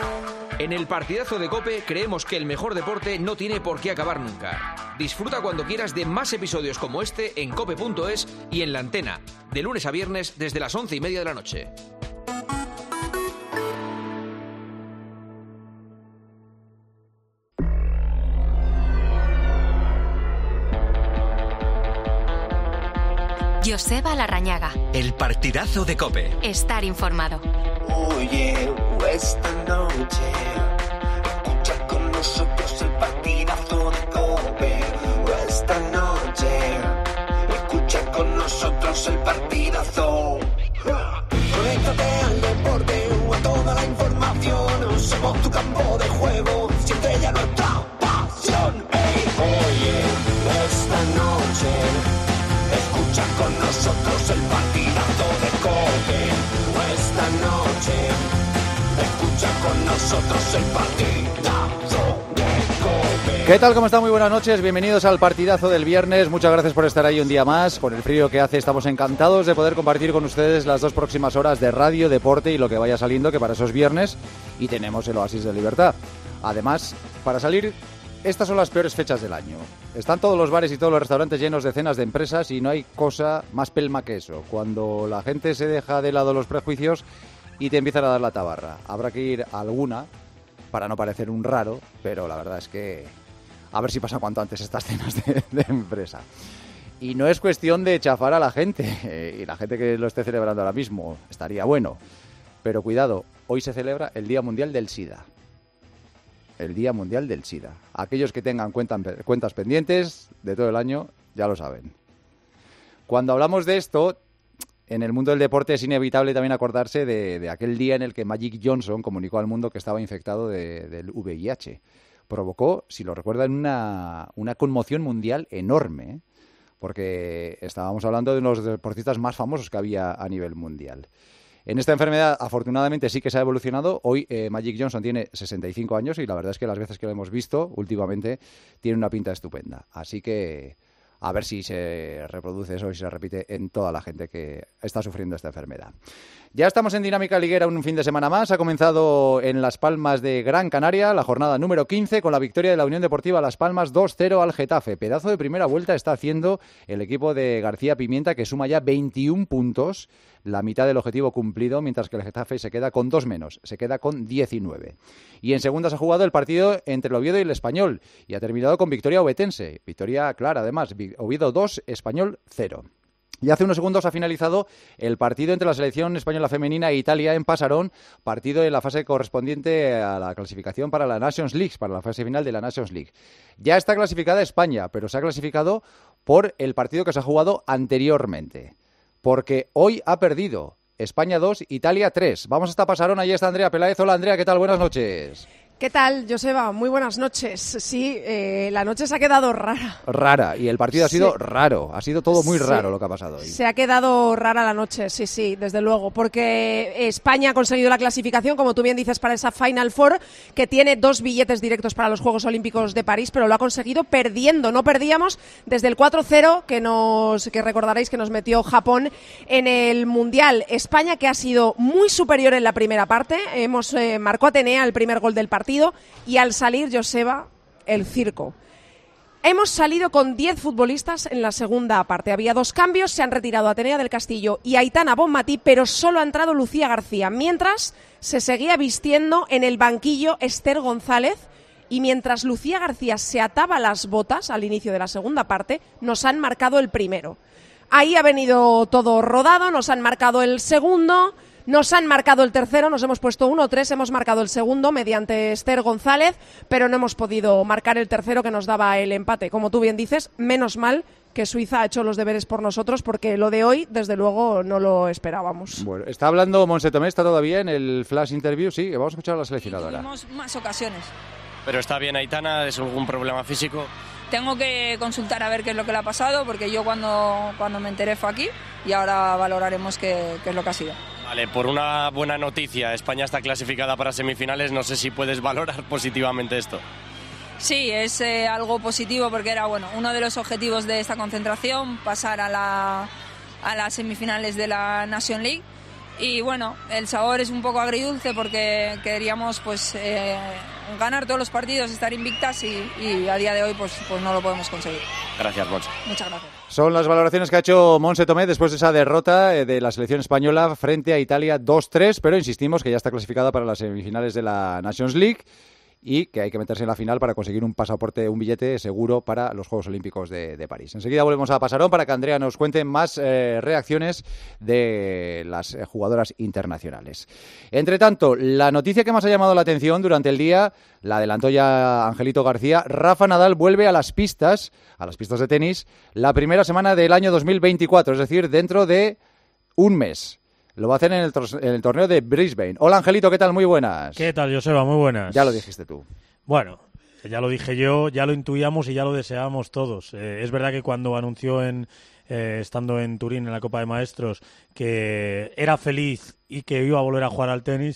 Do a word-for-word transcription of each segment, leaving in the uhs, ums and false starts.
En el partidazo de COPE creemos que el mejor deporte no tiene por qué acabar nunca. Disfruta cuando quieras de más episodios como este en cope punto es y en La Antena, de lunes a viernes desde las once y media de la noche. Joseba Larrañaga. El partidazo de COPE. Estar informado. Oye, esta noche escucha con nosotros el partidazo de COPE. Esta noche escucha con nosotros el partidazo. Conéctate al deporte o a toda la información. Somos tu campo de juego, siempre ya nuestra pasión. Hey, oye, esta noche escucha con nosotros el partidazo de COPE. Esta noche escucha con nosotros el partidazo de COPE. ¿Qué tal? ¿Cómo están? Muy buenas noches. Bienvenidos al partidazo del viernes. Muchas gracias por estar ahí un día más. Con el frío que hace estamos encantados de poder compartir con ustedes las dos próximas horas de radio, deporte y lo que vaya saliendo, que para eso es viernes y tenemos el Oasis de Libertad. Además, para salir, estas son las peores fechas del año. Están todos los bares y todos los restaurantes llenos de cenas de empresas y no hay cosa más pelma que eso. Cuando la gente se deja de lado los prejuicios y te empiezan a dar la tabarra. Habrá que ir a alguna para no parecer un raro, pero la verdad es que a ver si pasa cuanto antes estas cenas de, de empresa. Y no es cuestión de chafar a la gente, eh, y la gente que lo esté celebrando ahora mismo, estaría bueno. Pero cuidado, hoy se celebra el Día Mundial del SIDA. El Día Mundial del SIDA. Aquellos que tengan cuentas, cuentas pendientes de todo el año ya lo saben. Cuando hablamos de esto, en el mundo del deporte es inevitable también acordarse de, de aquel día en el que Magic Johnson comunicó al mundo que estaba infectado de, del V I H. Provocó, si lo recuerdan, una, una conmoción mundial enorme, ¿eh? Porque estábamos hablando de uno de los deportistas más famosos que había a nivel mundial. En esta enfermedad, afortunadamente, sí que se ha evolucionado. Hoy eh, Magic Johnson tiene sesenta y cinco años y la verdad es que las veces que lo hemos visto últimamente tiene una pinta estupenda. Así que a ver si se reproduce eso y se repite en toda la gente que está sufriendo esta enfermedad. Ya estamos en dinámica liguera un fin de semana más. Ha comenzado en Las Palmas de Gran Canaria la jornada número quince con la victoria de la Unión Deportiva Las Palmas dos cero al Getafe. Pedazo de primera vuelta está haciendo el equipo de García Pimienta, que suma ya veintiún puntos, la mitad del objetivo cumplido, mientras que el Getafe se queda con dos menos, se queda con diecinueve. Y en segunda se ha jugado el partido entre el Oviedo y el Español y ha terminado con victoria ovetense. Victoria clara, además. Oviedo dos, Español cero. Y hace unos segundos ha finalizado el partido entre la selección española femenina e Italia en Pasarón, partido en la fase correspondiente a la clasificación para la Nations League, para la fase final de la Nations League. Ya está clasificada España, pero se ha clasificado por el partido que se ha jugado anteriormente, porque hoy ha perdido España dos, Italia tres. Vamos hasta Pasarón, ahí está Andrea Peláez. Hola Andrea, ¿qué tal? Buenas noches. ¿Qué tal, Joseba? Muy buenas noches. Sí, eh, la noche se ha quedado rara. Rara, y el partido ha sido sí. raro. Ha sido todo muy sí. raro lo que ha pasado hoy. Se ha quedado rara la noche, sí, sí, desde luego, porque España ha conseguido la clasificación, como tú bien dices, para esa Final Four, que tiene dos billetes directos para los Juegos Olímpicos de París, pero lo ha conseguido perdiendo. No perdíamos desde el cuatro cero que, nos, que recordaréis que nos metió Japón en el Mundial. España, que ha sido muy superior en la primera parte. Hemos eh, marcó Atenea el primer gol del partido. Y al salir, Joseba, el circo. Hemos salido con diez futbolistas en la segunda parte. Había dos cambios, se han retirado Atenea del Castillo y Aitana Bonmatí, pero solo ha entrado Lucía García. Mientras se seguía vistiendo en el banquillo Esther González y mientras Lucía García se ataba las botas al inicio de la segunda parte, nos han marcado el primero. Ahí ha venido todo rodado, nos han marcado el segundo. Nos han marcado el tercero, nos hemos puesto uno tres, hemos marcado el segundo mediante Esther González, pero no hemos podido marcar el tercero que nos daba el empate. Como tú bien dices, menos mal que Suiza ha hecho los deberes por nosotros, porque lo de hoy, desde luego, no lo esperábamos. Bueno, está hablando Monse Tomé, está todavía en el flash interview, sí, vamos a escuchar a la seleccionadora. Tuvimos más ocasiones. Pero está bien Aitana, ¿es algún problema físico? Tengo que consultar a ver qué es lo que le ha pasado, porque yo cuando, cuando me enteré fue aquí y ahora valoraremos qué, qué es lo que ha sido. Vale, por una buena noticia, España está clasificada para semifinales, no sé si puedes valorar positivamente esto. Sí, es eh, algo positivo porque era bueno uno de los objetivos de esta concentración, pasar a, la, a las semifinales de la Nation League y bueno, el sabor es un poco agridulce porque queríamos pues eh, ganar todos los partidos, estar invictas y, y a día de hoy pues, pues no lo podemos conseguir. Gracias, Monse. Muchas gracias. Son las valoraciones que ha hecho Montse Tomé después de esa derrota de la selección española frente a Italia dos tres, pero insistimos que ya está clasificada para las semifinales de la Nations League y que hay que meterse en la final para conseguir un pasaporte, un billete seguro para los Juegos Olímpicos de, de París. Enseguida volvemos a Pasarón para que Andrea nos cuente más eh, reacciones de las eh, jugadoras internacionales. Entre tanto, la noticia que más ha llamado la atención durante el día, la adelantó ya Angelito García, Rafa Nadal vuelve a las pistas, a las pistas de tenis, la primera semana del año dos mil veinticuatro, es decir, dentro de un mes. Lo va a hacer en el, tor- en el torneo de Brisbane. Hola, Angelito, ¿qué tal? Muy buenas. ¿Qué tal, Joseba? Muy buenas. Ya lo dijiste tú. Bueno, ya lo dije yo, ya lo intuíamos y ya lo deseábamos todos. Eh, es verdad que cuando anunció, en eh, estando en Turín en la Copa de Maestros, que era feliz y que iba a volver a jugar al tenis,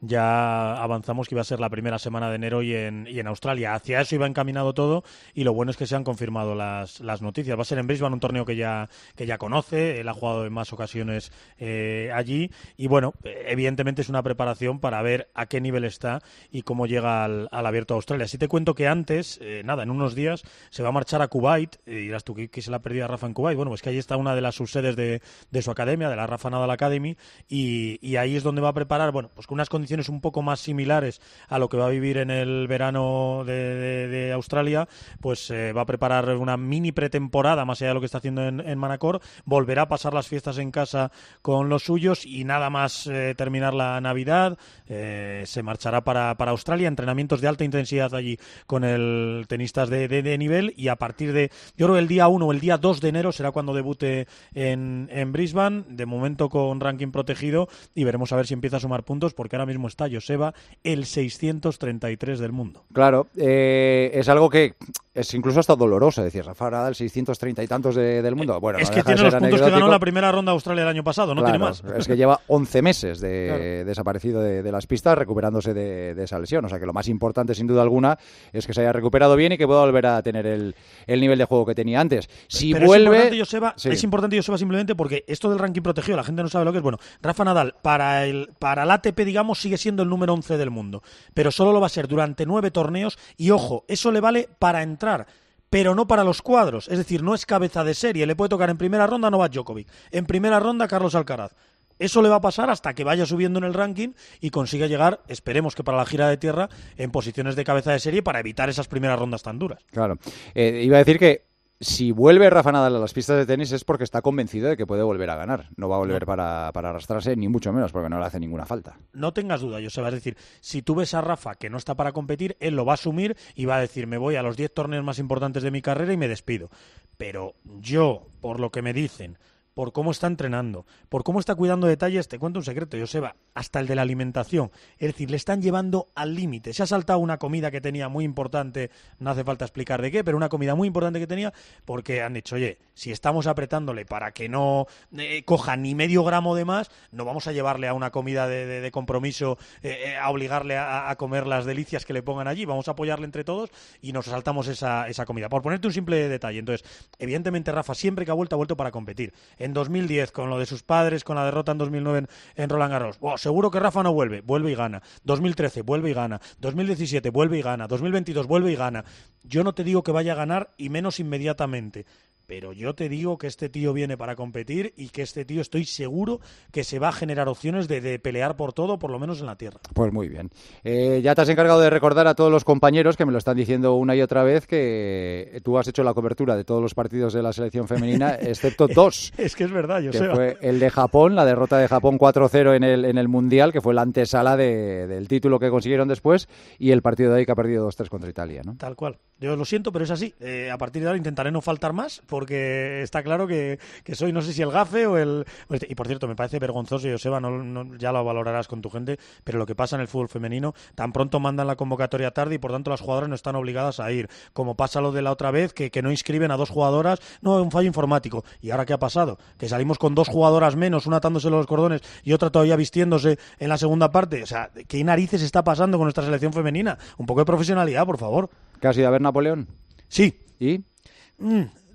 ya avanzamos que iba a ser la primera semana de enero y en, y en Australia. Hacia eso iba encaminado todo y lo bueno es que se han confirmado las, las noticias. Va a ser en Brisbane, un torneo que ya, que ya conoce, él ha jugado en más ocasiones eh, allí y bueno, evidentemente es una preparación para ver a qué nivel está y cómo llega al, al Abierto de Australia. Si te cuento que antes, eh, nada, en unos días se va a marchar a Kuwait, y dirás tú que, que se la ha perdido a Rafa en Kuwait. Bueno, pues que ahí está una de las subsedes de, de su academia, de la Rafa Nadal Academy, y, y ahí es donde va a preparar, bueno, pues con unas condiciones un poco más similares a lo que va a vivir en el verano de, de, de Australia, pues eh, va a preparar una mini pretemporada más allá de lo que está haciendo en, en Manacor, volverá a pasar las fiestas en casa con los suyos y nada más eh, terminar la Navidad, eh, se marchará para, para Australia, entrenamientos de alta intensidad allí con el tenistas de, de, de nivel y a partir de, yo creo que el día uno o el día dos de enero será cuando debute en, en Brisbane, de momento con ranking protegido y veremos a ver si empieza a sumar puntos porque ahora mismo está Joseba el seiscientos treinta y tres del mundo. Claro, eh, es algo que es incluso hasta doloroso, decir, Rafa Nadal seiscientos treinta y tantos de, del mundo. Bueno, es no que deja de tiene los ser puntos que anecdótico. ganó la primera ronda de Australia el año pasado, no Claro, tiene más. Es que lleva once meses de, claro. desaparecido de, de las pistas, recuperándose de, de esa lesión. O sea que lo más importante, sin duda alguna, es que se haya recuperado bien y que pueda volver a tener el, el nivel de juego que tenía antes. Si Pero vuelve... es importante, Joseba, sí. es importante, Joseba, simplemente porque esto del ranking protegido, la gente no sabe lo que es. Bueno, Rafa Nadal, para el, para el A T P, digamos, sigue siendo el número once del mundo, pero solo lo va a ser durante nueve torneos y, ojo, eso le vale para entrar, pero no para los cuadros, es decir, no es cabeza de serie, le puede tocar en primera ronda Novak Djokovic, en primera ronda Carlos Alcaraz. Eso le va a pasar hasta que vaya subiendo en el ranking y consiga llegar, esperemos que para la gira de tierra, en posiciones de cabeza de serie para evitar esas primeras rondas tan duras. Claro, eh, iba a decir que si vuelve Rafa Nadal a las pistas de tenis es porque está convencido de que puede volver a ganar. No va a volver no. para, para arrastrarse, ni mucho menos, porque no le hace ninguna falta. No tengas duda, Joseba. Es decir, si tú ves a Rafa que no está para competir, él lo va a asumir y va a decir, me voy a los diez torneos más importantes de mi carrera y me despido. Pero yo, por lo que me dicen, por cómo está entrenando, por cómo está cuidando detalles, te cuento un secreto, Joseba, hasta el de la alimentación. Es decir, le están llevando al límite. Se ha saltado una comida que tenía muy importante, no hace falta explicar de qué, pero una comida muy importante que tenía, porque han dicho, oye, si estamos apretándole para que no eh, coja ni medio gramo de más, no vamos a llevarle a una comida de, de, de compromiso, eh, a obligarle a, a comer las delicias que le pongan allí, vamos a apoyarle entre todos y nos saltamos esa, esa comida. Por ponerte un simple detalle, entonces, evidentemente Rafa siempre que ha vuelto, ha vuelto para competir. En dos mil diez, con lo de sus padres, con la derrota en dos mil nueve en, en Roland Garros. Wow, seguro que Rafa no vuelve. Vuelve y gana. dos mil trece, vuelve y gana. dos mil diecisiete, vuelve y gana. dos mil veintidós, vuelve y gana. Yo no te digo que vaya a ganar y menos inmediatamente. Pero yo te digo que este tío viene para competir y que este tío estoy seguro que se va a generar opciones de, de pelear por todo, por lo menos en la tierra. Pues muy bien. Eh, ya te has encargado de recordar a todos los compañeros que me lo están diciendo una y otra vez que tú has hecho la cobertura de todos los partidos de la selección femenina, excepto dos. Es que es verdad, yo que sé. Fue el de Japón, la derrota de Japón cuatro cero en el, en el Mundial, que fue la antesala de, del título que consiguieron después, y el partido de ahí que ha perdido dos tres contra Italia, ¿no? Tal cual. Yo lo siento, pero es así. Eh, a partir de ahora intentaré no faltar más, porque está claro que, que soy, no sé si el gafe o el... Y por cierto, me parece vergonzoso, Joseba, no, no, ya lo valorarás con tu gente, pero lo que pasa en el fútbol femenino, tan pronto mandan la convocatoria tarde y por tanto las jugadoras no están obligadas a ir. Como pasa lo de la otra vez, que, que no inscriben a dos jugadoras, no, un fallo informático. ¿Y ahora qué ha pasado? Que salimos con dos jugadoras menos, una atándose los cordones y otra todavía vistiéndose en la segunda parte. O sea, ¿qué narices está pasando con nuestra selección femenina? Un poco de profesionalidad, por favor. ¿Qué has ido a ver Napoleón? Sí. ¿Y? Mm.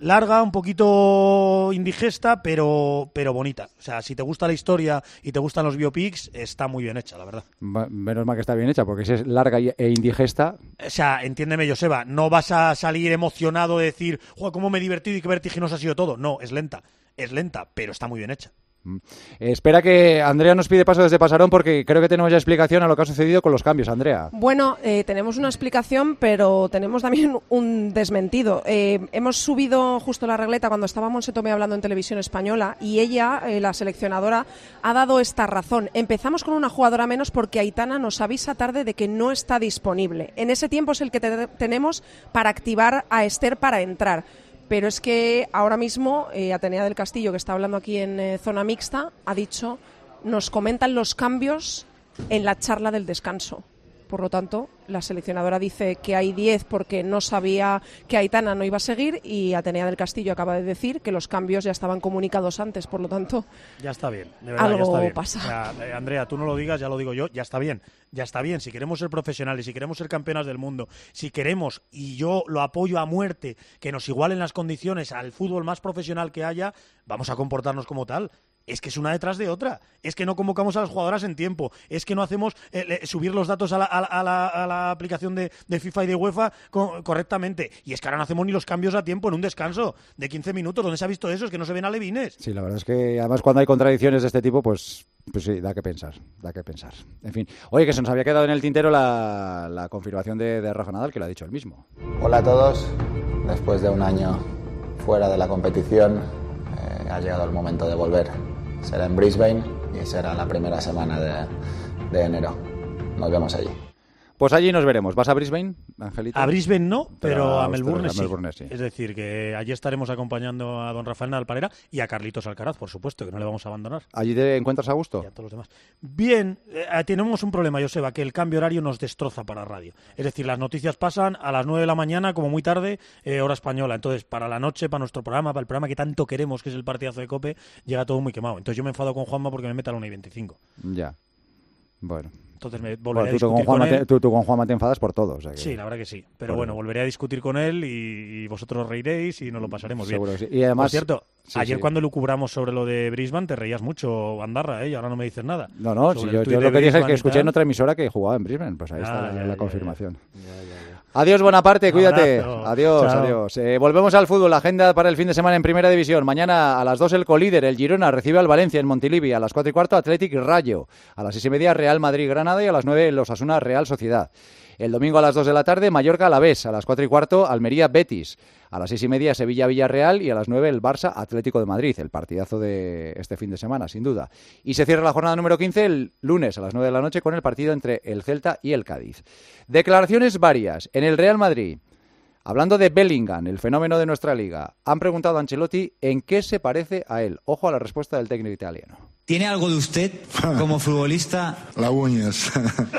larga, un poquito indigesta, pero, pero bonita. O sea, si te gusta la historia y te gustan los biopics, está muy bien hecha, la verdad. Menos mal que está bien hecha, porque si es larga e indigesta... O sea, entiéndeme, Joseba, no vas a salir emocionado de decir, ¡joder, cómo me he divertido y qué vertiginoso ha sido todo! No, es lenta, es lenta, pero está muy bien hecha. Eh, espera que Andrea nos pide paso desde Pasarón, porque creo que tenemos ya explicación a lo que ha sucedido con los cambios, Andrea. Bueno, eh, tenemos una explicación, pero tenemos también un desmentido. Eh, hemos subido justo la regleta cuando estaba Monse Tomé hablando en Televisión Española y ella, eh, la seleccionadora, ha dado esta razón. Empezamos con una jugadora menos porque Aitana nos avisa tarde de que no está disponible. En ese tiempo es el que te- tenemos para activar a Esther para entrar. Pero es que ahora mismo eh, Atenea del Castillo, que está hablando aquí en eh, Zona Mixta, ha dicho, nos comentan los cambios en la charla del descanso. Por lo tanto, la seleccionadora dice que hay diez porque no sabía que Aitana no iba a seguir y Atenea del Castillo acaba de decir que los cambios ya estaban comunicados antes. Por lo tanto, ya está bien, de verdad, algo ya está bien. pasa. O sea, eh, Andrea, tú no lo digas, ya lo digo yo, ya está bien. Ya está bien, si queremos ser profesionales, si queremos ser campeonas del mundo, si queremos, y yo lo apoyo a muerte, que nos igualen las condiciones al fútbol más profesional que haya, vamos a comportarnos como tal. Es que es una detrás de otra, es que no convocamos a las jugadoras en tiempo, es que no hacemos eh, eh, subir los datos a la, a la, a la, a la aplicación de, de FIFA y de UEFA co- correctamente, y es que ahora no hacemos ni los cambios a tiempo en un descanso de quince minutos. ¿Dónde se ha visto eso? Es que no se ven alevines. Sí, la verdad es que además cuando hay contradicciones de este tipo, pues, pues sí, da que pensar, da que pensar. En fin, oye, que se nos había quedado en el tintero la, la confirmación de, de Rafa Nadal, que lo ha dicho él mismo. Hola a todos, después de un año fuera de la competición, eh, ha llegado el momento de volver. Será en Brisbane y será la primera semana de, de enero. Nos vemos allí. Pues allí nos veremos. ¿Vas a Brisbane, Angelito? A Brisbane no, pero, pero a, a Melbourne, a sí. Melbourne sí. Es decir, que allí estaremos acompañando a don Rafael Nadal Parera y a Carlitos Alcaraz, por supuesto, que no le vamos a abandonar. ¿Allí te encuentras a gusto? Y a todos los demás. Bien, eh, tenemos un problema, Joseba, que el cambio horario nos destroza para radio. Es decir, las noticias pasan a las nueve de la mañana, como muy tarde, eh, hora española. Entonces, para la noche, para nuestro programa, para el programa que tanto queremos, que es el partidazo de COPE, llega todo muy quemado. Entonces yo me enfado con Juanma porque me mete a la una y veinticinco. Ya. Bueno. Entonces me volveré Bueno, a tú, discutir con Juanma con él. Te, tú, tú con Juanma te enfadas por todo. O sea que... Sí, la verdad que sí. Pero Bueno. bueno, volveré a discutir con él y, y vosotros reiréis y nos lo pasaremos bien. Seguro que sí. Y además, por cierto, sí, ayer sí. cuando lucubramos sobre lo de Brisbane te reías mucho, Andarra, ¿eh? Y ahora no me dices nada. No, no, Sobre si el yo, tuit yo de lo que dije es Brisbane que y escuché tal. en otra emisora que jugaba en Brisbane. Pues ahí Ah, está la, ya, la ya, confirmación. ya, ya, ya. Adiós, Bonaparte, Un cuídate. abrazo. Adiós, Chao. adiós. Eh, volvemos al fútbol. La agenda para el fin de semana en Primera División. Mañana a las dos el colíder, el Girona, recibe al Valencia en Montilivi. A las cuatro y cuarto Athletic Rayo. A las seis y media Real Madrid Granada y a las nueve el Osasuna Real Sociedad. El domingo a las dos de la tarde Mallorca Alavés. A las cuatro y cuarto Almería Betis. A las seis y media Sevilla Villarreal y a las nueve el Barça Atlético de Madrid. El partidazo de este fin de semana, sin duda. Y se cierra la jornada número quince el lunes a las nueve de la noche con el partido entre el Celta y el Cádiz. Declaraciones varias en el Real Madrid. Hablando de Bellingham, el fenómeno de nuestra liga, han preguntado a Ancelotti en qué se parece a él. Ojo a la respuesta del técnico italiano. ¿Tiene algo de usted como futbolista? Las uñas.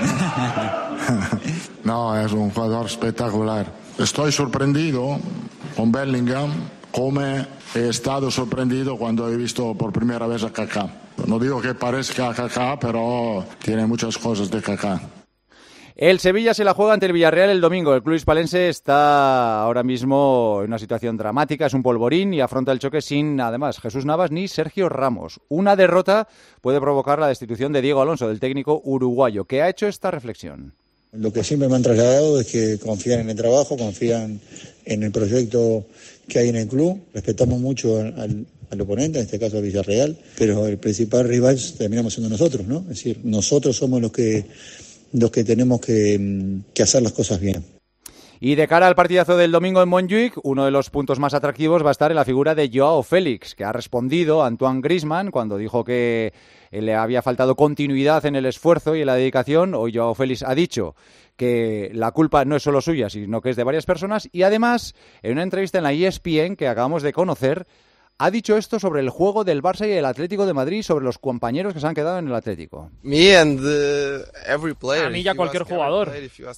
No, es un jugador espectacular. Estoy sorprendido con Bellingham, como he estado sorprendido cuando he visto por primera vez a Kaká. No digo que parezca a Kaká, pero tiene muchas cosas de Kaká. El Sevilla se la juega ante el Villarreal el domingo. El club hispalense está ahora mismo en una situación dramática, es un polvorín y afronta el choque sin, además, Jesús Navas ni Sergio Ramos. Una derrota puede provocar la destitución de Diego Alonso, del técnico uruguayo, que ha hecho esta reflexión. Lo que siempre me han trasladado es que confían en el trabajo, confían en el proyecto que hay en el club. Respetamos mucho al, al oponente, en este caso al Villarreal, pero el principal rival terminamos siendo nosotros, ¿no? Es decir, nosotros somos los que... los que tenemos que, que hacer las cosas bien. Y de cara al partidazo del domingo en Montjuic, uno de los puntos más atractivos va a estar en la figura de Joao Félix, que ha respondido a Antoine Griezmann cuando dijo que le había faltado continuidad en el esfuerzo y en la dedicación. Hoy Joao Félix ha dicho que la culpa no es solo suya, sino que es de varias personas. Y además, en una entrevista en la E S P N que acabamos de conocer, ha dicho esto sobre el juego del Barça y el Atlético de Madrid, sobre los compañeros que se han quedado en el Atlético. Me and uh, every player. A mí y a cualquier jugador.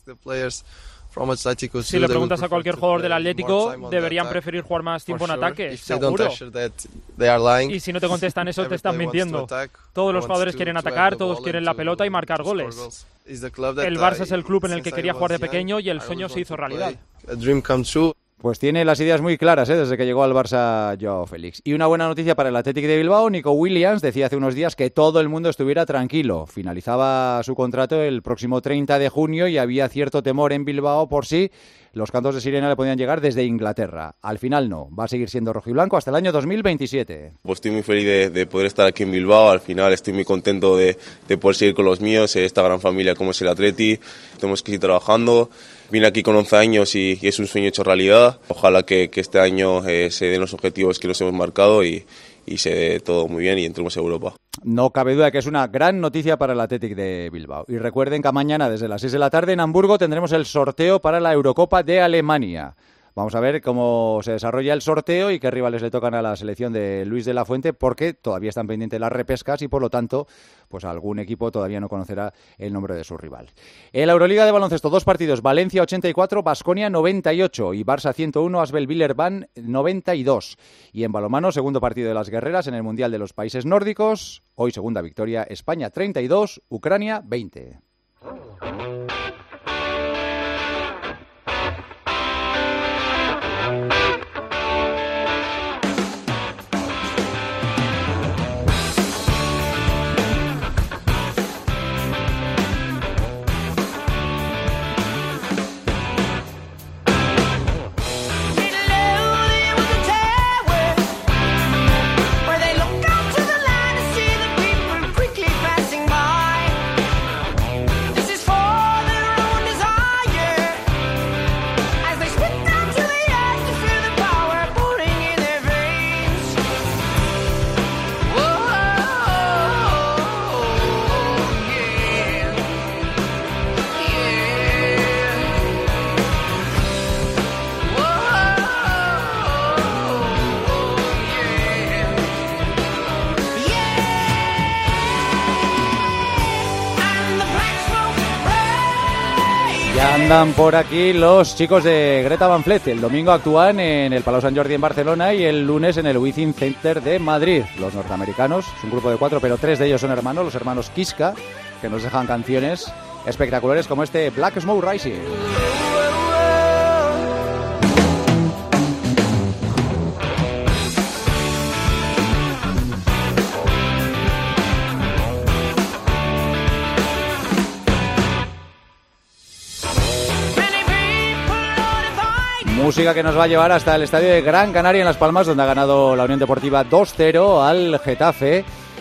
Si le preguntas a cualquier jugador del Atlético, deberían preferir jugar más tiempo en ataque, seguro. Y si no te contestan eso, te están mintiendo. Todos los jugadores quieren atacar, todos quieren la pelota y marcar goles. El Barça es el club en el que quería jugar de pequeño y el sueño se hizo realidad. Pues tiene las ideas muy claras, ¿eh? Desde que llegó al Barça Joao Félix. Y una buena noticia para el Athletic de Bilbao. Nico Williams decía hace unos días que todo el mundo estuviera tranquilo. Finalizaba su contrato el próximo treinta de junio y había cierto temor en Bilbao por si los cantos de sirena le podían llegar desde Inglaterra. Al final no, va a seguir siendo rojiblanco hasta el año dos mil veintisiete. Pues estoy muy feliz de, de poder estar aquí en Bilbao. Al final estoy muy contento de, de poder seguir con los míos, esta gran familia como es el Atleti. Tenemos que seguir trabajando. Vine aquí con once años y, y es un sueño hecho realidad. Ojalá que, que este año eh, se den los objetivos que nos hemos marcado y, y se dé todo muy bien y entremos a Europa. No cabe duda que es una gran noticia para el Athletic de Bilbao. Y recuerden que mañana desde las seis de la tarde en Hamburgo tendremos el sorteo para la Eurocopa de Alemania. Vamos a ver cómo se desarrolla el sorteo y qué rivales le tocan a la selección de Luis de la Fuente, porque todavía están pendientes las repescas y, por lo tanto, pues algún equipo todavía no conocerá el nombre de su rival. En la Euroliga de baloncesto, dos partidos, Valencia ochenta y cuatro, Baskonia noventa y ocho y Barça ciento uno, Asvel Villeurbanne noventa y dos. Y en balonmano, segundo partido de las guerreras en el Mundial de los Países Nórdicos, hoy segunda victoria, España treinta y dos, Ucrania veinte. Andan por aquí los chicos de Greta Van Fleet. El domingo actúan en el Palau Sant Jordi en Barcelona y el lunes en el Within Center de Madrid. Los norteamericanos, es un grupo de cuatro, pero tres de ellos son hermanos, los hermanos Kiska, que nos dejan canciones espectaculares como este Black Smoke Rising. Música que nos va a llevar hasta el estadio de Gran Canaria en Las Palmas, donde ha ganado la Unión Deportiva dos cero al Getafe.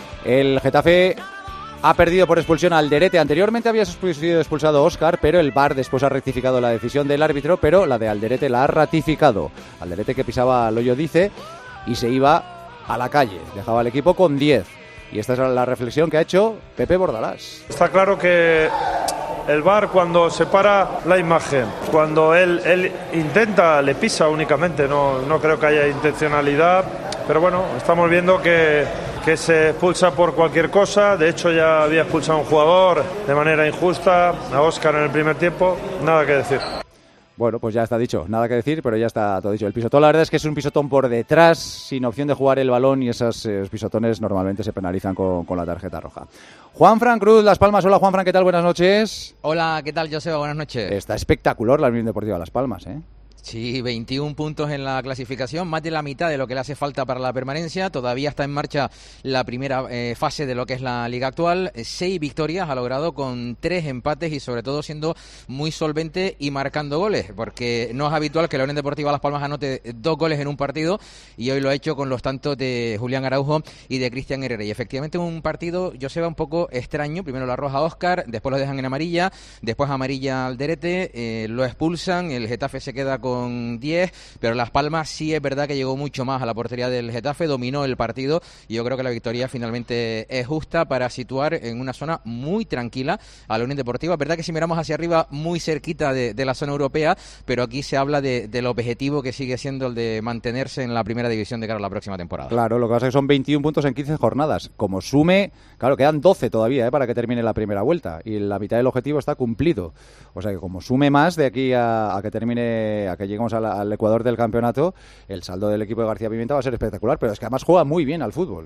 El Getafe ha perdido por expulsión al Alderete. Anteriormente había sido expulsado Óscar, pero el V A R después ha rectificado la decisión del árbitro, pero la de Alderete la ha ratificado. Alderete que pisaba al hoyo, dice, y se iba a la calle. Dejaba al equipo con diez. Y esta es la reflexión que ha hecho Pepe Bordalás. Está claro que el V A R, cuando separa la imagen, cuando él, él intenta, le pisa únicamente, no, no creo que haya intencionalidad, pero bueno, estamos viendo que, que se expulsa por cualquier cosa. De hecho ya había expulsado a un jugador de manera injusta, a Óscar en el primer tiempo, nada que decir. Bueno, pues ya está dicho, nada que decir, pero ya está todo dicho. El pisotón, la verdad es que es un pisotón por detrás, sin opción de jugar el balón, y esos eh, pisotones normalmente se penalizan con, con la tarjeta roja. Juanfran Cruz, Las Palmas. Hola, Juanfran, ¿qué tal? Buenas noches. Hola, ¿qué tal, Joseba? Buenas noches. Está espectacular la Unión Deportiva Las Palmas, ¿eh? Sí, veintiún puntos en la clasificación, más de la mitad de lo que le hace falta para la permanencia. Todavía está en marcha la primera eh, fase de lo que es la liga actual. Seis victorias ha logrado con tres empates y sobre todo siendo muy solvente y marcando goles, porque no es habitual que la Unión Deportiva Las Palmas anote dos goles en un partido, y hoy lo ha hecho con los tantos de Julián Araujo y de Cristian Herrera. Y efectivamente un partido, Joseba, un poco extraño. Primero la roja a Óscar, después lo dejan en amarilla, después amarilla al Alderete, eh, lo expulsan, el Getafe se queda con con diez, pero Las Palmas sí es verdad que llegó mucho más a la portería del Getafe, dominó el partido, y yo creo que la victoria finalmente es justa para situar en una zona muy tranquila a la Unión Deportiva. Es verdad que si miramos hacia arriba, muy cerquita de, de la zona europea, pero aquí se habla de, del objetivo que sigue siendo el de mantenerse en la primera división de cara a la próxima temporada. Claro, lo que pasa es que son veintiún puntos en quince jornadas. Como sume, claro, quedan doce todavía, ¿eh? Para que termine la primera vuelta, y la mitad del objetivo está cumplido. O sea que como sume más de aquí a, a que termine, a que lleguemos al, al Ecuador del campeonato, el saldo del equipo de García Pimienta va a ser espectacular, pero es que además juega muy bien al fútbol.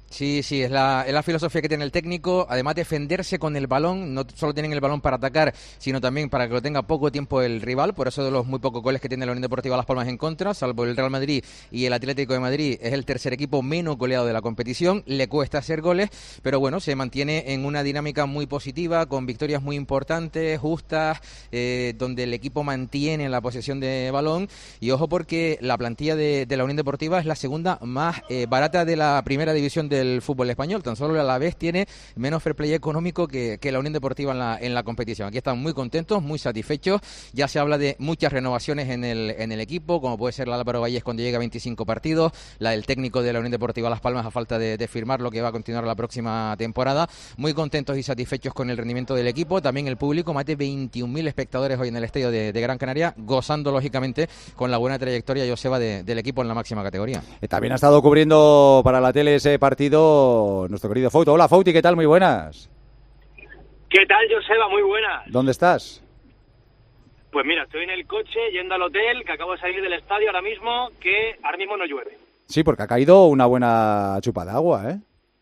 Sí, sí, es la, es la filosofía que tiene el técnico, además defenderse con el balón, no solo tienen el balón para atacar, sino también para que lo tenga poco tiempo el rival, por eso de los muy pocos goles que tiene la Unión Deportiva Las Palmas en contra, salvo el Real Madrid y el Atlético de Madrid, es el tercer equipo menos goleado de la competición, le cuesta hacer goles, pero bueno, se mantiene en una dinámica muy positiva, con victorias muy importantes, justas, eh, donde el equipo mantiene la posesión de balón, y ojo porque la plantilla de, de la Unión Deportiva es la segunda más eh, barata de la primera división de el fútbol español, tan solo a la vez tiene menos fair play económico que, que la Unión Deportiva en la, en la competición. Aquí están muy contentos, muy satisfechos, ya se habla de muchas renovaciones en el, en el equipo, como puede ser la Álvaro Valles cuando llega a veinticinco partidos, la del técnico de la Unión Deportiva Las Palmas a falta de, de firmar lo que va a continuar la próxima temporada, muy contentos y satisfechos con el rendimiento del equipo, también el público, más de veintiún mil espectadores hoy en el estadio de, de Gran Canaria, gozando lógicamente con la buena trayectoria, Joseba, de, del equipo en la máxima categoría. También ha estado cubriendo para la tele ese partido nuestro querido Fouto. Hola, Fouti, ¿qué tal? Muy buenas. ¿Qué tal, Joseba? Muy buenas. ¿Dónde estás? Pues mira, estoy en el coche yendo al hotel, que acabo de salir del estadio ahora mismo, que ahora mismo no llueve. Sí, porque ha caído una buena chupa de agua, ¿eh?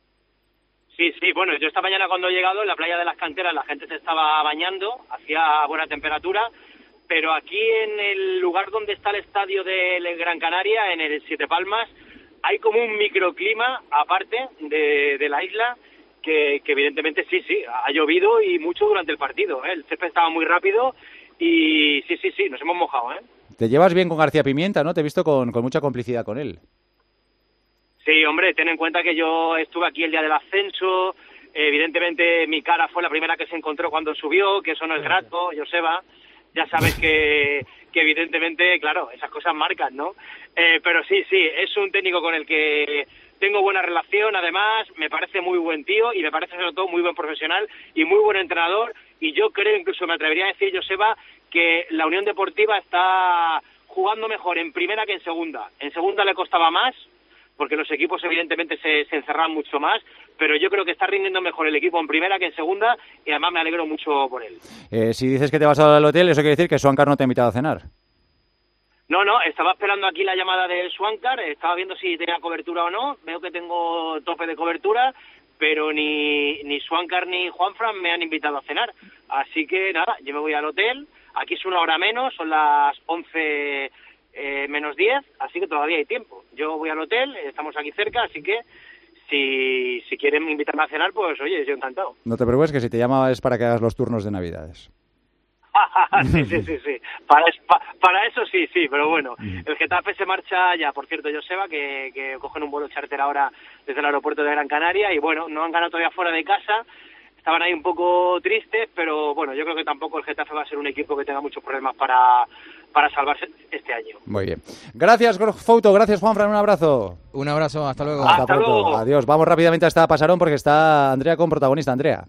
Sí, sí, bueno, yo esta mañana cuando he llegado en la playa de las Canteras la gente se estaba bañando, hacía buena temperatura, pero aquí en el lugar donde está el estadio de Gran Canaria, en el Siete Palmas, hay como un microclima aparte de, de la isla que, que evidentemente sí, sí, ha llovido y mucho durante el partido, ¿eh? El césped estaba muy rápido y sí, sí, sí, nos hemos mojado, ¿eh? Te llevas bien con García Pimienta, ¿no? Te he visto con, con mucha complicidad con él. Sí, hombre, ten en cuenta que yo estuve aquí el día del ascenso, evidentemente mi cara fue la primera que se encontró cuando subió, que eso no es grato, Joseba, ya sabes que... que evidentemente, claro, esas cosas marcan, ¿no? Eh, pero sí, sí, es un técnico con el que tengo buena relación, además, me parece muy buen tío y me parece sobre todo muy buen profesional y muy buen entrenador, y yo creo, incluso me atrevería a decir, Joseba, que la Unión Deportiva está jugando mejor en primera que en segunda. En segunda le costaba más, porque los equipos evidentemente se, se encerran mucho más, pero yo creo que está rindiendo mejor el equipo en primera que en segunda, y además me alegro mucho por él. Eh, si dices que te vas al hotel, eso quiere decir que Swankar no te ha invitado a cenar. No, no, estaba esperando aquí la llamada de Swankar, estaba viendo si tenía cobertura o no, veo que tengo tope de cobertura, pero ni, ni Swankar ni Juanfran me han invitado a cenar, así que nada, yo me voy al hotel, aquí es una hora menos, son las once eh, menos diez, así que todavía hay tiempo. Yo voy al hotel, estamos aquí cerca, así que si, si quieren invitarme a cenar, pues oye, yo encantado. No te preocupes, que si te llama es para que hagas los turnos de Navidades. sí, sí, sí, sí. Para, para eso sí, sí, pero bueno. El Getafe se marcha ya, por cierto, Joseba, que, que cogen un vuelo charter ahora desde el aeropuerto de Gran Canaria y bueno, no han ganado todavía fuera de casa. Estaban ahí un poco tristes, pero bueno, yo creo que tampoco el Getafe va a ser un equipo que tenga muchos problemas para, para salvarse este año. Muy bien. Gracias, Fouto. Gracias, Juanfran. Un abrazo. Un abrazo. Hasta luego. Hasta, hasta pronto. Luego. Adiós. Vamos rápidamente hasta Pasarón porque está Andrea con protagonista. Andrea.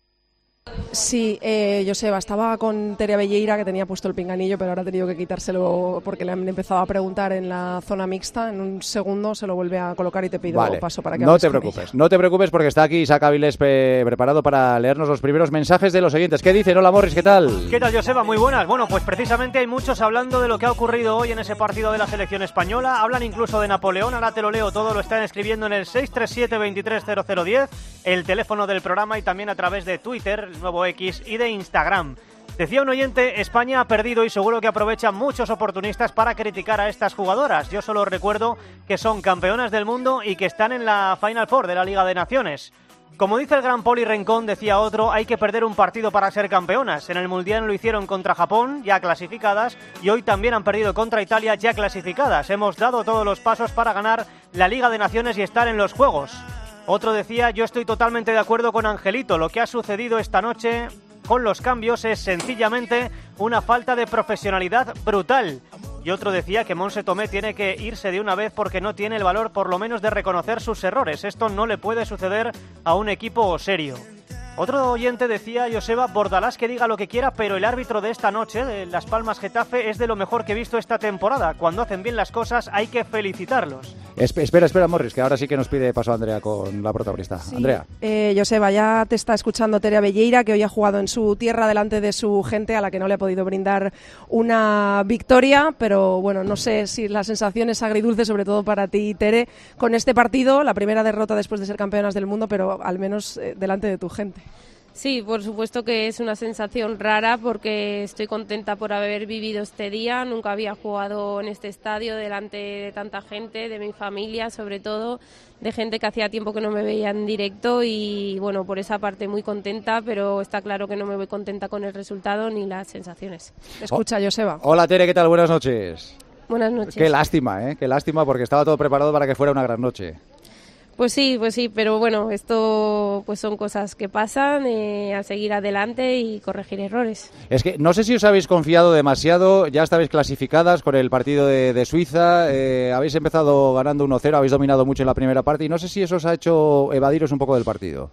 Sí, eh, Joseba, estaba con Tere Belleira, que tenía puesto el pinganillo, pero ahora ha tenido que quitárselo porque le han empezado a preguntar en la zona mixta. En un segundo se lo vuelve a colocar y te pido vale. paso para que no hables te con preocupes, ella. no te preocupes porque está aquí Isaac Avilés pre preparado para leernos los primeros mensajes de los oyentes. ¿Qué dicen? Hola, Morris, ¿qué tal? ¿Qué tal, Joseba? Muy buenas. Bueno, pues precisamente hay muchos hablando de lo que ha ocurrido hoy en ese partido de la selección española. Hablan incluso de Napoleón, ahora te lo leo todo, lo están escribiendo en el seis tres siete, veintitrés cero cero diez, el teléfono del programa, y también a través de Twitter, el nuevo X, y de Instagram. Decía un oyente, España ha perdido y seguro que aprovechan muchos oportunistas para criticar a estas jugadoras. Yo solo recuerdo que son campeonas del mundo y que están en la Final Four de la Liga de Naciones. Como dice el gran Poli Rincón, decía otro, hay que perder un partido para ser campeonas. En el Mundial lo hicieron contra Japón, ya clasificadas, y hoy también han perdido contra Italia, ya clasificadas. Hemos dado todos los pasos para ganar la Liga de Naciones y estar en los Juegos. Otro decía, yo estoy totalmente de acuerdo con Angelito, lo que ha sucedido esta noche con los cambios es sencillamente una falta de profesionalidad brutal. Y otro decía que Monse Tomé tiene que irse de una vez porque no tiene el valor por lo menos de reconocer sus errores. Esto no le puede suceder a un equipo serio. Otro oyente decía, Joseba, Bordalás que diga lo que quiera, pero el árbitro de esta noche, de Las Palmas Getafe, es de lo mejor que he visto esta temporada. Cuando hacen bien las cosas hay que felicitarlos. Es, espera, espera, Morris, que ahora sí que nos pide paso Andrea con la protagonista. Sí. Andrea. Eh, Joseba, ya te está escuchando Tere Abelleira, que hoy ha jugado en su tierra delante de su gente, a la que no le ha podido brindar una victoria, pero bueno, no sé si la sensación es agridulce, sobre todo para ti, Tere, con este partido, la primera derrota después de ser campeonas del mundo, pero al menos eh, delante de tu gente. Sí, por supuesto que es una sensación rara porque estoy contenta por haber vivido este día. Nunca había jugado en este estadio delante de tanta gente, de mi familia sobre todo, de gente que hacía tiempo que no me veía en directo y bueno, por esa parte muy contenta, pero está claro que no me voy contenta con el resultado ni las sensaciones. Escucha, Joseba. Hola, Tere, ¿qué tal? Buenas noches. Buenas noches. Qué lástima, ¿eh? Qué lástima porque estaba todo preparado para que fuera una gran noche. Pues sí, pues sí, pero bueno, esto pues son cosas que pasan, eh, a seguir adelante y corregir errores. Es que no sé si os habéis confiado demasiado, ya estabais clasificadas con el partido de, de Suiza, eh, habéis empezado ganando uno cero, habéis dominado mucho en la primera parte y no sé si eso os ha hecho evadiros un poco del partido.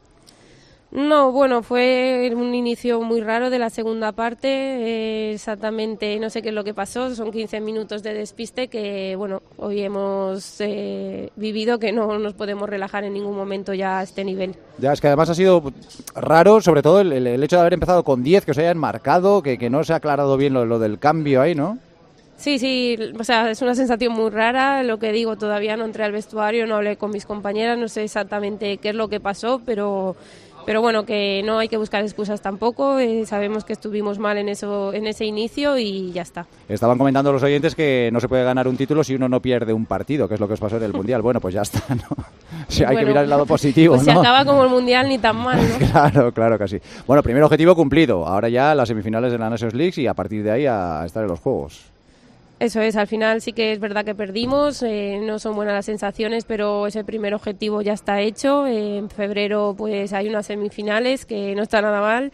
No, bueno, fue un inicio muy raro de la segunda parte, eh, exactamente no sé qué es lo que pasó, son quince minutos de despiste que, bueno, hoy hemos eh, vivido que no nos podemos relajar en ningún momento ya a este nivel. Ya, es que además ha sido raro, sobre todo el, el hecho de haber empezado con diez, que os hayan marcado, que, que no se ha aclarado bien lo, lo del cambio ahí, ¿no? Sí, sí, o sea, es una sensación muy rara, lo que digo, todavía no entré al vestuario, no hablé con mis compañeras, no sé exactamente qué es lo que pasó, pero... Pero bueno, que no hay que buscar excusas tampoco, eh, sabemos que estuvimos mal en eso, en ese inicio y ya está. Estaban comentando los oyentes que no se puede ganar un título si uno no pierde un partido, que es lo que os pasó en el Mundial. Bueno, pues ya está, ¿no? O sea, hay bueno, que mirar el lado positivo, pues ¿no? Se acaba como el Mundial ni tan mal, ¿no? Claro, claro que sí. Bueno, primer objetivo cumplido, ahora ya las semifinales de la Nations League y a partir de ahí a estar en los Juegos. Eso es, al final sí que es verdad que perdimos, eh, no son buenas las sensaciones, pero ese primer objetivo ya está hecho. Eh, en febrero pues hay unas semifinales que no está nada mal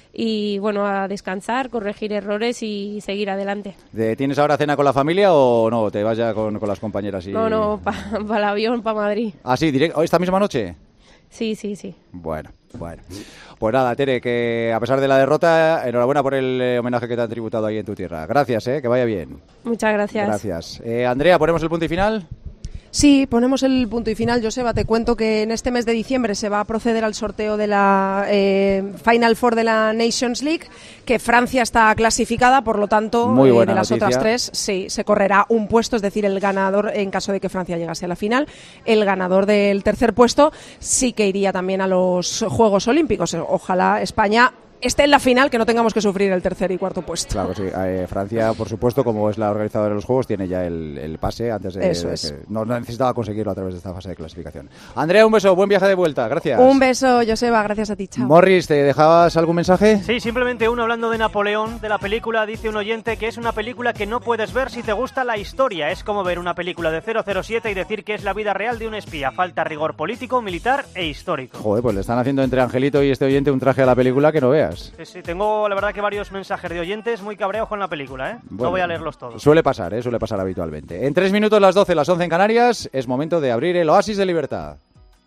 y bueno, a descansar, corregir errores y seguir adelante. ¿Tienes ahora cena con la familia o no? ¿Te vas ya con, con las compañeras? Y... No, no, para pa el avión, para Madrid. ¿Ah, sí? Directo, ¿esta misma noche? Sí, sí, sí. Bueno, bueno. Pues nada, Tere, que a pesar de la derrota, enhorabuena por el eh, homenaje que te han tributado ahí en tu tierra. Gracias, eh, que vaya bien. Muchas gracias. Gracias. Eh, Andrea, ¿ponemos el punto y final? Sí, ponemos el punto y final. Joseba, te cuento que en este mes de diciembre se va a proceder al sorteo de la eh, Final Four de la Nations League, que Francia está clasificada, por lo tanto, Muy buena eh, de las noticia. otras tres, sí, se correrá un puesto, es decir, el ganador, en caso de que Francia llegase a la final, el ganador del tercer puesto sí que iría también a los Juegos Olímpicos. Ojalá España esté en la final, que no tengamos que sufrir el tercer y cuarto puesto. Claro, sí. Eh, Francia, por supuesto, como es la organizadora de los Juegos, tiene ya el, el pase antes de, Eso de es. que no necesitaba conseguirlo a través de esta fase de clasificación. Andrea, un beso, buen viaje de vuelta, gracias. Un beso, Joseba, gracias a ti, chao. Morris, ¿te dejabas algún mensaje? Sí, simplemente uno hablando de Napoleón, de la película, dice un oyente que es una película que no puedes ver si te gusta la historia. Es como ver una película de cero cero siete y decir que es la vida real de un espía. Falta rigor político, militar e histórico. Joder, pues le están haciendo entre Angelito y este oyente un traje a la película que no veas. Sí, sí, tengo la verdad que varios mensajes de oyentes muy cabreados con la película, ¿eh? Bueno, no voy a leerlos todos. Suele pasar, ¿eh? Suele pasar habitualmente. En tres minutos, las doce, las once en Canarias, es momento de abrir el Oasis de Libertad.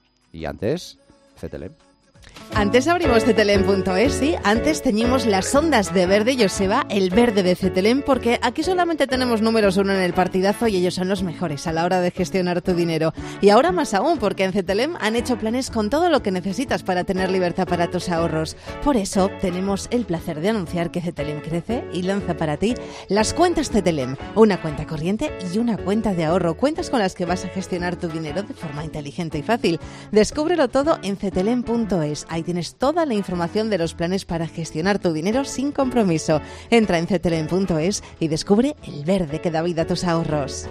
Y antes, C T L M. Antes abrimos cetelem punto es, sí. Antes teñimos las ondas de verde, Joseba, el verde de Cetelem, porque aquí solamente tenemos números uno en el partidazo y ellos son los mejores a la hora de gestionar tu dinero. Y ahora más aún, porque en Cetelem han hecho planes con todo lo que necesitas para tener libertad para tus ahorros. Por eso tenemos el placer de anunciar que Cetelem crece y lanza para ti las cuentas Cetelem, una cuenta corriente y una cuenta de ahorro, cuentas con las que vas a gestionar tu dinero de forma inteligente y fácil. Descúbrelo todo en cetelem punto es. Ahí tienes toda la información de los planes para gestionar tu dinero sin compromiso. Entra en cetelem punto es y descubre el verde que da vida a tus ahorros.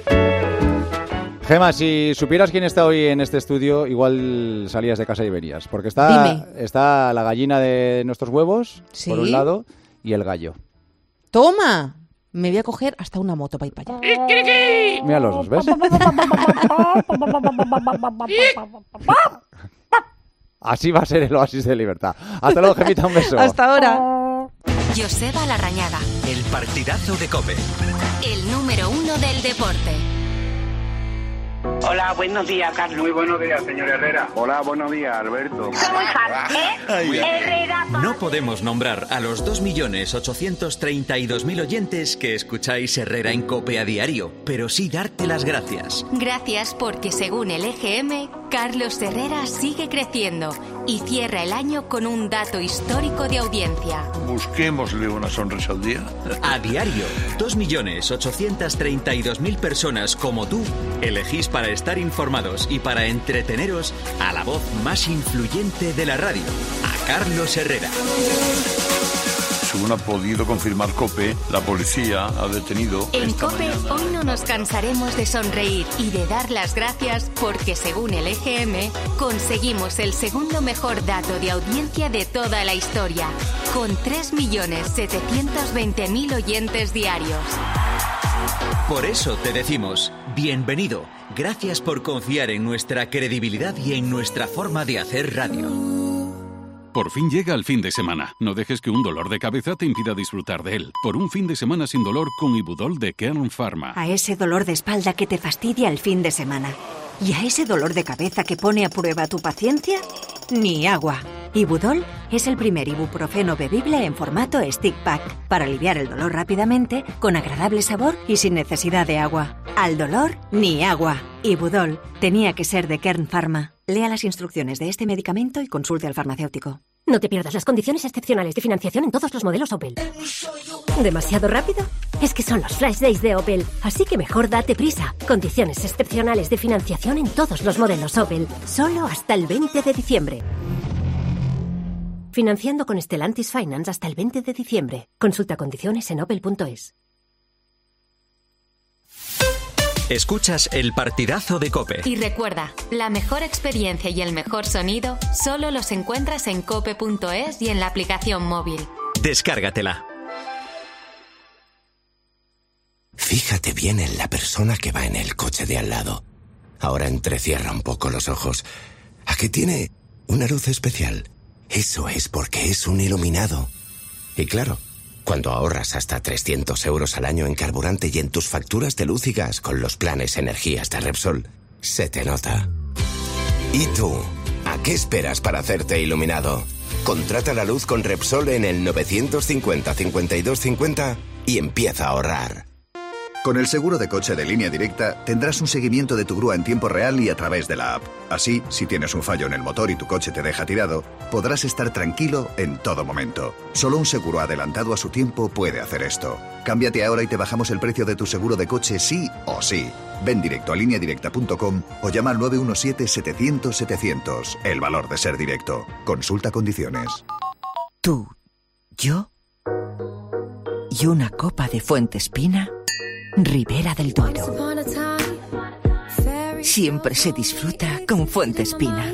Gema, si supieras quién está hoy en este estudio, igual salías de casa y venías. Porque está, está la gallina de nuestros huevos, ¿sí?, por un lado, y el gallo. ¡Toma! Me voy a coger hasta una moto para ir para allá. Mira los dos, ¿ves? Así va a ser el Oasis de Libertad. Hasta luego, Gemita, un beso. Hasta ahora. Joseba Larrañaga. El partidazo de COPE. El número uno del deporte. Hola, buenos días, Carlos. Muy buenos días, señor Herrera. Hola, buenos días, Alberto. Soy fan, ¿eh? Herrera. No podemos nombrar a los dos millones ochocientos treinta y dos mil oyentes que escucháis Herrera en COPE a diario, pero sí darte las gracias. Gracias porque según el E G M, Carlos Herrera sigue creciendo y cierra el año con un dato histórico de audiencia. Busquémosle una sonrisa al día. A diario, dos millones ochocientos treinta y dos mil personas como tú elegís para estar informados y para entreteneros a la voz más influyente de la radio, a Carlos Herrera. Según ha podido confirmar COPE, la policía ha detenido... En COPE mañana... hoy no nos cansaremos de sonreír y de dar las gracias porque según el E G M conseguimos el segundo mejor dato de audiencia de toda la historia, con tres millones setecientos veinte mil oyentes diarios. Por eso te decimos, bienvenido, gracias por confiar en nuestra credibilidad y en nuestra forma de hacer radio. Por fin llega el fin de semana. No dejes que un dolor de cabeza te impida disfrutar de él. Por un fin de semana sin dolor con Ibudol de Kern Pharma. A ese dolor de espalda que te fastidia el fin de semana. ¿Y a ese dolor de cabeza que pone a prueba tu paciencia? Ni agua. Ibudol es el primer ibuprofeno bebible en formato stick pack para aliviar el dolor rápidamente, con agradable sabor y sin necesidad de agua. Al dolor, ni agua. Ibudol tenía que ser de Kern Pharma. Lea las instrucciones de este medicamento y consulte al farmacéutico. No te pierdas las condiciones excepcionales de financiación en todos los modelos Opel. ¿Demasiado rápido? Es que son los Flash Days de Opel, así que mejor date prisa. Condiciones excepcionales de financiación en todos los modelos Opel, solo hasta el veinte de diciembre. Financiando con Stellantis Finance hasta el veinte de diciembre. Consulta condiciones en opel punto es. Escuchas el partidazo de COPE. Y recuerda, la mejor experiencia y el mejor sonido solo los encuentras en cope punto es y en la aplicación móvil. Descárgatela. Fíjate bien en la persona que va en el coche de al lado. Ahora entrecierra un poco los ojos. ¿A qué tiene una luz especial? Eso es porque es un iluminado. Y claro, cuando ahorras hasta trescientos euros al año en carburante y en tus facturas de luz y gas con los planes energías de Repsol, se te nota. ¿Y tú? ¿A qué esperas para hacerte iluminado? Contrata la luz con Repsol en el novecientos cincuenta cincuenta y dos cincuenta y empieza a ahorrar. Con el seguro de coche de Línea Directa tendrás un seguimiento de tu grúa en tiempo real y a través de la app. Así, si tienes un fallo en el motor y tu coche te deja tirado, podrás estar tranquilo en todo momento. Solo un seguro adelantado a su tiempo puede hacer esto. Cámbiate ahora y te bajamos el precio de tu seguro de coche sí o sí. Ven directo a línea directa punto com o llama al nueve uno siete setecientos setecientos. El valor de ser directo. Consulta condiciones. Tú, yo y una copa de Fuentespina. Ribera del Duero. Siempre se disfruta con Fuentespina.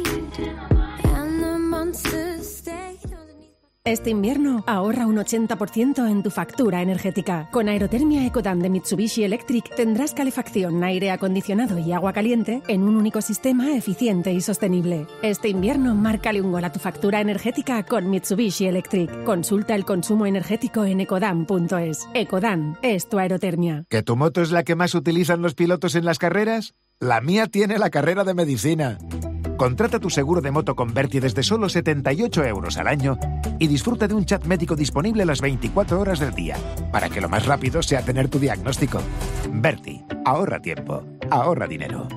Este invierno ahorra un ochenta por ciento en tu factura energética. Con Aerotermia Ecodan de Mitsubishi Electric tendrás calefacción, aire acondicionado y agua caliente en un único sistema eficiente y sostenible. Este invierno márcale un gol a tu factura energética con Mitsubishi Electric. Consulta el consumo energético en ecodan punto es. Ecodan es tu aerotermia. ¿Que tu moto es la que más utilizan los pilotos en las carreras? La mía tiene la carrera de medicina. Contrata tu seguro de moto con Berti desde solo setenta y ocho euros al año y disfruta de un chat médico disponible las veinticuatro horas del día, para que lo más rápido sea tener tu diagnóstico. Berti, ahorra tiempo, ahorra dinero.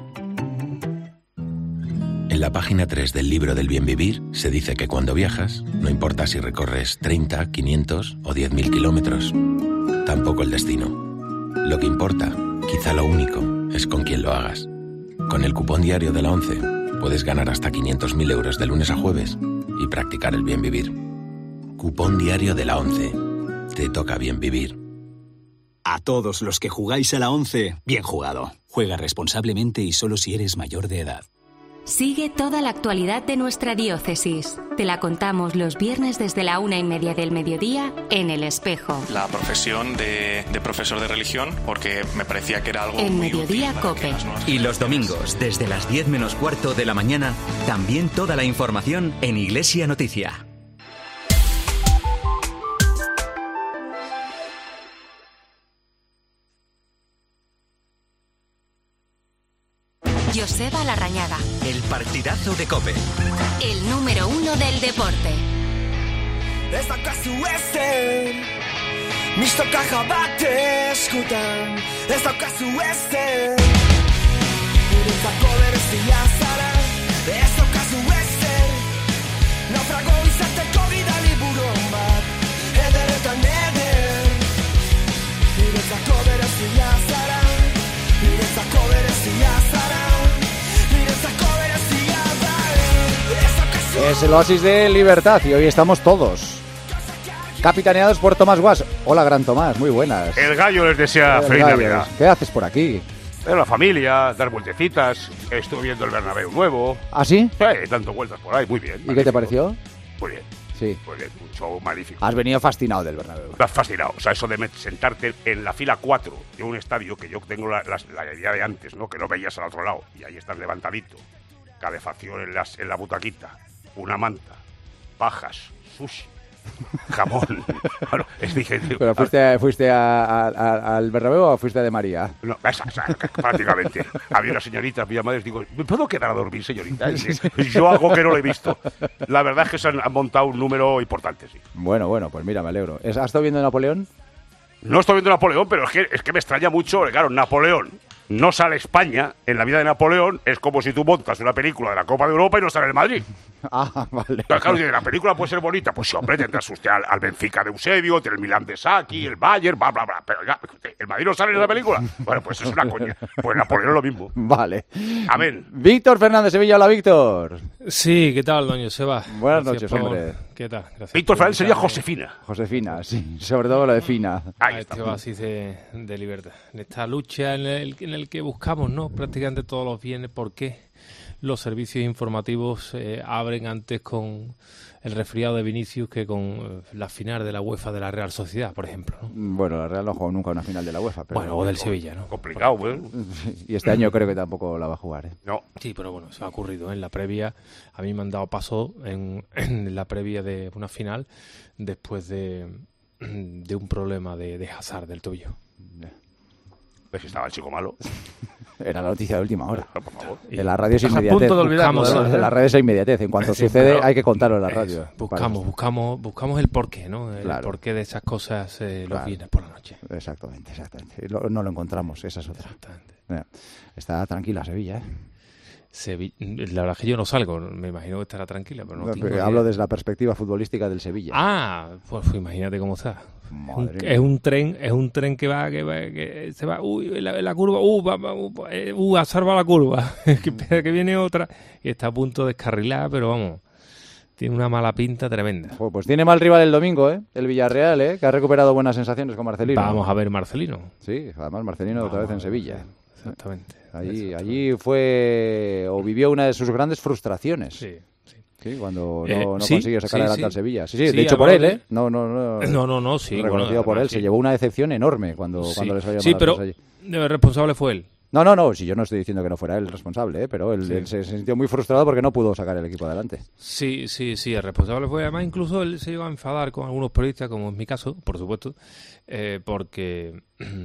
En la página tres del libro del bien vivir se dice que cuando viajas, no importa si recorres treinta, quinientos o diez mil kilómetros, tampoco el destino. Lo que importa, quizá lo único, es con quién lo hagas. Con el cupón diario de la ONCE puedes ganar hasta quinientos mil euros de lunes a jueves y practicar el bien vivir. Cupón diario de la ONCE. Te toca bien vivir. A todos los que jugáis a la ONCE, bien jugado. Juega responsablemente y solo si eres mayor de edad. Sigue toda la actualidad de nuestra diócesis. Te la contamos los viernes desde la una y media del mediodía en El Espejo. La profesión de, de profesor de religión, porque me parecía que era algo en muy Mediodía útil Cope. Y los domingos, desde las diez menos cuarto de la mañana, también toda la información en Iglesia Noticia. Joseba Larrañaga. El partidazo de COPE. El número uno del deporte. Ez daukazu ezer, mistoka bat eskutan. Ez daukazu ezer, niretzako berezia zara. Ez daukazu ezer, naufrago izateko bidali buron bat. Ederretan eder, niretzako berezia zara. Niretzako berezia zara. Niretzako berezia da. Ez daukazu. Es el oasis de libertad y hoy estamos todos capitaneados por Tomás Guas. Hola, gran Tomás, muy buenas. El gallo les desea El feliz gallo. Navidad. ¿Qué haces por aquí? Ver la familia, dar vueltecitas. Estuve viendo el Bernabéu nuevo. ¿Ah, sí? Sí, dando vueltas por ahí, muy bien. ¿Y qué te pareció? Muy bien. Sí. Muy bien, un show magnífico. Has venido fascinado del Bernabéu. Estás fascinado. O sea, eso de met- sentarte en la fila cuatro de un estadio que yo tengo la, la, la idea de antes, ¿no? Que no veías al otro lado. Y ahí estás levantadito. Calefacción en, las, en la butaquita. Una manta. Pajas. Sushi. Jamón. Bueno, es dije, ¿Pero fuiste, fuiste a, a, a, al Bernabéu o fuiste a de María? No, esa, esa, prácticamente. Había una señorita, mi madre, digo, ¿me puedo quedar a dormir, señorita? Y dice, yo algo que no lo he visto. La verdad es que se han, han montado un número importante, sí. Bueno, bueno, pues mira, me alegro. ¿Has estado viendo Napoleón? No estoy viendo Napoleón, pero es que, es que me extraña mucho, claro, Napoleón no sale España en la vida de Napoleón, es como si tú montas una película de la Copa de Europa y no sale el Madrid. Ah, vale. Claro, claro, la película puede ser bonita, pues sí, hombre, tendrás usted al, al Benfica de Eusebio, el Milán de Saki, el Bayern, bla, bla, bla, pero ya, ¿el Madrid no sale en la película? Bueno, pues es una coña. Pues Napoleón lo mismo. Vale. Amén. Víctor Fernández Sevilla, hola Víctor. Sí, ¿qué tal, doña Seba? Buenas Gracias noches, por- hombre. ¿Qué tal? Gracias Víctor por Fernández sería invitarme Josefina. Josefina, sí, sobre todo lo de fina. A este oasis de, de libertad. En esta lucha en el, en el que buscamos, ¿no? Prácticamente todos los viernes, ¿por qué los servicios informativos eh, abren antes con el resfriado de Vinicius que con eh, la final de la UEFA de la Real Sociedad, por ejemplo, ¿no? Bueno, la Real no ha jugado nunca una final de la UEFA. Pero Bueno, o del Sevilla, ¿no? Complicado, ¿eh? Y este año creo que tampoco la va a jugar, ¿eh? No. Sí, pero bueno, se ha ocurrido, ¿eh? En la previa, a mí me han dado paso en, en la previa de una final después de, de un problema de, de Hazard del tobillo. Pues estaba el chico malo. Era la noticia de última hora. Por favor. En la radio es Estás a inmediatez. punto de olvidarlo, Buscamos, ¿eh? en la radio es inmediatez. En cuanto Sí, sucede, pero- hay que contarlo en la Eso, radio. buscamos, buscamos, buscamos el porqué, ¿no? El Claro. porqué de esas cosas eh, los Claro. viernes por la noche. Exactamente, exactamente. Y lo- no lo encontramos, esa es otra. Eh, Está tranquila Sevilla, ¿eh? Sevi- la verdad es que yo no salgo, me imagino que estará tranquila, pero no No, tengo pero idea. hablo desde la perspectiva futbolística del Sevilla. Ah, pues, pues imagínate cómo está. Un- Madre mía. es un tren, es un tren que va, que va, que se va, uy, en la, en la curva, uh, va, va, uh, eh, uh, ha salvado la curva, que, espera que viene otra y está a punto de descarrilar, pero vamos, tiene una mala pinta tremenda. Jo, pues tiene mal rival el domingo, ¿eh? El Villarreal, ¿eh? Que ha recuperado buenas sensaciones con Marcelino. Vamos a ver Marcelino. Sí, además Marcelino otra vez en Sevilla. Exactamente. Allí, allí fue o vivió una de sus grandes frustraciones. Sí, sí. Sí, cuando no, Eh, no sí, consiguió sacar sí, adelante sí. al Sevilla. Sí, sí, Sí, de hecho por él, además ¿eh? No, no, no. No, no, no, sí, Reconocido bueno, por él. además, Se sí. llevó una decepción enorme cuando, Sí, cuando le salió sí, mal pero las cosas allí. el responsable fue él. No, no, no, si yo no estoy diciendo que no fuera él el responsable, ¿eh? Pero él, Sí. él se, se sintió muy frustrado porque no pudo sacar el equipo adelante. Sí, sí, sí, el responsable fue. Además, incluso él se llegó a enfadar con algunos periodistas, como es mi caso, por supuesto, eh, porque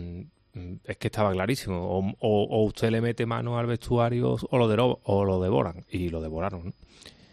es que estaba clarísimo. O, o, o usted le mete mano al vestuario o lo, dero- o lo devoran. Y lo devoraron, ¿no?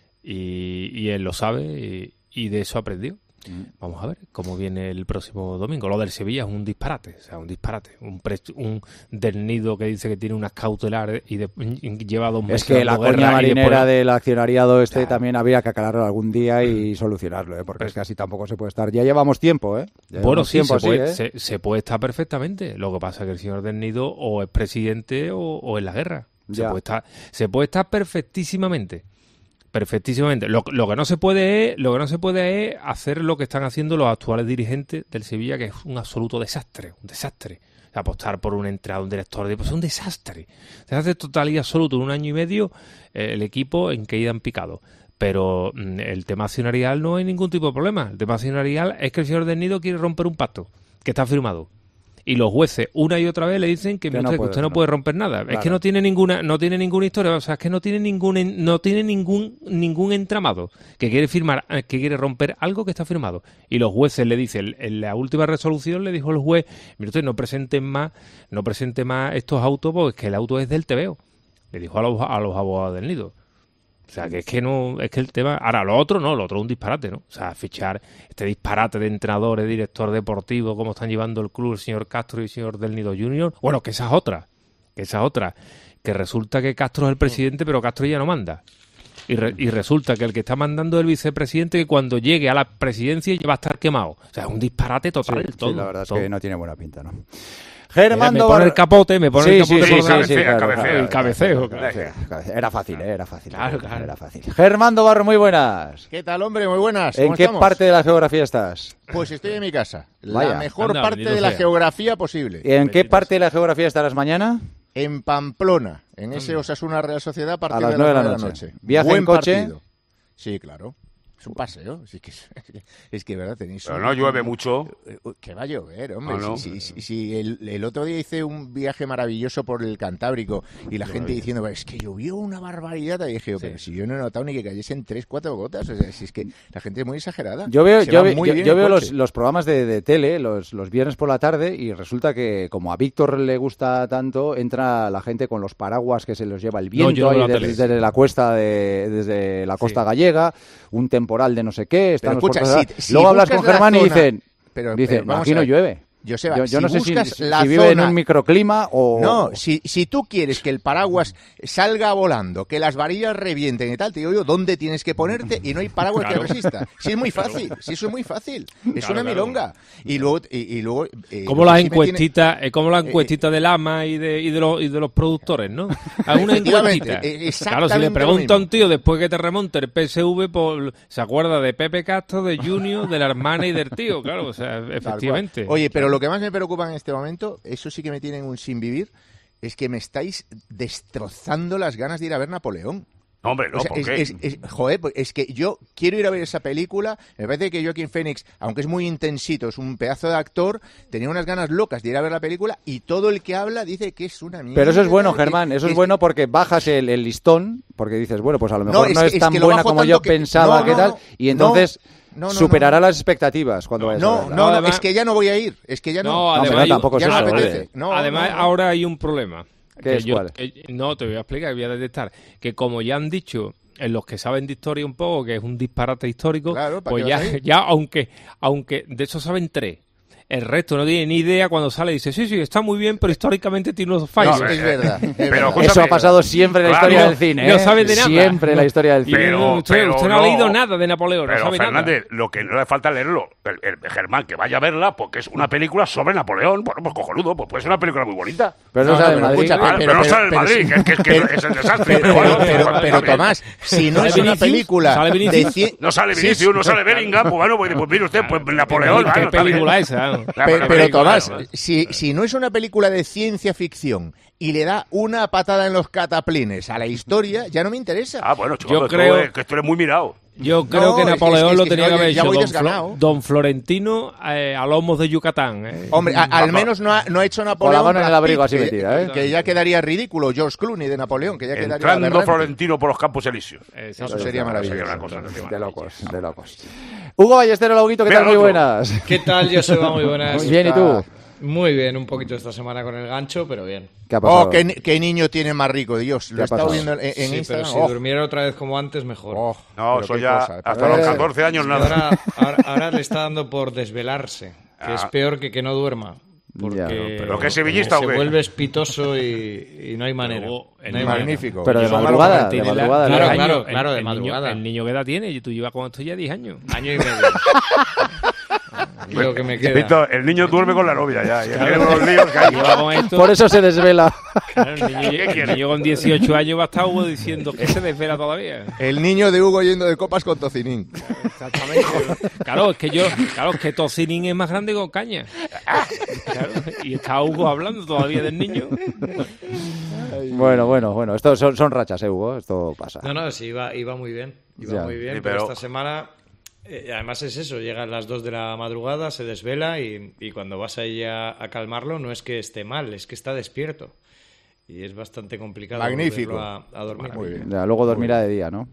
Y, y él lo sabe y, y de eso aprendió. Vamos a ver cómo viene el próximo domingo. Lo del Sevilla es un disparate, o sea, un disparate. Un, pre- un del Nido que dice que tiene unas cautelares y, de, y lleva dos meses Es que la dando guerra coña y marinera después- del accionariado este también habría que aclararlo algún día y solucionarlo, ¿eh? Porque es que así tampoco se puede estar. Ya llevamos tiempo, ¿eh? Ya Bueno, llevamos sí, tiempo se, así, puede, ¿eh? se, se puede estar perfectamente. Lo que pasa es que el señor del Nido o es presidente o, o en la guerra. Se Ya. puede, estar, se puede estar perfectísimamente. Perfectísimamente. Lo, lo que no se puede es, lo que no se puede es hacer lo que están haciendo los actuales dirigentes del Sevilla, que es un absoluto desastre, un desastre. O sea, apostar por un entrenador, un director, pues es un desastre. Se hace total y absoluto en un año y medio eh, el equipo en caída en picado. Pero mm, el tema accionarial no hay ningún tipo de problema. El tema accionarial es que el señor del Nido quiere romper un pacto que está firmado. Y los jueces una y otra vez le dicen que, Que usted, no que puede, usted no no. puede romper nada. Es Claro. que no tiene ninguna, no tiene ninguna historia, o sea, es que no tiene ningún, en- no tiene ningún, ningún entramado que quiere firmar, eh, que quiere romper algo que está firmado. Y los jueces le dicen, en la última resolución le dijo el juez, mire usted, no presenten más, no presente más estos autos porque es que el auto es del tebeo. Le dijo a los, a los abogados del Nido. O sea, que es que no, es que el tema... Ahora, lo otro no, lo otro es un disparate, ¿no? O sea, fichar este disparate de entrenadores, director deportivo, cómo están llevando el club el señor Castro y el señor del Nido Junior. Bueno, que esa es otra, que esa es otra. Que resulta que Castro es el presidente, pero Castro ya no manda. Y, re, y resulta que el que está mandando es el vicepresidente, que cuando llegue a la presidencia ya va a estar quemado. O sea, es un disparate total. Sí, todo, sí, la verdad todo. es que no tiene buena pinta, ¿no? Germán Mira, me pone el capote, me pone sí, el capote sí, por sí, delante. sí, sí, claro, cabeceo, el cabeceo. Cabeceo, cabeceo. Era fácil, eh, era fácil. Claro, claro. Era fácil. Germán Dobarro, muy buenas. ¿Qué tal, hombre? Muy buenas. ¿En ¿Cómo qué estamos? parte de la geografía estás? Pues estoy en mi casa. Vaya. La mejor Anda, parte bendito de la sea. geografía posible. ¿Y en qué parte de la geografía estarás mañana? En Pamplona, en ese Osasuna Real Sociedad a partir A las de nueve las de la nueve noche. de la noche. ¿Viaje Buen en coche? partido. Sí, claro. Es un paseo. Es que, es que verdad, tenéis... Pero un- no llueve mucho. Que va a llover, hombre. Ah, ¿no? Si, si- si el, el otro día hice un viaje maravilloso por el Cantábrico y la gente diciendo, es que llovió una barbaridad. Y dije, pero si yo no he notado ni que cayesen tres, cuatro gotas. O sea, si es que la gente es muy exagerada. Yo veo, Se yo va ve- muy yo- bien yo en veo los, coche. los programas de, de tele los, los viernes por la tarde y resulta que como a Víctor le gusta tanto, entra la gente con los paraguas que se los lleva el viento yo no ahí veo la desde, tele. desde la cuesta de, desde la costa Sí. gallega, un temporal de no sé qué, están Pero los escucha, puertos- si- si luego hablas buscas con la Germán y zona- dicen, Pero, dicen pero vamos aquí a no ver. llueve. Joseba, yo yo si no sé si, buscas si- la si vive en zona- un microclima o... No, si, si tú quieres que el paraguas salga volando, que las varillas revienten y tal, te digo yo, ¿dónde tienes que ponerte? Y no hay paraguas Claro. que resista. Sí, es muy fácil, sí, eso es muy fácil. Es Claro, una claro. milonga. Y luego... Y, y luego eh, Como lo las que sí me tiene- encuestitas, eh, como las eh, encuestitas del A M A y de, y de los y de los productores, ¿no? A una Efectivamente, encuestita. eh, Claro, si exactamente le lo pregunta a un mismo. tío después que te remonte el P S V, pues, se acuerda de Pepe Castro, de Junior, de la hermana y del tío, claro, o sea, Tal cual. efectivamente. Oye, pero lo que más me preocupa en este momento, eso sí que me tienen un sin vivir, es que me estáis destrozando las ganas de ir a ver Napoleón. No, hombre, no, O sea, ¿por es, qué? es- es- joder, pues es que yo quiero ir a ver esa película. Me parece que Joaquin Phoenix, aunque es muy intensito, es un pedazo de actor, tenía unas ganas locas de ir a ver la película y todo el que habla dice que es una mierda. Pero eso es bueno, que- Germán, eso que es bueno porque bajas el, el listón, porque dices, bueno, pues a lo No, mejor es no que- es es tan que lo buena bajo como tanto yo que- pensaba, no, ¿qué no, tal? no, Y entonces no, no, superará no, no. las expectativas cuando vayas a No, verla. no, no, Además- es que ya no voy a ir. Es que ya no. No, No, además, pero tampoco ya es no eso, me ¿vale? apetece. No, además no, no. ahora hay un problema. ¿Qué que es yo- cuál? que- no, te voy a explicar, voy a detectar. Que como ya han dicho en los que saben de historia un poco, que es un disparate histórico, Claro, ¿para pues qué vas a ya, ir? ya aunque, aunque de eso saben tres. El resto no tiene ni idea cuando sale y dice, sí, sí, está muy bien, pero históricamente tiene unos fallos. No, es verdad. es Pero verdad. escúchame, Eso ha pasado siempre en la Claro, historia no- del cine, no ¿eh? sabe de nada. Siempre en la No. historia del Y cine. Pero- usted, pero usted no, ha no- leído nada de Napoleón, no Pero sabe Fernández, nada. lo que no le falta leerlo, el, el Germán, que vaya a verla, porque es una película sobre Napoleón. Bueno, pues cojonudo, pues puede ser una película muy bonita. Pero No, no, no, sabe pero Madrid. escucha, Ah, pero, no sale el pero Madrid, sí. que, que- que Pero- es el desastre. Pero, Bueno, pero, pero, bueno, pero, está bien. Tomás, si no ¿Sale es una Vinicius? película ¿Sale de Vinicius? cien... No sale Sí, Vinicius, sí. no sale Bellingham, pues bueno, pues, pues mire usted, pues Napoleón. ¿Qué claro, está bien. película esa? Claro, Pero, pero pero, película, Tomás, claro. si, si no es una película de ciencia ficción y le da una patada en los cataplines a la historia, ya no me interesa. Ah, bueno, chico, Yo tú creo- eres- que tú eres muy mirado. Yo creo No, que es que- Napoleón es que- lo es que tenía que ya- haber ya hecho voy don, desganado. Flo- don Florentino eh, a lomos de Yucatán. eh. Hombre, a- al menos no ha, no ha hecho Napoleón. Con la mano en el Brad abrigo Pitt, así que- metida, ¿eh? Que, que ya quedaría ridículo George Clooney de Napoleón, que ya quedaría Entrando aberrante. Florentino por los Campos Elíseos. Eso Eso sería maravilloso. Sería una cosa de De locos, de locos. Hugo Ballestero, Lauguito, ¿qué Mira tal? el Muy otro. buenas. ¿Qué tal, Joseba? Muy buenas. Muy bien, ¿y tú? Muy bien, un poquito esta semana con el gancho, pero bien. ¿Qué ha pasado? Oh, qué, ni- qué niño tiene más rico, Dios. ¿Qué Lo ha he estado pasado? viendo en, en sí, Instagram. pero si Oh, durmiera otra vez como antes, mejor. oh, No, pero eso qué ya cosa, eh. hasta los Eh, catorce años Y nada. ahora, ahora, ahora le está dando por desvelarse, que Ah. es peor que que no duerma. Porque Ya, ¿Pero qué es sevillista se o qué? vuelve espitoso y, y no hay manera. Luego, No hay manera. Magnífico. Pero de Eso es malo madrugada, para de ti. madrugada. Claro, ¿no? claro, el- claro, de el niño- madrugada. El niño que edad tiene, y tú llevas con esto ya diez años. Año y medio. Y lo que me queda. Pito, el niño duerme con la novia ya. Y tiene unos líos que hay. Lleva con esto. Por eso se desvela. Claro, el, niño, ¿Qué el quiere? niño con dieciocho años va a estar Hugo diciendo que se desvela todavía. El niño de Hugo yendo de copas con tocinín. Exactamente. Claro, es que yo, claro, es que Tocinín es más grande con caña. Claro, y está Hugo hablando todavía del niño. Bueno, bueno, bueno. Esto son, son rachas, ¿eh, Hugo? Esto pasa. No, no, sí, iba, iba muy bien. Iba Ya. muy bien, Sí, pero... pero- esta semana, eh, además es eso, llega a las dos de la madrugada, se desvela y, y cuando vas ahí a, a calmarlo no es que esté mal, es que está despierto. Y es bastante complicado Magnífico. volverlo a, a dormir. Muy bien. Ya, luego dormirá de día, ¿no?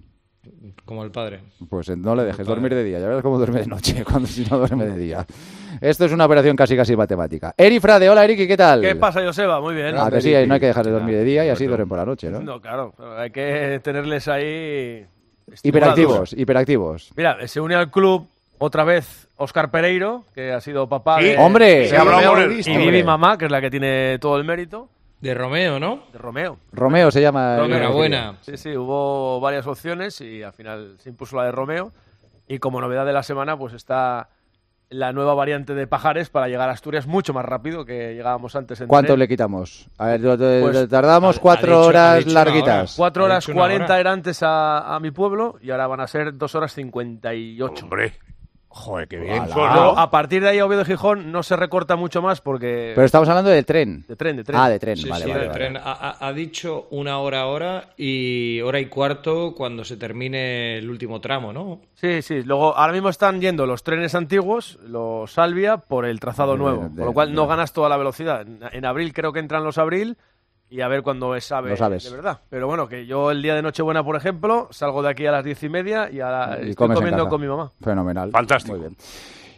como el padre. Pues no le dejes dormir de día, ya verás cómo duerme de noche, cuando si no duerme de día. Esto es una operación casi casi matemática. Eri Frade, hola Eriki, ¿qué tal? ¿Qué pasa, Joseba? Muy bien. Ah, que sí, no hay que dejar de dormir de día y así duermen por la noche, ¿no? No, claro, hay que tenerles ahí... Hiperactivos, hiperactivos. Mira, se une al club otra vez Óscar Pereiro, que ha sido papá ¿Sí? de... ¡Hombre! de Romeo, Hombre, y hombre. Vivi Mamá, que es la que tiene todo el mérito. De Romeo, ¿no? De Romeo. Romeo se llama. Enhorabuena. Sí, sí, hubo varias opciones y al final se impuso la de Romeo. Y como novedad de la semana, pues está la nueva variante de Pajares para llegar a Asturias mucho más rápido que llegábamos antes en ¿Cuánto tren. le quitamos? A ver, lo- lo- Pues, tardamos ha- cuatro ha dicho- ha horas dicho una larguitas. Cuatro Ha horas dicho una cuarenta hora. era antes a, a mi pueblo y ahora van a ser dos horas cincuenta y ocho. Hombre. Joder, qué bien. bien. Luego, a partir de ahí a Oviedo Gijón no se recorta mucho más porque... Pero estamos hablando del tren. De tren, de tren. Ah, de tren, Sí, vale, sí, vale, el vale. tren ha, ha- ha dicho una hora ahora y hora y cuarto cuando se termine el último tramo, ¿no? Sí, sí. Luego, ahora mismo están yendo los trenes antiguos, los Salvia, por el trazado De- nuevo. de- Con lo cual no de- ganas toda la velocidad. En, en abril creo que entran los Abril y a ver cuándo es AVE Los Aves. de verdad. Pero bueno, que yo el día de Nochebuena, por ejemplo, salgo de aquí a las diez y media y, ahora Y estoy comes en comiendo casa. con mi mamá. Fenomenal. Fantástico. Muy bien.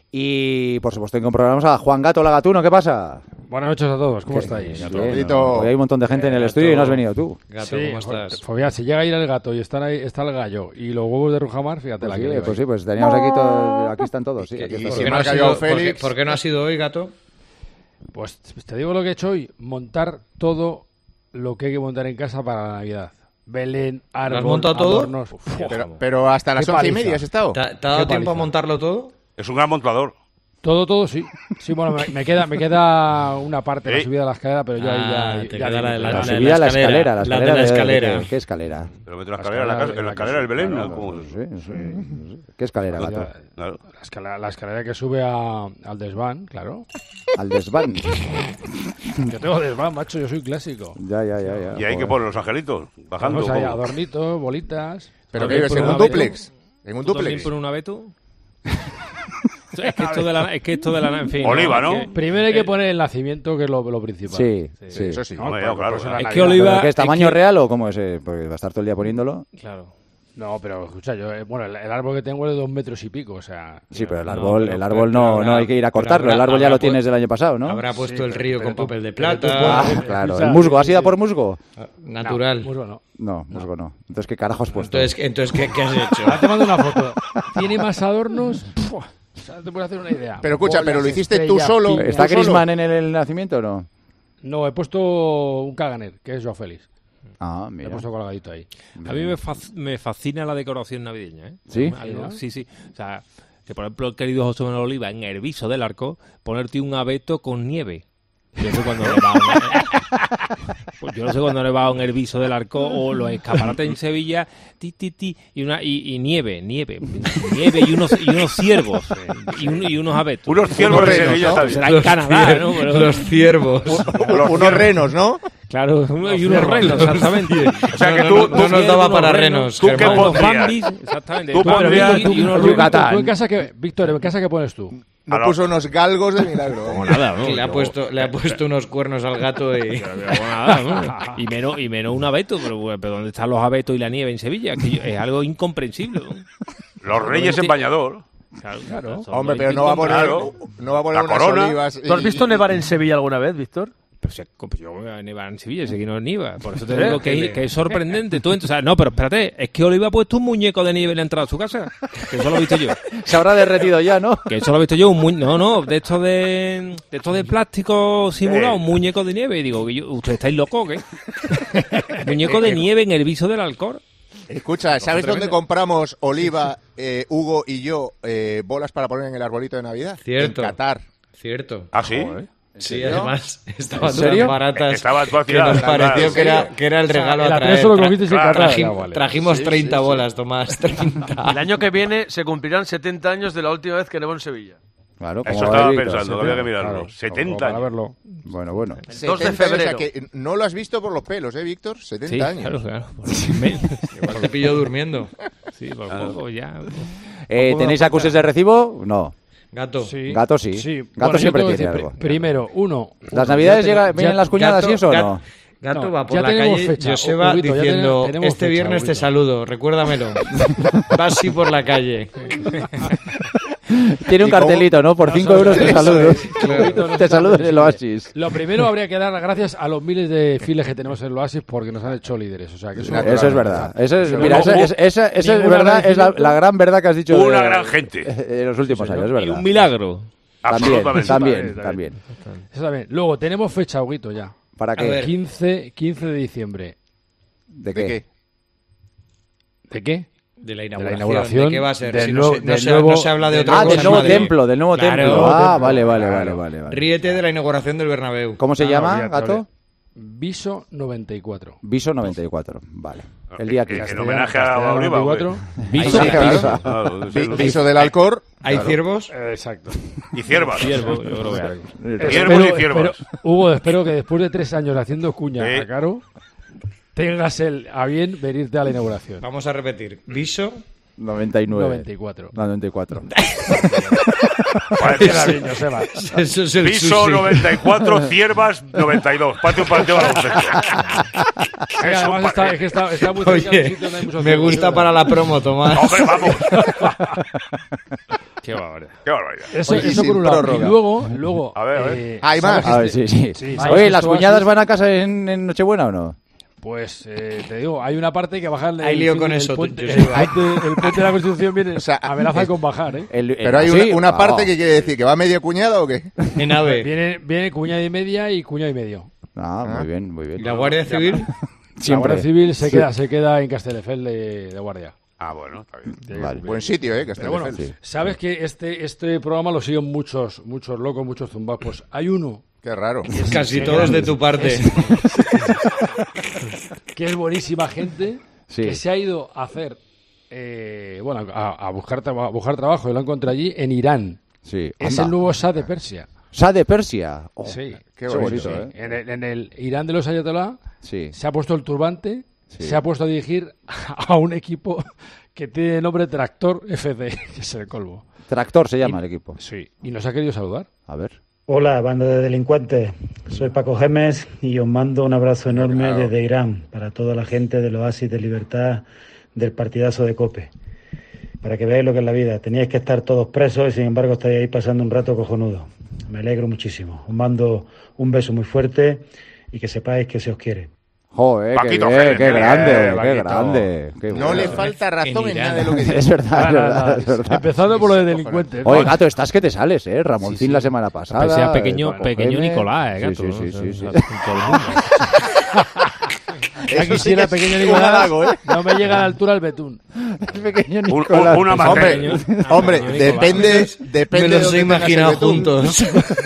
Y por supuesto incorporamos a Juan Gato, la Gatuno, ¿qué pasa? Buenas noches a todos, ¿cómo ¿Qué- estáis? Bien, ¿no? Hoy hay un montón de gente en el estudio y no has venido tú. Gato, Sí, ¿cómo estás? Pues mira, si llega a ir el gato y están ahí, está el gallo y los huevos de Rujamar, fíjate Pues la sí, que le pues sí, pues teníamos aquí todo, aquí están todos, sí. Aquí ¿Y está por todo. qué no ha sido- por qué- por qué no ha sido hoy, Gato? Pues te digo lo que he hecho hoy, montar todo lo que hay que montar en casa para la Navidad. Belén, árbol, has montado todo? adornos. Uf, Pero, pero hasta las Qué once y paliza. media has estado. ¿Te, te ha dado Qué tiempo a paliza. montarlo todo? Es un gran montador. Todo, todo, sí. Sí, bueno, me, me queda me queda una parte, la Sí. subida a la escalera, pero yo ahí Ah, ya... te ya queda digo, la- ya- la- La la- subida a la escalera, escalera, la la de escalera. la de- de- escalera. ¿Qué, qué escalera? Pero mete la escalera, la, casa- en la escalera del Belén. ¿no? ¿Cómo? Sí, sí, sí. ¿Qué escalera, Gato? Claro. La escalera, la escalera que sube a- al desván, claro. Al desván. Yo tengo desván, macho, yo soy clásico. Ya, ya, ya. ya. Y hay que Joder. poner los angelitos, bajando. Vamos ahí, ¿cómo? adornitos, bolitas. Pero Todo que vives por en una un vez. dúplex. En un ¿Tú también dúplex. por un abeto? Es que esto de la, es que esto de la, en fin. Oliva, ¿no? Es que, Primero hay que poner el nacimiento, que es lo, lo principal. Sí, sí. Eso sí. Hombre, Claro, claro, por eso claro. la es que Navidad. Oliva. ¿Pero qué es tamaño que- real o cómo es? eh? Porque va a estar todo el día poniéndolo. Claro. No, pero escucha, yo, eh, bueno, el, el árbol que tengo es de dos metros y pico, o sea... Sí, pero el No, árbol, pero- el árbol pero no, habrá- no hay que ir a pero cortarlo. habrá- El árbol ya habrá lo pu- tienes del año pasado, ¿no? Habrá puesto Sí, el pero- río pero con tú- papel de pero tú plata. Ah, puedes- claro. o sea, ¿El musgo? ¿Has sí, ido a sí. por musgo? Natural. Musgo no. No, musgo no. Entonces, ¿qué carajo has puesto? Entonces, entonces ¿qué, qué has hecho? Ahora te mando una foto. Tiene más adornos... Pua, o sea, no te puedes hacer una idea. Pero escucha, pero lo Bolas, hiciste tú estrellas, solo. piñas. ¿Está ¿Tú solo? Griezmann en el, el nacimiento o no? No, he puesto un caganer, que es Joao Félix. Ah, Le he mira. puesto colgadito ahí. A mí me, fac- me fascina la decoración navideña, ¿eh? ¿Sí? Algo- sí, sí. O sea, que por ejemplo, el querido José Manuel Oliva, en el viso del arco, ponerte un abeto con nieve. Yo no sé cuándo he nevado, ¿no? Pues yo no sé cuándo he nevado en el viso del arco o los escaparates en Sevilla, ti, ti, ti, y, una, y, y nieve, nieve, nieve y unos, y unos ciervos y, un- y unos abetos. Unos ciervos de Sevilla está bien. Será en Canadá, ¿no? Pero- Los ciervos. Unos renos, ¿no? Claro, y unos renos, exactamente. O sea que No, tú, no, tú no nos daba unos para renos, renos. ¿tú qué Germán. unos pondrías? bambis, exactamente. Tú Claro, pondrías- y- y unos Víctor, Yucatán. ¿tú en casa que, Víctor, ¿en casa qué pones tú? No A lo- puso unos galgos de milagro. Como nada, ¿no? Que le ha Yo- puesto, le ha puesto unos cuernos al gato y... Pero nada, ¿no? Y menos, y menos un abeto, pero, bueno, pero ¿dónde están los abetos y la nieve en Sevilla? Que yo- es algo incomprensible, ¿no? Los reyes en bañador. Claro, Claro. son Hombre, los pero no va a poner, Claro. no va a poner La unas corona. olivas. ¿Tú has y- visto y- nevar en Sevilla alguna vez, Víctor? Pero si, pues yo voy a nevar en Sevilla, sé que no nieva. Por eso te digo que, es- que es sorprendente. Tú, entonces, o sea, no, pero espérate, es que Oliva ha puesto un muñeco de nieve en la entrada de su casa. Que eso lo he visto yo. Se habrá derretido ya, ¿no? Que eso lo he visto yo. Un mu- no, no, de estos de, de estos de plástico simulado, un muñeco de nieve. Y digo, que yo- ¿ustedes estáis locos o qué? Muñeco de nieve en el viso del alcohol. Escucha, ¿sabes dónde tremendo. compramos Oliva, eh, Hugo y yo eh, bolas para poner en el arbolito de Navidad? Cierto. En Qatar. Cierto. ¿Ah, sí? Sí, serio? además estaban ¿En serio? tan baratas Estaba tú que nos claro, pareció claro, que era, sí. que era el regalo el a atrezo traer. lo Tra- cogiste sin tra- cargar, trajim- ya vale. Trajimos Sí, treinta sí, sí. bolas, Tomás, treinta. El año que viene se cumplirán setenta años de la última vez que nevó en Sevilla. Claro, Eso como estaba va Víctor, pensando, sí, había que claro. mirarlo. Claro, setenta para años. verlo. Bueno, bueno. dos de setenta años, febrero. o sea que no lo has visto por los pelos, ¿eh, Víctor? setenta Sí, años. claro, claro. Me- Igual te pilló durmiendo. Sí, por poco ya. Eh, ¿Tenéis acuses de recibo? No. Gato. Sí. Gato sí. Sí. Gato Bueno, yo siempre tengo que tiene decir, algo. pri- Primero, uno. ¿Las uno, navidades ya tengo- llega- ya- vienen las cuñadas Gato- y eso o Gat- no? Gato No, va por ya la tenemos calle, fecha, Joseba Huguito, ya diciendo, tenemos este fecha, viernes te Huguito". saludo, recuérdamelo. Va así por la calle. Tiene un cartelito, ¿no? Por cinco euros te saludo. Te saludo en el Oasis. Lo primero habría que dar las gracias a los miles de files que tenemos en el Oasis porque nos han hecho líderes. O sea, que eso, Eso es verdad. Eso es, No, mira, no, esa, hubo esa, esa, esa es ningún verdad, es la, la gran verdad que has dicho. Una de, gran gente. En los últimos Sí, años, es señor. verdad. Y un milagro. También, Absolutamente. también, Está también. Eso también. Luego, tenemos fecha, Huguito, ya. ¿Para A qué? ver. quince, quince de diciembre. ¿De ¿De qué? qué? ¿De qué? De la De inauguración. la inauguración ¿De qué va a ser? del Si no, nuevo- se, no del se- nuevo- no se habla de del- otra Ah, cosa del en nuevo Madrid. templo, del nuevo Claro. templo. Ah, Claro. vale, vale, Claro. vale, vale, vale. Ríete de la inauguración del Bernabéu. ¿Cómo se Ah, llama, olvídate, gato? olvídate. Viso noventa y cuatro. Viso noventa y cuatro. Vale. El día En- en quince. homenaje a Castellano Oliva, noventa y cuatro. Viso, Sí, claro. Viso. Claro, Vi- sí, Viso del Alcor. ¿Hay Claro. ciervos? Eh, Exacto. Y ciervas. Ciervo, yo creo que hay. Ciervos y Espero- ciervas. espero- Hugo, espero que después de tres años haciendo cuña Sí. a Caro, tengas el a bien venirte a la inauguración. Vamos a repetir. Viso. noventa y nueve. noventa y cuatro. noventa y cuatro. Queda bien, Joseba. Eso es el Piso sushi. noventa y cuatro, ciervas noventa y dos. Patio patio baloncesto. Sí, Es un además pa- está, es que está, está muy cerca de un Oye, sitio donde hay muchos me ciervos, gusta ¿verdad? para la promo, Tomás. Hombre, vamos. Qué barbaridad. Qué barbaridad. Eso, Oye, y eso sin por un lado. Y prórroga. luego, luego A ver, a ver. eh, Hay ¿sabes más. A ver, este- sí, sí. Sí, ¿sabes Oye, que ¿las esto cuñadas así? van a casa en, en Nochebuena o no? Pues eh, te digo, hay una parte que bajar Hay el, lío fin- con el eso, puente, yo el, sé. puente, el puente de la Constitución viene O sea, amenaza es- con bajar, ¿eh? El- el- Pero hay ¿sí? una, una parte Ah. que quiere decir que va media cuñada o qué. En AVE. Viene, viene cuña y media y cuña y medio. Ah, muy bien, muy ¿Y bien. la Guardia Civil? La Siempre. Guardia Civil se Sí. queda, se queda en Castelldefels de, de guardia. Ah, bueno, está bien. Vale. Buen sitio, ¿eh? Pero bueno, Castelldefels. sabes que este, este programa lo siguen muchos, muchos locos, muchos zumbados. Pues hay uno Qué raro. Casi todos de tu parte. que es buenísima gente, Sí. que se ha ido a hacer, eh, bueno, a, a buscar, traba- a buscar trabajo y lo encontré allí en Irán. Sí. Es Anda. el nuevo Shah de Persia. Shah de Persia. Oh, Sí. Qué Qué bonito, bonito, ¿eh? En el, en el Irán de los Ayatollah Sí. se ha puesto el turbante, Sí. se ha puesto a dirigir a un equipo que tiene el nombre Tractor F C, que es el colmo. Tractor se llama el equipo. Sí. Y nos ha querido saludar. A ver. Hola, banda de delincuentes. Soy Paco Gemes y os mando un abrazo enorme Claro. desde Irán para toda la gente del Oasis de Libertad del partidazo de COPE. Para que veáis lo que es la vida. Teníais que estar todos presos y sin embargo estáis ahí pasando un rato cojonudo. Me alegro muchísimo. Os mando un beso muy fuerte y que sepáis que se os quiere. Joder, qué, Paquito bien, Gémez, qué eh, grande, qué Paquito. grande. Qué No bueno. le falta razón en, En nada de lo que dice. Es verdad, es Nada, verdad, nada. es verdad. Empezando por lo de delincuentes. Oye, gato, estás que te sales, ¿eh? Ramoncín la semana pasada. Parecía pequeño, Paco pequeño Gémez. Nicolás, eh, Sí, gato. Sí, sí, ¿no? sí, sí. O sea, todo el mundo. Ya Eso sí quisiera que es pequeño un Nicolás. halago, ¿eh? No me llega a la altura el betún. El pequeño Un- Nicolás. un- una más Hombre, pequeño. hombre, Nicolás. depende, depende Me de los dónde he tengas imaginado el betún. juntos.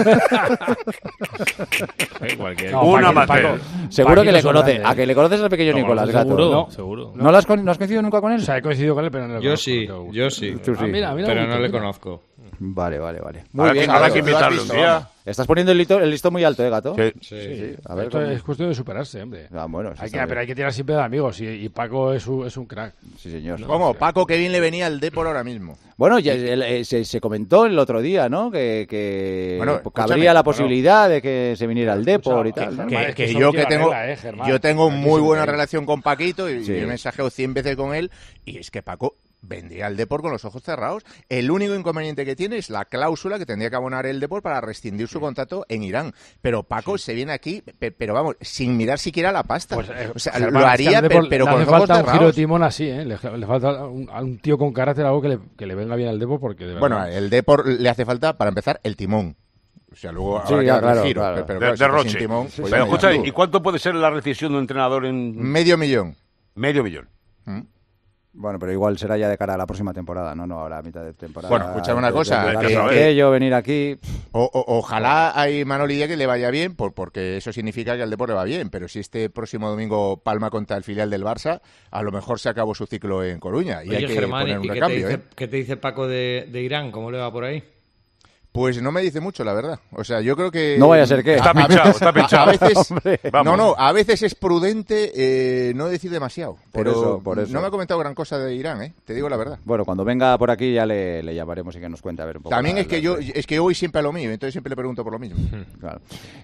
Eh, cualquier- No, Una Paquito, amateur. Paco. Seguro que Paquito le son conoce. grandes, ¿A que le conoces al pequeño No, Nicolás, gato? seguro, ¿No? seguro. ¿No, lo has, con- ¿No has coincidido nunca con él? O sea, he coincidido con él, pero no le Yo conozco, sí, pero- yo sí. Tú sí. Ah, mira, mira, Pero bonito, no le mira. conozco. Vale, vale, vale. Muy Habrá bien, que- habrá gato. que Lo has invitarle un visto, día. vamos. Estás poniendo el, lito- el listón muy alto, ¿eh, gato? Sí. Sí. A ver, Esto cómo- es cuestión de superarse, hombre. Ah, bueno, eso Hay está que, pero bien. hay que tirar siempre de amigos y, y Paco es un, es un crack. Sí, señor. ¿Cómo? Paco, qué bien le venía el Depor ahora mismo. Bueno, ya, el- eh, se, se comentó el otro día, ¿no? Que, que Bueno, pues, escúchame, cabría la bueno. posibilidad de que se viniera el Depor y Escucha, tal. ¿no? que- Que, que eso yo quiero que tengo arreglar, eh, Germán. yo tengo Aquí muy se buena ve. relación con Paquito y Sí. yo he mensajeo cien veces con él y es que Paco vendría al Depor con los ojos cerrados. El único inconveniente que tiene es la cláusula que tendría que abonar el Depor para rescindir su contrato en Irán. Pero Paco se viene aquí, pe- pero vamos, sin mirar siquiera la pasta. Pues, eh, o sea, Germán, lo es que haría, al pe- Depor pero le con hace los ojos falta un giro de cerrados. timón así, ¿eh? Le, le falta un, a un tío con carácter, algo que le, que le venga bien al Depor porque de verdad... Bueno, el Depor le hace falta, para empezar, el timón. O sea, luego Sí, habrá que ya, darle claro, giro. claro. Pero, pero De, claro, si está derroche. sin timón, Sí, pues pero ya, escucha, ya. ¿y cuánto puede ser la rescisión de un entrenador en Medio millón. medio millón? ¿Mm? Bueno, pero igual será ya de cara a la próxima temporada, no, no, ahora a mitad de temporada. Bueno, escúchame una De- de- cosa, de- que- de- que- de yo venir aquí. O, o- ojalá a Imanol que le vaya bien, por, porque eso significa que al Depor le va bien. Pero si este próximo domingo palma contra el filial del Barça, a lo mejor se acabó su ciclo en Coruña y Oye, hay que Germán, poner un ¿y qué te, recambio. dice, ¿eh? qué te dice Paco de, de Irán? ¿Cómo le va por ahí? Pues no me dice mucho, la verdad. O sea, yo creo que... No vaya a ser que... Está pinchado, está pinchado. A veces, Vamos. no, no, a veces es prudente eh, no decir demasiado. Por pero eso, por eso. no me ha comentado gran cosa de Irán, ¿eh? Te digo la verdad. Bueno, cuando venga por aquí ya le, le llamaremos y que nos cuente a ver un poco. También la, es que la yo historia. es que yo voy siempre a lo mío, entonces siempre le pregunto por lo mismo. Claro.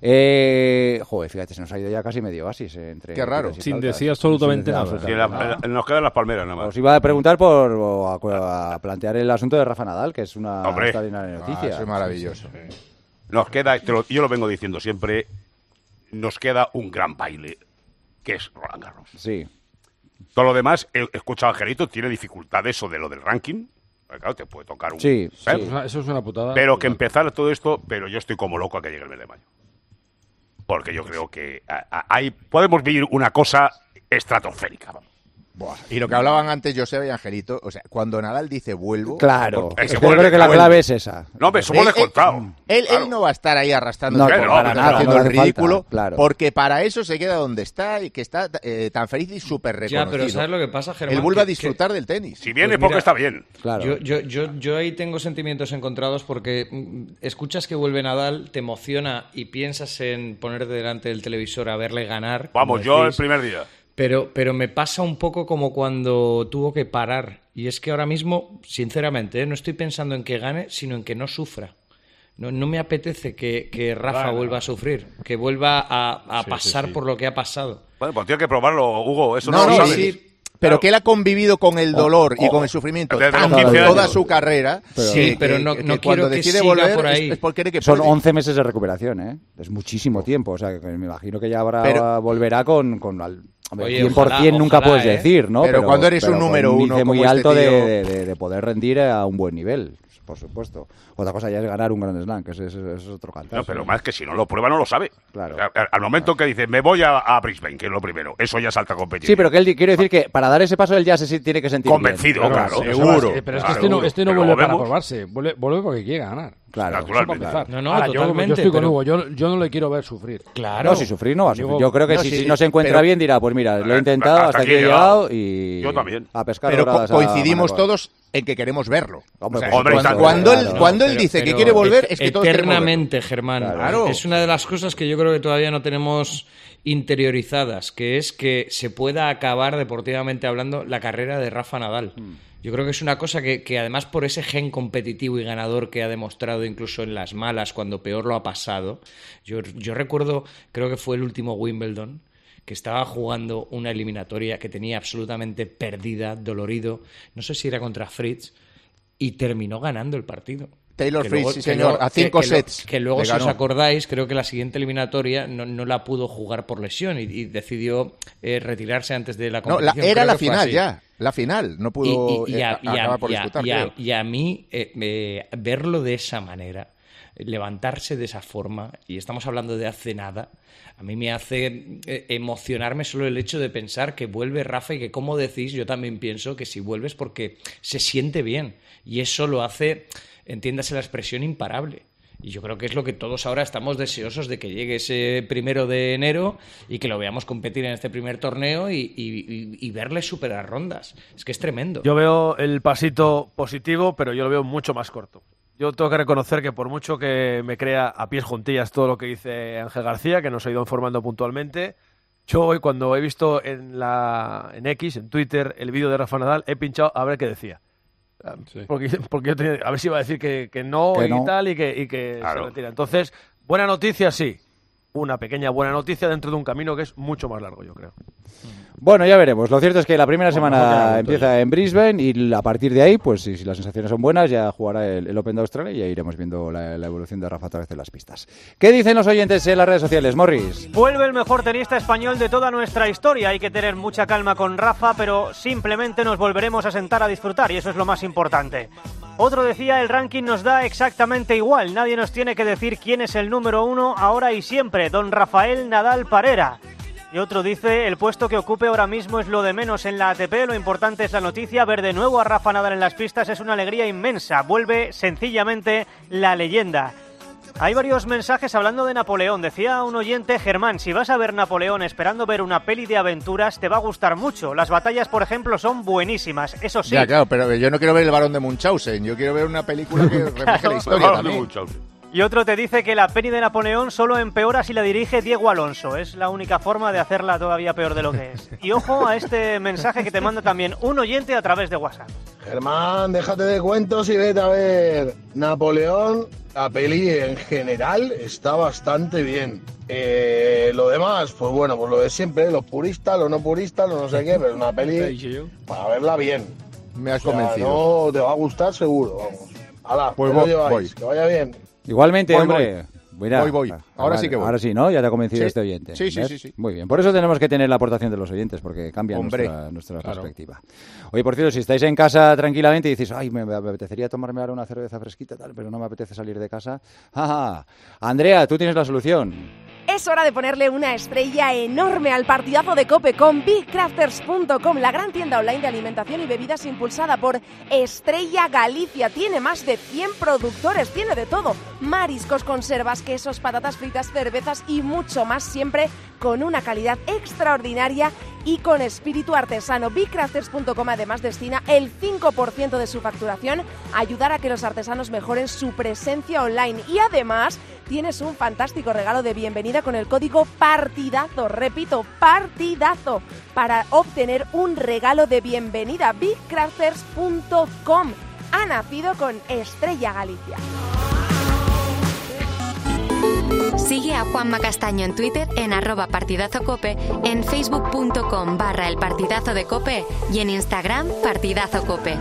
Eh, joder, fíjate, se nos ha ido ya casi medio oasis. Eh, entre Qué raro. Sin faltas. decir absolutamente Sin nada. decir Sí, la, la, nos quedan las palmeras nada más. Os iba a preguntar por o a, a plantear el asunto de Rafa Nadal, que es una Hombre. extraordinaria noticia. Ah, eso es maravilloso. Sí, sí, sí. Nos queda, te lo- yo lo vengo diciendo siempre, nos queda un gran baile, que es Roland Garros. Sí. Todo lo demás, he escuchado a Angelito, tiene dificultades eso de lo del ranking. Claro, te puede tocar un... Sí, ¿eh? sí. Eso es una- Eso es una putada. Pero que empezara todo esto, pero yo estoy como loco a que llegue el mes de mayo. Porque yo creo que a- a- hay, podemos vivir una cosa estratosférica. vamos. Buah. Y lo que hablaban antes Joseba y Angelito, o sea, cuando Nadal dice vuelvo... Claro. porque- Es que Yo creo vuelve, que la vuelve. clave es esa. No, hombre, somos Él- descontados. Él, Claro. él no va a estar ahí arrastrando, No, Claro, no, para nada, haciendo no el hace falta, ridículo, claro. porque para eso se queda donde está y que está eh, tan feliz y súper Ya, reconocido. pero ¿sabes lo que pasa, Germán? Él vuelve a Que- disfrutar del tenis. Si viene Pues porque mira, está bien. Claro. Yo, yo, yo, yo ahí tengo sentimientos encontrados porque mm, escuchas que vuelve Nadal, te emociona y piensas en ponerte delante del televisor a verle ganar. Vamos, como yo el decís. primer día. Pero, pero me pasa un poco como cuando tuvo que parar. Y es que ahora mismo, sinceramente, ¿eh? no estoy pensando en que gane, sino en que no sufra. No, no me apetece que, que Rafa Claro. vuelva a sufrir, que vuelva a, a Sí, sí, pasar sí. por lo que ha pasado. Bueno, pues tiene que probarlo, Hugo. Eso no, No, lo no, sabes. sí. Pero Claro. que él ha convivido con el dolor y Oh, con el sufrimiento desde los tanto quince toda años. su carrera. Pero- Sí, que- pero que- no- que no cuando quiero que decide siga volver por es- ahí. es porque cree que Son puede. once meses de recuperación, ¿eh? Es muchísimo tiempo. O sea, que me imagino que ya habrá Pero- volverá con, con al, hombre, Oye, cien por ciento ojalá, nunca ojalá, puedes ¿eh? decir, ¿no? Pero cuando eres un con número un uno índice muy como alto este de, tío- de- de- de poder rendir a un buen nivel, por supuesto. Otra cosa ya es ganar un Grand Slam, que ese, ese- ese es otro cantar. No, pero más que si no lo prueba, no lo sabe. Claro. O sea, al- al momento que dice, me voy a, a Brisbane, que es lo primero, eso ya salta a competir. Sí, pero que él di- quiero decir que para dar ese paso él ya se sí tiene que sentir Convencido, bien. claro. seguro. Eh, pero es que Claro, este no, este no pero vuelve para vemos. probarse, vuelve, vuelve porque quiere ganar. Claro, Naturalmente. Eso para empezar. No, no, Ahora, yo- totalmente, Yo, estoy con pero- Hugo, yo, yo no le quiero ver sufrir. Claro. No, si sufrir no va a sufrir. Digo, Yo creo que no, si, sí, si no se encuentra pero- bien dirá, pues mira, lo he Eh, intentado hasta hasta aquí aquí he he llegado llegado. y Yo también. a pescar Pero co- horas a coincidimos Manacor. todos en que queremos verlo. Hombre, O sea, por Hombre, cuando, tanto. cuando él, Claro. cuando él Pero- dice que pero quiere volver, et- es que todos queremos verlo. eternamente, Germán. Claro. Es una de las cosas que yo creo que todavía no tenemos interiorizadas, que es que se pueda acabar deportivamente hablando la carrera de Rafa Nadal. Yo creo que es una cosa que, que además por ese gen competitivo y ganador que ha demostrado incluso en las malas, cuando peor lo ha pasado. Yo, yo recuerdo, creo que fue el último Wimbledon, que estaba jugando una eliminatoria que tenía absolutamente perdida, dolorido, no sé si era contra Fritz, y terminó ganando el partido. Taylor Que Fritz, luego- sí, que señor, luego- a cinco que- que lo- sets. Que luego, le si os ganó. acordáis, creo que la siguiente eliminatoria no, no la pudo jugar por lesión y, y decidió eh, retirarse antes de la No, la- competición. era Creo la que fue final así. ya. La final. No pudo Y, y- y a, eh, y a- acabar por y a- disputar, y a- creo. y a mí, eh, eh, verlo de esa manera, levantarse de esa forma, y estamos hablando de hace nada, a mí me hace eh, emocionarme solo el hecho de pensar que vuelve Rafa y que, como decís, yo también pienso que si vuelves porque se siente bien. Y eso lo hace, entiéndase la expresión, imparable. Y yo creo que es lo que todos ahora estamos deseosos de que llegue ese primero de enero y que lo veamos competir en este primer torneo y, y- y- y verle superar rondas. Es que es tremendo. Yo veo el pasito positivo, pero yo lo veo mucho más corto. Yo tengo que reconocer que por mucho que me crea a pies juntillas todo lo que dice Ángel García, que nos ha ido informando puntualmente, yo hoy cuando he visto en, la, en X, en Twitter, el vídeo de Rafa Nadal, he pinchado a ver qué decía. Sí. Porque, porque yo tenía, a ver si iba a decir que, que no Que y no. tal y que, y que Claro. se retira. Entonces, buena noticia sí. Una pequeña buena noticia dentro de un camino que es mucho más largo, yo creo. Bueno, ya veremos. Lo cierto es que la primera Bueno, mejor que semana la empieza en Brisbane y a partir de ahí, pues si, si las sensaciones son buenas, ya jugará el, el Open de Australia y ya iremos viendo la, la evolución de Rafa a través de las pistas. ¿Qué dicen los oyentes en las redes sociales, Morris? Vuelve el mejor tenista español de toda nuestra historia. Hay que tener mucha calma con Rafa, pero simplemente nos volveremos a sentar a disfrutar y eso es lo más importante. Otro decía, el ranking nos da exactamente igual. Nadie nos tiene que decir quién es el número uno ahora y siempre. Don Rafael Nadal Parera. Y otro dice, el puesto que ocupe ahora mismo es lo de menos en la A T P, lo importante es la noticia, ver de nuevo a Rafa Nadal en las pistas es una alegría inmensa, vuelve sencillamente la leyenda. Hay varios mensajes hablando de Napoleón. Decía un oyente, Germán, si vas a ver Napoleón esperando ver una peli de aventuras, te va a gustar mucho. Las batallas, por ejemplo, son buenísimas, eso sí. Ya, claro, pero yo no quiero ver El Barón de Munchausen, yo quiero ver una película que refleje claro, la historia también. Y otro te dice que la peli de Napoleón solo empeora si la dirige Diego Alonso. Es la única forma de hacerla todavía peor de lo que es. Y ojo a este mensaje que te manda también un oyente a través de WhatsApp. Germán, déjate de cuentos y vete a ver Napoleón. La peli en general está bastante bien. Eh, lo demás, pues bueno, pues lo de siempre, los puristas, los no puristas, los no sé qué, pero es una peli para verla bien. Me has o sea, convencido. No te va a gustar seguro, vamos. Hala, pues voy, voy, voy. Que vaya bien. Igualmente, voy, hombre. Voy. Mira, voy, voy. Ahora vale, sí que voy. Ahora sí, ¿no? Ya te ha convencido sí. este oyente. Sí, sí, sí, sí. Muy bien. Por eso tenemos que tener la aportación de los oyentes, porque cambia Hombre, nuestra, nuestra claro. perspectiva. Oye, por cierto, si estáis en casa tranquilamente y dices, ay, me, me apetecería tomarme ahora una cerveza fresquita, tal, pero no me apetece salir de casa. ¡Ja! Andrea, tú tienes la solución. Es hora de ponerle una estrella enorme al partidazo de COPE con big crafters punto com, la gran tienda online de alimentación y bebidas impulsada por Estrella Galicia. Tiene más de cien productores, tiene de todo. Mariscos, conservas, quesos, patatas fritas, cervezas y mucho más, siempre con una calidad extraordinaria y con espíritu artesano. big crafters punto com además destina el cinco por ciento de su facturación a ayudar a que los artesanos mejoren su presencia online. Y además tienes un fantástico regalo de bienvenida con el código PARTIDAZO, repito, PARTIDAZO, para obtener un regalo de bienvenida. big crafters punto com ha nacido con Estrella Galicia. Sigue a Juanma Castaño en Twitter en arroba partidazocope, en facebook.com barra el partidazo de Cope y en Instagram partidazocope.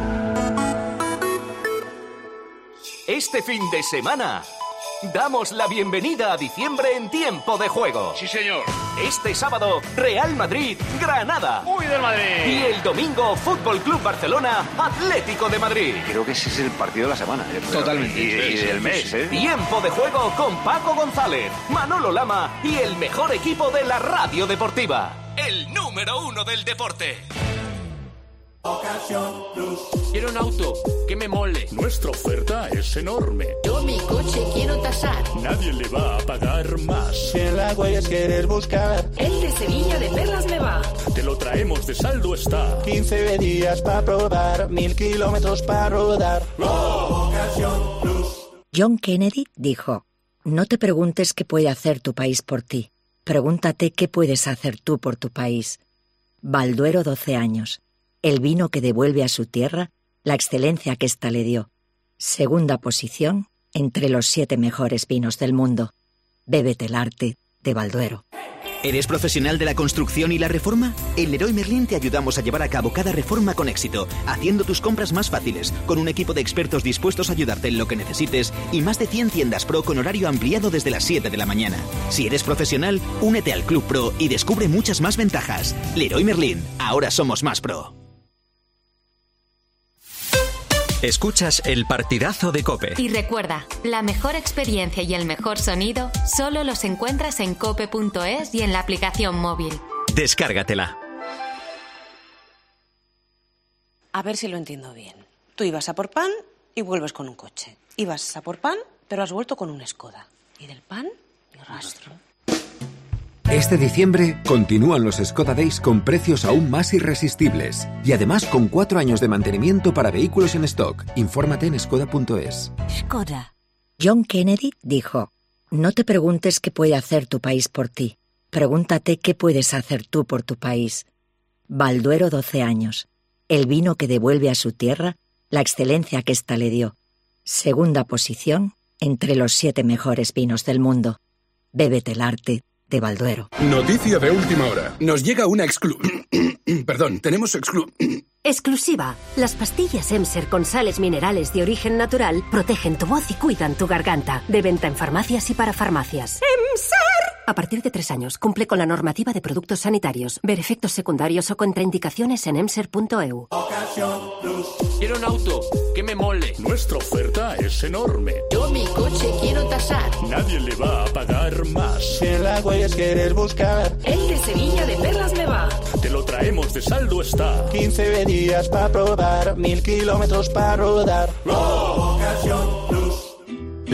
Este fin de semana damos la bienvenida a diciembre en Tiempo de Juego. Sí, señor. Este sábado, Real Madrid-Granada. ¡Uy, del Madrid! Y el domingo, Fútbol Club Barcelona-Atlético de Madrid. Creo que ese es el partido de la semana. Totalmente. Y, y del mes, ¿eh? Tiempo de Juego con Paco González, Manolo Lama y el mejor equipo de la radio deportiva. El número uno del deporte. Ocasión Plus. Quiero un auto que me mole. Nuestra oferta es enorme. Yo mi coche quiero tasar. Nadie le va a pagar más. Si en la huellas quieres buscar, el de Sevilla de Perlas me va. Te lo traemos de saldo está. quince días para probar, mil kilómetros para rodar. Ocasión Plus. John Kennedy dijo: no te preguntes qué puede hacer tu país por ti. Pregúntate qué puedes hacer tú por tu país. Balduero, doce años. El vino que devuelve a su tierra la excelencia que ésta le dio. Segunda posición entre los siete mejores vinos del mundo. Bébete el arte de Balduero. ¿Eres profesional de la construcción y la reforma? En Leroy Merlin te ayudamos a llevar a cabo cada reforma con éxito, haciendo tus compras más fáciles, con un equipo de expertos dispuestos a ayudarte en lo que necesites y más de cien tiendas Pro con horario ampliado desde las siete de la mañana. Si eres profesional, únete al Club Pro y descubre muchas más ventajas. Leroy Merlin, ahora somos más Pro. Escuchas el partidazo de COPE. Y recuerda, la mejor experiencia y el mejor sonido solo los encuentras en cope punto es y en la aplicación móvil. Descárgatela. A ver si lo entiendo bien. Tú ibas a por pan y vuelves con un coche. Ibas a por pan, pero has vuelto con un Skoda. Y del pan, ni rastro. Este diciembre continúan los Skoda Days con precios aún más irresistibles y además con cuatro años de mantenimiento para vehículos en stock. Infórmate en skoda punto es. Skoda. John Kennedy dijo: no te preguntes qué puede hacer tu país por ti. Pregúntate qué puedes hacer tú por tu país. Balduero, doce años. El vino que devuelve a su tierra la excelencia que ésta le dio. Segunda posición entre los siete mejores vinos del mundo. Bébete el arte de Balduero. Noticia de última hora. Nos llega una exclu... Perdón, tenemos exclu... Exclusiva. Las pastillas Emser con sales minerales de origen natural protegen tu voz y cuidan tu garganta. De venta en farmacias y para farmacias. ¡Emser! A partir de tres años, cumple con la normativa de productos sanitarios. Ver efectos secundarios o contraindicaciones en emser punto e u. Quiero un auto que me mole. Nuestra oferta es enorme. Yo mi coche quiero tasar. Nadie le va a pagar más. Si en la huellas quieres buscar, el de Sevilla de Perlas me va. Te lo traemos de saldo está. quince días para probar, mil kilómetros para rodar. Ocasión Plus.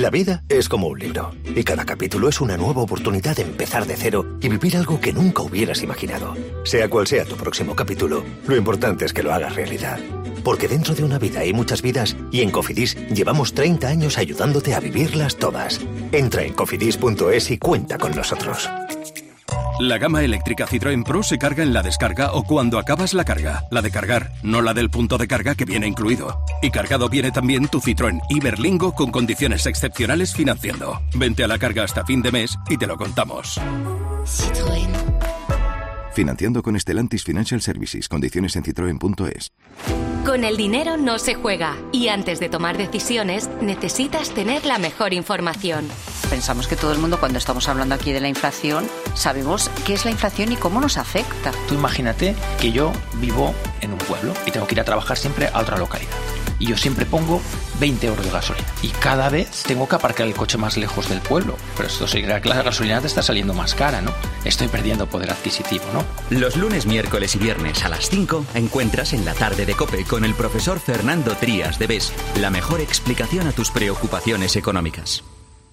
La vida es como un libro, y cada capítulo es una nueva oportunidad de empezar de cero y vivir algo que nunca hubieras imaginado. Sea cual sea tu próximo capítulo, lo importante es que lo hagas realidad. Porque dentro de una vida hay muchas vidas, y en Cofidis llevamos treinta años ayudándote a vivirlas todas. Entra en cofidis punto es y cuenta con nosotros. La gama eléctrica Citroën Pro se carga en la descarga o cuando acabas la carga. La de cargar, no la del punto de carga que viene incluido. Y cargado viene también tu Citroën Iberlingo con condiciones excepcionales financiando. Vente a la carga hasta fin de mes y te lo contamos. Citroën. Financiando con Stellantis Financial Services. Condiciones en citroen punto es. Con el dinero no se juega y antes de tomar decisiones necesitas tener la mejor información. Pensamos que todo el mundo, cuando estamos hablando aquí de la inflación, sabemos qué es la inflación y cómo nos afecta. Tú imagínate que yo vivo en un pueblo y tengo que ir a trabajar siempre a otra localidad. Y yo siempre pongo veinte euros de gasolina. Y cada vez tengo que aparcar el coche más lejos del pueblo. Pero esto significa que la gasolina te está saliendo más cara, ¿no? Estoy perdiendo poder adquisitivo, ¿no? Los lunes, miércoles y viernes a las cinco encuentras en la tarde de COPE con el profesor Fernando Trías de B E S la mejor explicación a tus preocupaciones económicas.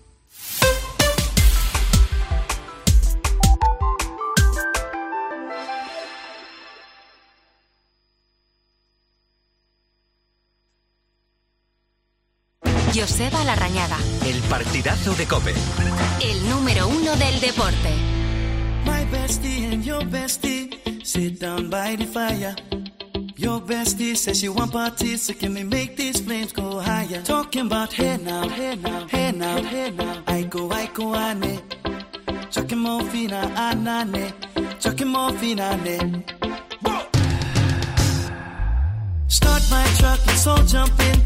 Joseba Larrañaga. El partidazo de COPE. El número uno del deporte. My bestie and your bestie sit down by the fire. Your bestie says she want parties, so can we make these flames go higher? Talking about hey now, hey now, hey now, hey now. I go, I go, ane. Chucking morphina, anane. Chucking morphina, ane. Start my truck, let's all jump in.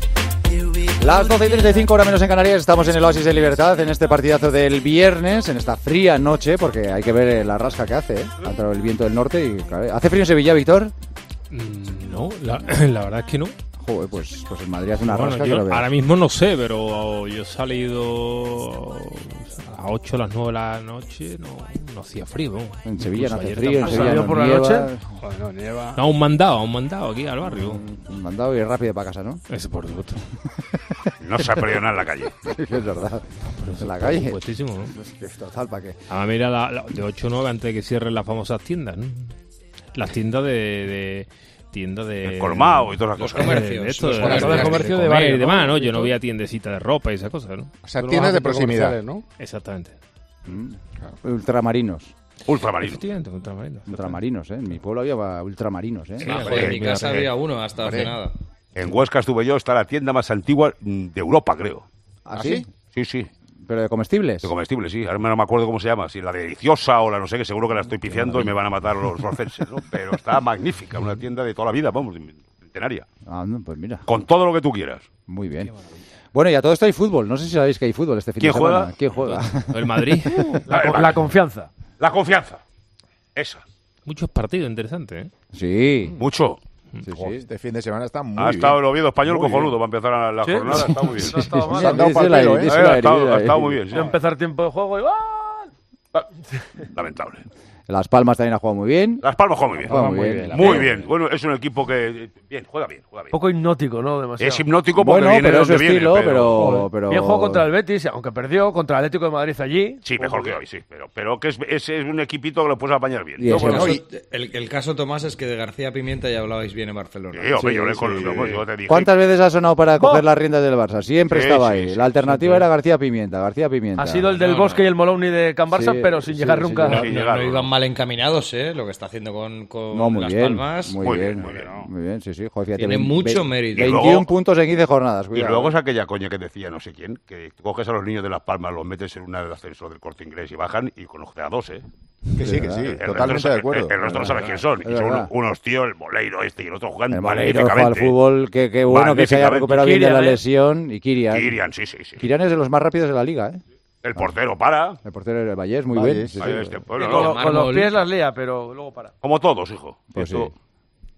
Las doce y treinta y cinco, hora menos en Canarias, estamos en el Oasis de Libertad, en este partidazo del viernes, en esta fría noche, porque hay que ver la rasca que hace, ¿eh? Ha entrado el viento del norte y... Claro, ¿hace frío en Sevilla, Víctor? Mm, no, la, la verdad es que no. Joder, pues, pues en Madrid hace una bueno, rasca yo, que lo veo. Ahora mismo no sé, pero yo he salido a ocho, a las nueve de la noche, no, no hacía frío. ¿no? En Sevilla no hace ayer frío, en tampoco. Sevilla no por la nieva. noche? Joder, no, nieva. No, un mandado, un mandado aquí al barrio. Un mandado y rápido para casa, ¿no? Ese por supuesto. No se ha perdido nada en la calle. Es verdad. En la calle. Puestísimo, ¿no? Es total, ¿para qué? Ahora mira, la, la, de ocho a nueve antes de que cierren las famosas tiendas, ¿no? Las tiendas de... de tienda de... El colmado y todas las cosas. Comercios, de esto, los comercios, de, de comercio de, de barrio y demás, ¿no? Yo no veía tiendecita de ropa y esas cosas, ¿no? O sea, tiendas de proximidad, ¿no? Exactamente. Mm, claro. Ultramarinos. Ultramarinos. Efectivamente, ultramarinos. Ultramarinos, ¿eh? En mi pueblo había ultramarinos, ¿eh? Sí, joder, en mi casa había uno hasta hace nada. En Huesca estuve yo, está la tienda más antigua de Europa, creo. ¿Ah, sí? Sí, sí. ¿Pero de comestibles? De comestibles, sí. Ahora no me acuerdo cómo se llama. Si la deliciosa o la no sé, que seguro que la estoy piciando y me van a matar los rocenses, ¿no? Pero está magnífica, una tienda de toda la vida, vamos, centenaria. Ah, no, pues mira. Con todo lo que tú quieras. Muy bien. Bueno, y a todo esto hay fútbol. No sé si sabéis que hay fútbol este fin de semana. ¿Quién juega? ¿Quién juega? El Madrid. La, la confianza. La confianza. Esa. Muchos partidos interesantes, ¿eh? Sí. Mucho. Sí, sí, este fin de semana está muy ha bien. Ha estado el Oviedo español muy cojonudo bien. para empezar a la ¿Sí? jornada. Está muy bien. No ha estado mal. Se han dado partido, ¿eh? Ha estado, ha estado muy bien. Sí. Va a empezar tiempo de juego y ¡ah! Lamentable. Las Palmas también ha jugado muy bien. Las Palmas juega muy bien. Juega muy muy bien. bien. Muy bien. Bueno, es un equipo que bien, juega bien, juega bien. Poco hipnótico, ¿no? Demasiado. Es hipnótico porque bueno, viene pero de es su donde estilo, viene, pero, pero... Bien jugó contra el Betis, aunque perdió, contra el Atlético de Madrid allí. Sí, mejor que hoy, sí. Pero, pero que es, es, es un equipito que lo puedes apañar bien. Y eso, bueno, el, el caso, Tomás, es que de García Pimienta ya hablabais bien en Barcelona. Sí, hombre, Sí, yo le sí, con, sí. yo, yo te dije. ¿Cuántas veces ha sonado para coger las riendas del Barça? Siempre Sí, estaba sí, ahí. sí, La alternativa sí, era García Pimienta, García Pimienta. Ha sido el del No, Bosque no. y el Moloney de Can Barça, Sí, pero sin sí, llegar sí, nunca. No, Sí, no, llegaron. no iban mal encaminados, ¿eh? Lo que está haciendo con, con No, muy Las bien, Palmas. muy, Muy bien, bien, muy bien. muy bien, sí, sí. Joder, fíjate, Tiene vein- mucho vein- mérito. Y veintiún luego- puntos en quince jornadas, Y cuidado. luego es aquella coña que decía no sé quién, que coges a los niños de Las Palmas, los metes en una del ascensor del Corte Inglés y bajan y con los a dos, ¿eh? Que sí, que sí, El totalmente resto, de acuerdo. El, el resto no sabes quién son. Es Y son verdad. unos tíos, el Boleiro este y el otro jugando El Moleiro juega al magníficamente. fútbol, qué qué bueno que se haya Magníficamente. recuperado bien de la Kirian, ¿eh? lesión. Y Kirian. Kirian, sí, sí, sí. Kirian es de los más rápidos de la liga, ¿eh? El portero para. El portero del Vallés, muy Vallés, bien. sí, Sí, Ahí sí. este, bueno, Con, no, con los Mármol. pies las lía, pero luego para. como todos, hijo. Pues Esto- sí.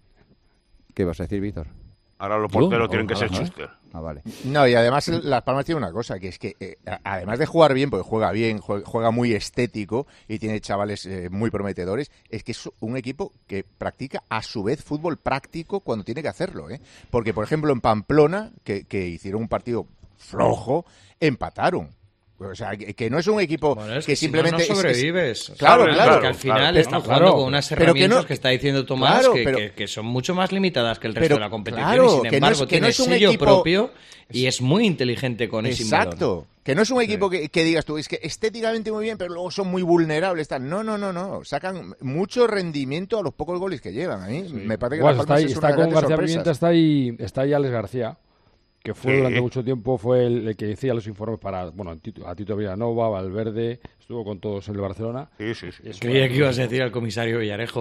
¿Qué vas a decir, Víctor? Ahora los Yo, porteros no, tienen que nada, ser ¿no? Schuster. Ah, vale. No, y además Las Palmas tiene una cosa, que es que eh, a- además de jugar bien, porque juega bien, juega, juega muy estético y tiene chavales eh, muy prometedores, es que es un equipo que practica a su vez fútbol práctico cuando tiene que hacerlo, ¿eh? Porque, por ejemplo, en Pamplona, que, que hicieron un partido flojo, empataron. O sea, que, que no es un equipo bueno, es que, que simplemente... Si no, no sobrevives. Es, es, claro, claro, claro. Porque al final claro, está claro, jugando claro. con unas Pero herramientas que, no, que está diciendo Tomás claro, que, pero, que, que son mucho más limitadas que el resto pero, de la competición. Claro, y sin que embargo no es, que tiene no es un sello equipo propio y es muy inteligente con ese Exacto. Que no es un equipo sí. que, que digas tú, es que estéticamente muy bien, pero luego son muy vulnerables. Tal. No, no, no, no. Sacan mucho rendimiento a los pocos goles que llevan. A mí sí. me parece que bueno, la está, ahí, es está una con García sorpresas. Pimienta, está ahí, está ahí Alex García, que fue sí. durante mucho tiempo fue el, el que decía los informes para, bueno, a Tito, a Tito Villanova, Valverde, estuvo con todos en el Barcelona. Sí, sí, sí. Creía que ibas a decir al comisario Villarejo.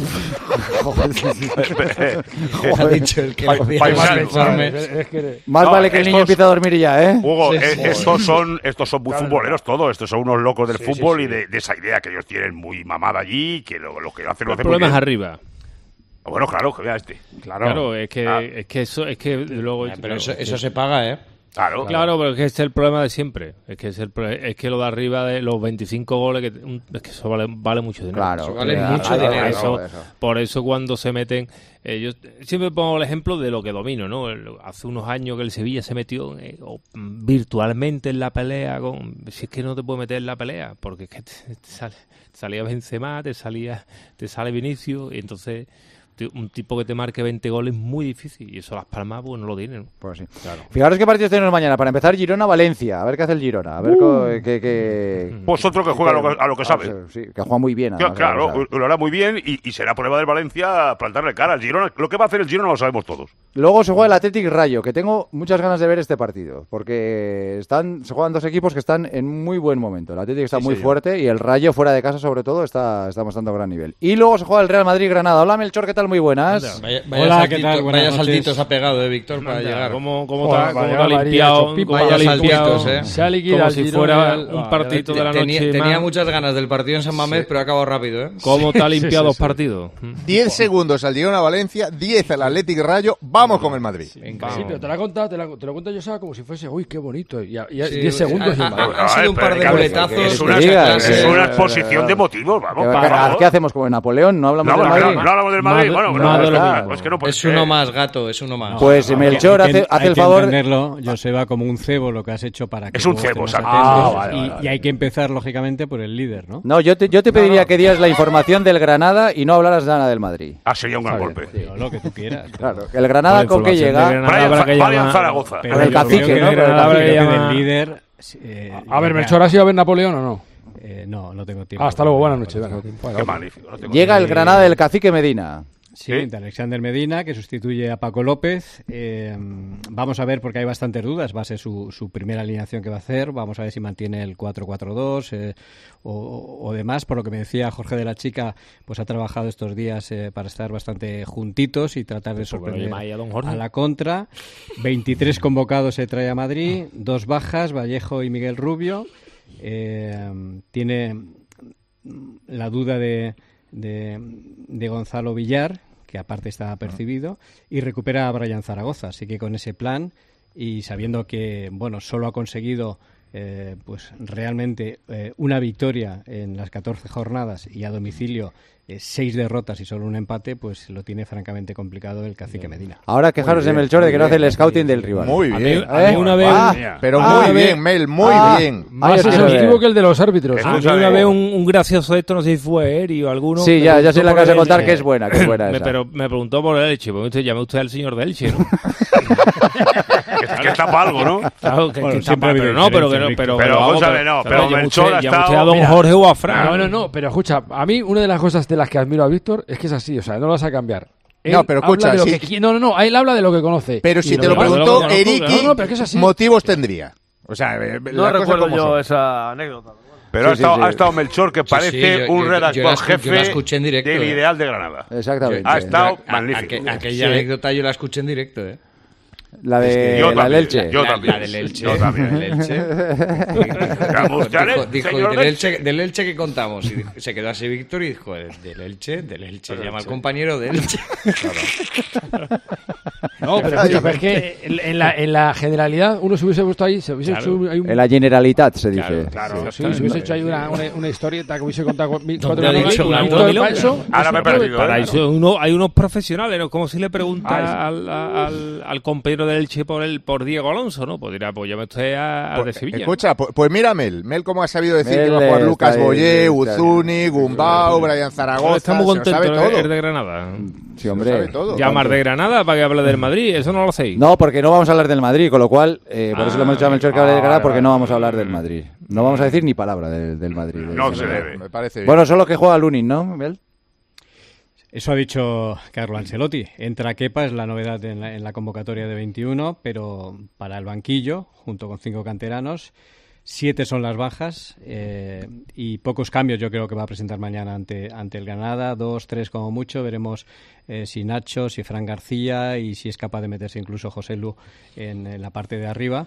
Ha dicho el que le hacía los informes. Más no, vale que estos, el niño empiece a dormir ya, ¿eh? Hugo, sí, eh, sí. estos son estos son muy claro, futboleros todos. Estos son unos locos del sí, fútbol sí, sí. y de, de esa idea que ellos tienen muy mamada allí, que lo, lo que hacen lo El hacen problema muy es bien. arriba. Bueno, claro, que vea este. Claro, claro es que ah. es que eso es que luego eh, pero claro, eso, es eso que, se paga, ¿eh? Claro, claro, pero es que es el problema de siempre. Es que es el es que lo de arriba de los veinticinco goles que un, es que eso vale, vale mucho dinero. Claro, eso vale claro, mucho claro, dinero. Por eso, claro, eso. por eso cuando se meten eh, yo siempre pongo el ejemplo de lo que domino, ¿no? El, hace unos años que el Sevilla se metió eh, o, virtualmente en la pelea con si es que no te puedes meter en la pelea porque es que te, te sale, te salía Benzema, te salía te sale Vinicius y entonces un tipo que te marque veinte goles es muy difícil y eso Las Palmas pues no lo tienen. Pues sí. Claro. Fijaros qué partidos tenemos mañana. Para empezar, Girona-Valencia. A ver qué hace el Girona. A ver uh. qué, qué... Pues otro que juega que, a, lo que, a lo que sabe. Ah, sí, que juega muy bien. Además, claro, lo, lo hará muy bien y, y será prueba del Valencia plantarle cara al Girona. Lo que va a hacer el Girona lo sabemos todos. Luego se juega el Athletic Rayo, que tengo muchas ganas de ver este partido, porque están se juegan dos equipos que están en muy buen momento. El Athletic está sí, muy sí, fuerte yo. y el Rayo fuera de casa sobre todo está, está mostrando gran nivel. Y luego se juega el Real Madrid-Granada. Hola Melchor, ¿qué tal? Muy buenas. Vaya, vaya Hola, saltito, ¿qué tal? Buenas vaya saltitos ha pegado, eh, Víctor, para Manda, llegar. ¿Cómo, cómo Joder, está, cómo vaya, está limpiado? María, Vaya vaya limpiado, saltitos, eh. Se ha liquidado como si fuera un partido de la noche. Tenía, tenía muchas ganas del partido en San Mamés, sí. pero ha acabado rápido, ¿eh? ¿Cómo te ha limpiado los sí, sí, sí. partidos? diez segundos al Girona-Valencia, diez al Athletic Rayo. Vamos con el Madrid. Sí, sí, pero te lo ha contado, te lo, te lo cuento yo, ¿sabes? Como si fuese, uy, qué bonito. Y, a, y a, sí, diez segundos. Ha, ha, ha, ha sido un par de boletazos. Es una, es una exposición de motivos, vamos. ¿Qué, para ¿Qué hacemos como en Napoleón? ¿No hablamos no, del no, Madrid? No, no hablamos del Madrid. Bueno, no, no, no, no, es que no puede es ser. uno más, gato, es uno más. Pues Melchor hace, hace el favor. Hay que entenderlo, Joseba, como un cebo lo que has hecho para que es un cebo, estemos ah, atentos. vale, y, vale, vale. y hay que empezar, lógicamente, por el líder, ¿no? No, yo te, yo te pediría no, no. que dieras la información del Granada y no hablaras nada del Madrid. Ah, sería un gran golpe. Sí, lo que tú quieras. Claro, el Granada con qué llega. Brian Zaragoza. Con el cacique, ¿no? Del líder. Eh, a ver, Melchor, ¿has ido a ver Napoleón o no? Eh, no, no tengo tiempo. Ah, hasta luego, buenas noches. Qué magnífico. No llega el Granada del cacique Medina. Sí, de Alexander Medina, que sustituye a Paco López. Eh, vamos a ver, porque hay bastantes dudas. Va a ser su, su primera alineación que va a hacer. Vamos a ver si mantiene el cuatro cuatro dos eh, o, o demás. Por lo que me decía Jorge de la Chica, pues ha trabajado estos días eh, para estar bastante juntitos y tratar de sorprender a, a la contra. veintitrés convocados se trae a Madrid, dos bajas, Vallejo y Miguel Rubio. Eh, tiene la duda de... De, de Gonzalo Villar, que aparte está apercibido, y recupera a Brian Zaragoza. Así que con ese plan y sabiendo que, bueno, solo ha conseguido eh, pues realmente eh, una victoria en las catorce jornadas y a domicilio eh, seis derrotas y solo un empate, pues lo tiene francamente complicado el cacique Medina. Ahora quejaros de Melchor de que no hace el scouting del rival. Muy bien. A mí, a mí una vez, ah, pero ah, muy bien, Mel, muy ah, bien. Más exhaustivo que el de los árbitros. A mí una vez un, un gracioso de esto, no sé si fue Eri o alguno. Sí, ya, ya sé la que vas a contar que es buena, que es buena me, esa. Pero me preguntó por el Elche, porque usted llame usted al señor del Elche, ¿no? que, que tapa algo, ¿no? Claro, que, bueno, que tapa, pero no, pero que no, pero, pero, vamos, pero, no, pero, pero Melchor ha estado... estado... a don Mira, Jorge o a Fran. No, no, no, pero escucha, a mí una de las cosas de las que admiro a Víctor es que es así, o sea, no lo vas a cambiar. Él no, pero escucha, habla de lo si... que... no, no, no, él habla de lo que conoce. Pero si lo te lo preguntó Eriki, no, no, motivos tendría. O sea, no recuerdo yo son. esa anécdota. Pero sí, ha, estado, sí, sí. ha estado Melchor, que parece sí, sí, yo, un yo, redactor yo la, jefe yo la escuché en directo, del eh. Ideal de Granada. Exactamente. Ha estado a, magnífico. A, a, aquella sí. anécdota yo la escuché en directo, ¿eh? La de yo la también, Elche. Yo también. La del Elche. Yo también. Del Elche. dijo, dijo ¿y del Elche, del Elche que contamos? Y dijo, se quedó así Víctor y dijo, del Elche, del Elche. Llama al compañero del Elche. No, pero escucha, pero es que en, en, la, en la generalidad uno se hubiese puesto ahí, se hubiese claro. hecho... Hay un... En la generalitat se dice. Claro, claro. Sí, Sí, se hubiese hecho ahí una, una, una historieta que hubiese contado con mil, cuatro mil falso. Ahora me he perdido. Para eso uno, hay unos profesionales, ¿no? Como si le pregunta ah, al, al, al compañero del Elche por, el, por Diego Alonso, ¿no? Pues dirá, pues yo me estoy a, a de Sevilla. Escucha, pues, pues mira Mel. Mel cómo ha sabido decir Mel que va a jugar Lucas ahí, Boyé, Uzuni, Gumbau, Brian Zaragoza. Está muy contento se lo sabe todo. el de Granada. Sí, hombre. Llamar de Granada para que hable del Madrid, eso no lo hacéis. No, porque no vamos a hablar del Madrid, con lo cual, eh, por ah, eso le hemos dicho a Melchor que hable de Granada, porque no vamos a hablar del Madrid. No vamos a decir ni palabra de, del Madrid. No se debe. Me parece bien. Bueno, solo que juega Lunin, ¿no, Mel? Eso ha dicho Carlo Ancelotti. Entra Kepa, es la novedad en la, en la convocatoria de veintiuno, pero para el banquillo, junto con cinco canteranos. Siete son las bajas eh, y pocos cambios yo creo que va a presentar mañana ante, ante el Granada. Dos, tres como mucho. Veremos eh, si Nacho, si Fran García y si es capaz de meterse incluso José Lu en, en la parte de arriba.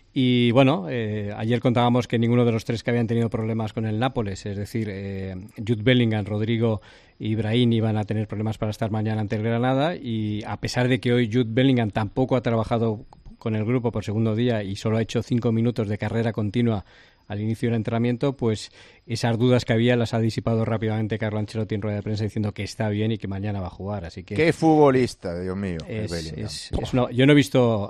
Y bueno, eh, ayer contábamos que ninguno de los tres que habían tenido problemas con el Nápoles, es decir, eh, Jude Bellingham, Rodrigo y Brahim iban a tener problemas para estar mañana ante el Granada, y a pesar de que hoy Jude Bellingham tampoco ha trabajado con el grupo por segundo día y solo ha hecho cinco minutos de carrera continua al inicio del entrenamiento, pues esas dudas que había las ha disipado rápidamente Carlo Ancelotti en rueda de prensa diciendo que está bien y que mañana va a jugar. Así que qué futbolista, Dios mío. Es, es, es una, yo no he visto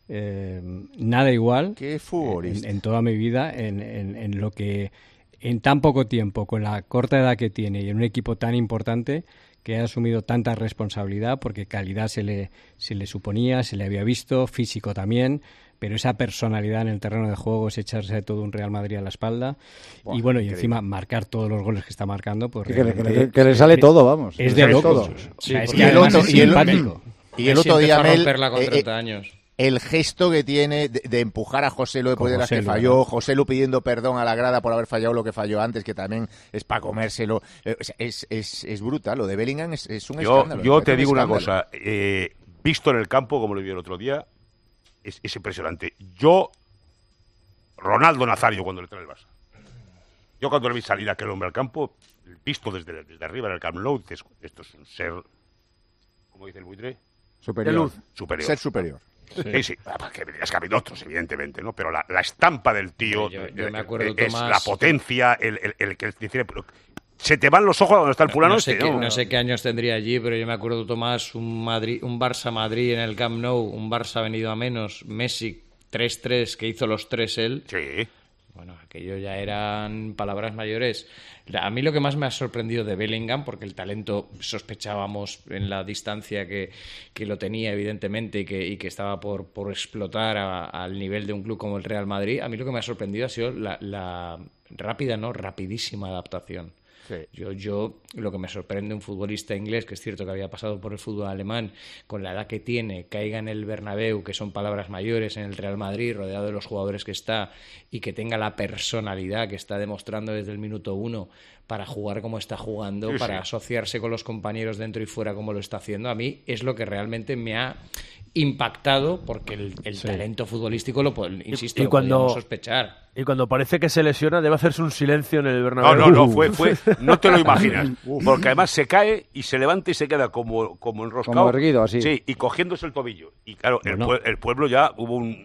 eh, nada igual qué futbolista. En, en toda mi vida en, en, en lo que en tan poco tiempo, con la corta edad que tiene y en un equipo tan importante, que ha asumido tanta responsabilidad, porque calidad se le, se le suponía, se le había visto, físico también, pero esa personalidad en el terreno de juego es echarse de todo un Real Madrid a la espalda. Buah, y bueno, y increíble. Encima marcar todos los goles que está marcando. Pues que, que, que, que le sale todo, vamos. Es de locos. Sí, o sea, es que además es simpático. Y el otro día, Mel, con treinta años. El gesto que tiene de, de empujar a José Lu después de las que falló, ¿no? José Lu pidiendo perdón a la grada por haber fallado lo que falló antes, que también es para comérselo. Eh, o sea, es, es, es brutal. Lo de Bellingham es, es un yo, escándalo. Yo te digo un una cosa. Eh, visto en el campo, como lo vi el otro día, es, es impresionante. Yo, Ronaldo Nazario, cuando le trae el Barça. Yo cuando le vi salir a aquel hombre al campo, visto desde, desde arriba en el Camp Nou, dices, esto es un ser, ¿cómo dice el buitre? Superior. De luz. Superior. Ser superior. Sí, sí, sí. Que, es que ha habido otros, evidentemente, ¿no? Pero la, la estampa del tío yo, yo me acuerdo, es Tomás, la potencia, el, el, el que dice... Se te van los ojos donde está el fulano. No, no, sé este, qué, ¿no? no sé qué años tendría allí, pero yo me acuerdo, Tomás, un Madrid, un Barça-Madrid en el Camp Nou, un Barça venido a menos, Messi tres tres, que hizo los tres él. Sí. Bueno, aquello ya eran palabras mayores. A mí lo que más me ha sorprendido de Bellingham, porque el talento sospechábamos en la distancia que, que lo tenía, evidentemente, y que, y que estaba por, por explotar a, al nivel de un club como el Real Madrid, a mí lo que me ha sorprendido ha sido la, la rápida, no, rapidísima adaptación. Sí. Yo, yo lo que me sorprende un futbolista inglés, que es cierto que había pasado por el fútbol alemán, con la edad que tiene, caiga en el Bernabéu, que son palabras mayores, en el Real Madrid, rodeado de los jugadores que está, y que tenga la personalidad que está demostrando desde el minuto uno para jugar como está jugando, sí, para sí. asociarse con los compañeros dentro y fuera como lo está haciendo, a mí es lo que realmente me ha impactado, porque el, el sí. talento futbolístico lo insisto, y, y lo cuando, podíamos sospechar. Y cuando parece que se lesiona debe hacerse un silencio en el Bernabéu. No, no, no, fue, fue, no te lo imaginas, porque además se cae y se levanta y se queda como, como enroscado. Como erguido, así. Sí, y cogiéndose el tobillo. Y claro, el, bueno. pue- el pueblo ya hubo un...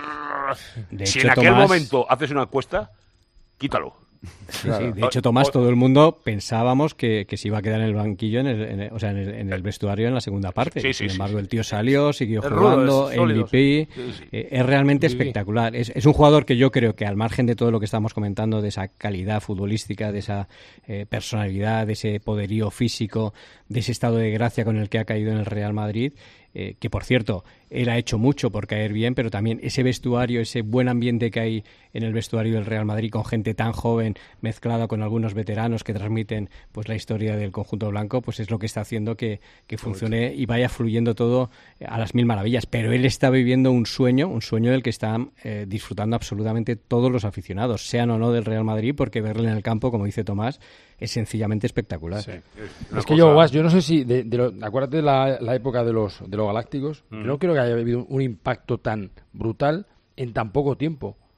De si hecho, en aquel Tomás... momento haces una encuesta, quítalo. Sí, sí. De hecho, Tomás, todo el mundo pensábamos que, que se iba a quedar en el banquillo, en el, en el, o sea, en el, en el vestuario en la segunda parte. Sí, sí, Sin sí, embargo, sí. el tío salió, siguió Es jugando, rudo, es M V P. Sí, sí. Eh, es realmente Sí, sí. espectacular. Es, es un jugador que yo creo que, al margen de todo lo que estamos comentando, de esa calidad futbolística, de esa eh, personalidad, de ese poderío físico, de ese estado de gracia con el que ha caído en el Real Madrid, eh, que por cierto, él ha hecho mucho por caer bien, pero también ese vestuario, ese buen ambiente que hay en el vestuario del Real Madrid, con gente tan joven mezclada con algunos veteranos que transmiten pues la historia del conjunto blanco, pues es lo que está haciendo que, que funcione y vaya fluyendo todo a las mil maravillas. Pero él está viviendo un sueño, un sueño del que están eh, disfrutando absolutamente todos los aficionados, sean o no del Real Madrid, porque verle en el campo, como dice Tomás, es sencillamente espectacular. Sí. Es, es que yo, Guas, yo no sé si, de, de lo, acuérdate de la, la época de los, de los Galácticos, mm. yo no creo que haya habido un impacto tan brutal en tan poco tiempo.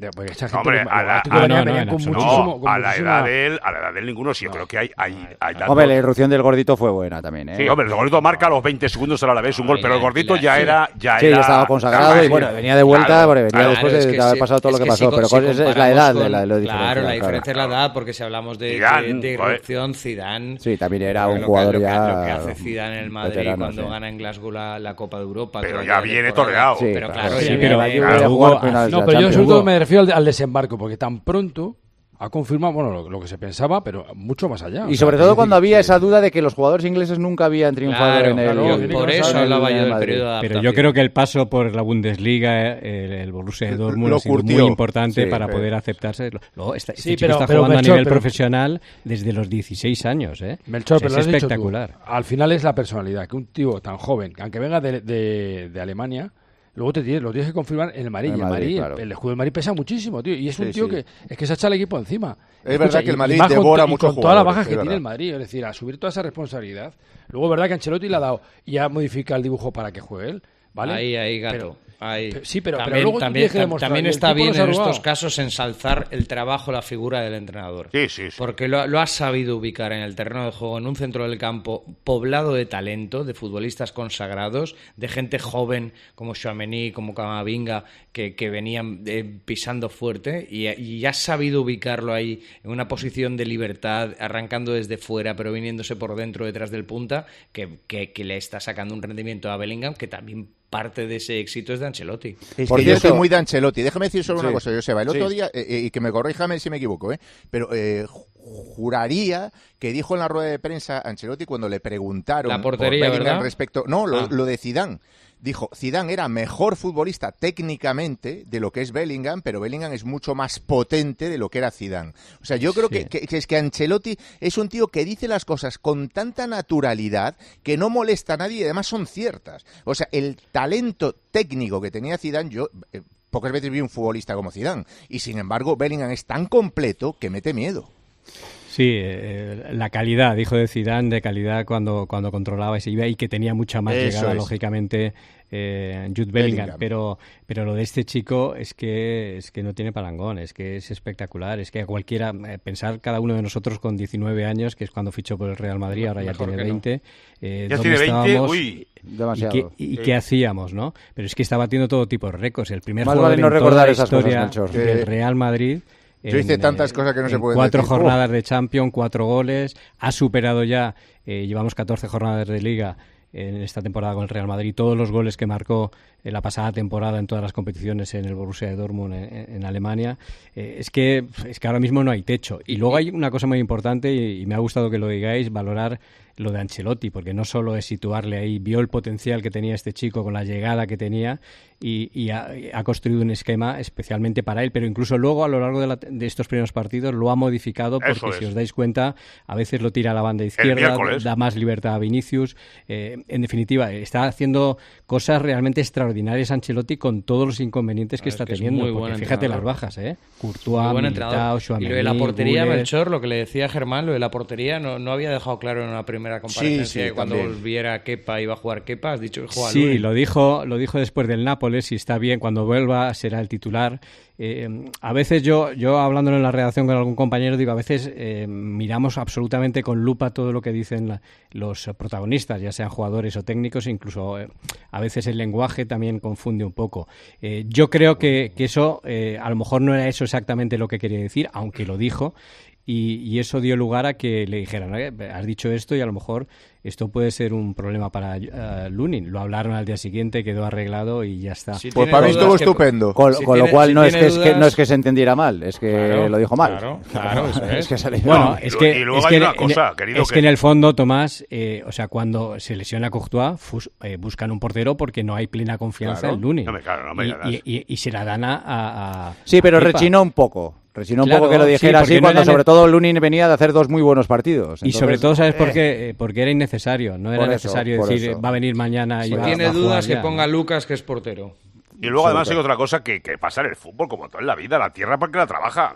Porque esta gente Hombre, a la, ah, no, no, con muchísimo, no, a la edad de él, a la edad de él ninguno, sí, yo creo que hay, hay, hay datos. Hombre, la irrupción del gordito fue buena también, ¿eh? Sí, hombre, el gordito marca a los veinte segundos a la vez un gol, pero el gordito ya era, ya sí, era, ya estaba consagrado claro, y bueno, venía de vuelta, claro, porque venía claro, después es de, que de haber si- pasado todo es lo que que pasó, si- pero si es, es la comparamos edad con- de la, lo Claro, diferencial, la diferencia es la edad, porque si hablamos de, Zidane, de, de joder. irrupción, Zidane... Sí, también era un lo jugador que, lo que- ya Lo que hace Zidane en el Madrid veterano, cuando sí. gana en Glasgow la, la Copa de Europa. Pero toda ya la viene temporada. toreado. Sí, Pero claro, claro, sí, ya pero viene- yo claro, voy a Hugo, jugar finales No, de la pero yo sobre Champions. todo me refiero al, al desembarco, porque tan pronto ha confirmado, bueno, lo, lo que se pensaba, pero mucho más allá. Y O sobre sea, todo es cuando decir, había esa duda de que los jugadores ingleses nunca habían triunfado Claro, en el claro, en el- por eso en el- hablaba en yo el del Madrid. periodo de Pero adaptación. yo creo que el paso por la Bundesliga, el, el Borussia Dortmund, Lo ha sido curtió. muy importante Sí, para pero- poder aceptarse. Luego, este, este Sí, chico pero- está pero, jugando Melchor, a nivel pero- profesional desde los dieciséis años, ¿eh? Melchor, O sea, pero lo es has dicho tú. espectacular. Al final es la personalidad, que un tío tan joven, que aunque venga de, de, de Alemania, luego te tienes, lo tienes que confirmar en el Madrid. En el y el Madrid, Madrid, claro. el escudo del Madrid pesa muchísimo, tío. Y es un Sí, tío sí. que es que se echa el equipo encima. Es verdad que el y- Madrid y más con devora to- y muchos con todas las jugadores, bajas que es tiene el verdad. Madrid, es decir, a subir toda esa responsabilidad. Luego es verdad que Ancelotti le ha dado y ha modificado el dibujo para que juegue él, ¿vale? Ahí, ahí, gato. Pero- ahí. pero- sí, pero- pero también, luego tú también, tienes que tam- demostrar, también y el está tipo bien no se ha en estos arrugado. casos ensalzar el trabajo, la figura del entrenador. Sí, sí, sí. Porque lo, lo ha sabido ubicar en el terreno de juego, en un centro del campo poblado de talento, de futbolistas consagrados, de gente joven como Tchouaméni, como Camavinga, que, que venían eh, pisando fuerte, y, y ha sabido ubicarlo ahí en una posición de libertad, arrancando desde fuera, pero viniéndose por dentro detrás del punta, que, que, que le está sacando un rendimiento a Bellingham que también parte de ese éxito es de Ancelotti. Es Por que yo cierto- soy muy de Ancelotti. Déjame decir solo Sí. una cosa, Joseba. El otro Sí. día, eh, eh, y que me corríjame si me equivoco, ¿eh? pero eh, ju- juraría que dijo en la rueda de prensa Ancelotti cuando le preguntaron La portería, por Bellingham ¿verdad? respecto... No, lo, Ah. lo de Zidane. Dijo, Zidane era mejor futbolista técnicamente de lo que es Bellingham, pero Bellingham es mucho más potente de lo que era Zidane. O sea, yo creo Sí. que, que- que es que Ancelotti es un tío que dice las cosas con tanta naturalidad que no molesta a nadie y además son ciertas. O sea, el talento técnico que tenía Zidane, yo eh, pocas veces vi un futbolista como Zidane, y sin embargo Bellingham es tan completo que mete miedo. Sí, eh, la calidad, dijo de Zidane, de calidad cuando, cuando controlaba y se iba y que tenía mucha más Eso llegada, es. lógicamente, eh, Jude Bellingham. Bellingham. Pero, pero lo de este chico es que, es que no tiene parangón, es que es espectacular. Es que a cualquiera, eh, pensar cada uno de nosotros con diecinueve años, que es cuando fichó por el Real Madrid, ahora ya Mejor tiene que no. veinte. eh, Ya ¿dónde tiene veinte, estábamos? uy. ¿Y Demasiado. qué, y Sí. qué hacíamos, no? Pero es que está batiendo todo tipo de récords. El primer Más jugador vale no en toda recordar la esas cosas, historia Melchor. del Eh, Real Madrid. yo hice en, tantas eh, cosas que no se en pueden cuatro decir. jornadas de Champions, cuatro goles, ha superado ya, eh, llevamos catorce jornadas de Liga en esta temporada con el Real Madrid, todos los goles que marcó en la pasada temporada en todas las competiciones en el Borussia Dortmund en, en Alemania. Eh, es que es que ahora mismo no hay techo. Y luego hay una cosa muy importante y, y me ha gustado que lo digáis, valorar lo de Ancelotti, porque no solo es situarle ahí, vio el potencial que tenía este chico con la llegada que tenía y, y ha, ha construido un esquema especialmente para él, pero incluso luego a lo largo de, la, de estos primeros partidos lo ha modificado, porque Eso es. si os dais cuenta, a veces lo tira a la banda izquierda, miércoles. da más libertad a Vinicius. Eh, en definitiva, está haciendo cosas realmente extraordinarias Ancelotti con todos los inconvenientes que Es está que es teniendo, muy porque buen fíjate entrenador. las bajas, ¿eh? Muy Courtois, buen Militao, entrenador. Y Tchouaméni, lo de la portería, Güler. Melchor, lo que le decía Germán, lo de la portería, no, no había dejado claro en una primera comparecencia Sí, sí, que cuando también. volviera Kepa iba a jugar Kepa, has dicho que juega Sí, Lunin. lo dijo, lo dijo después del Nápoles y está bien, cuando vuelva será el titular. Eh, a veces yo, yo hablándolo en la redacción con algún compañero, digo, a veces eh, miramos absolutamente con lupa todo lo que dicen la- los protagonistas, ya sean jugadores o técnicos, incluso eh, a veces el lenguaje también confunde un poco. Eh, yo creo que, que eso, eh, a lo mejor no era eso exactamente lo que quería decir, aunque lo dijo, y, y eso dio lugar a que le dijeran, "Oye, has dicho esto y a lo mejor esto puede ser un problema para uh, Lunin". Lo hablaron al día siguiente, quedó arreglado y ya está. Pues para mí estuvo estupendo. Con, si con tiene- lo cual si no, es tiene que, es que, dudas- no es que se entendiera mal, es que Claro, lo dijo mal. claro, claro, eso es. que salió- Bueno, No, es y que, luego- y luego es hay que, una en- cosa, querido, es que que- en el fondo, Tomás, eh, o sea, cuando se lesiona Courtois, fus- eh, buscan un portero porque no hay plena confianza Claro. en Lunin. No me- claro, no me y, digas. y- y- y se la dan a... a- a- Sí, pero a Kepa. rechinó un poco. Rechinó un Claro, poco que lo sí, dijera porque así no cuando era sobre ne- todo Lunin venía de hacer dos muy buenos partidos. Y Entonces, sobre todo, ¿sabes por eh, qué? Eh, Porque era innecesario. No era Por eso, necesario por decir, eso. va a venir mañana y Si va, tiene va a jugar dudas, que ya, ponga a ¿no? Lucas, que es portero. Y luego además hay Absoluto. otra cosa que, que pasa en el fútbol, como todo en la vida, la tierra para que la trabaja.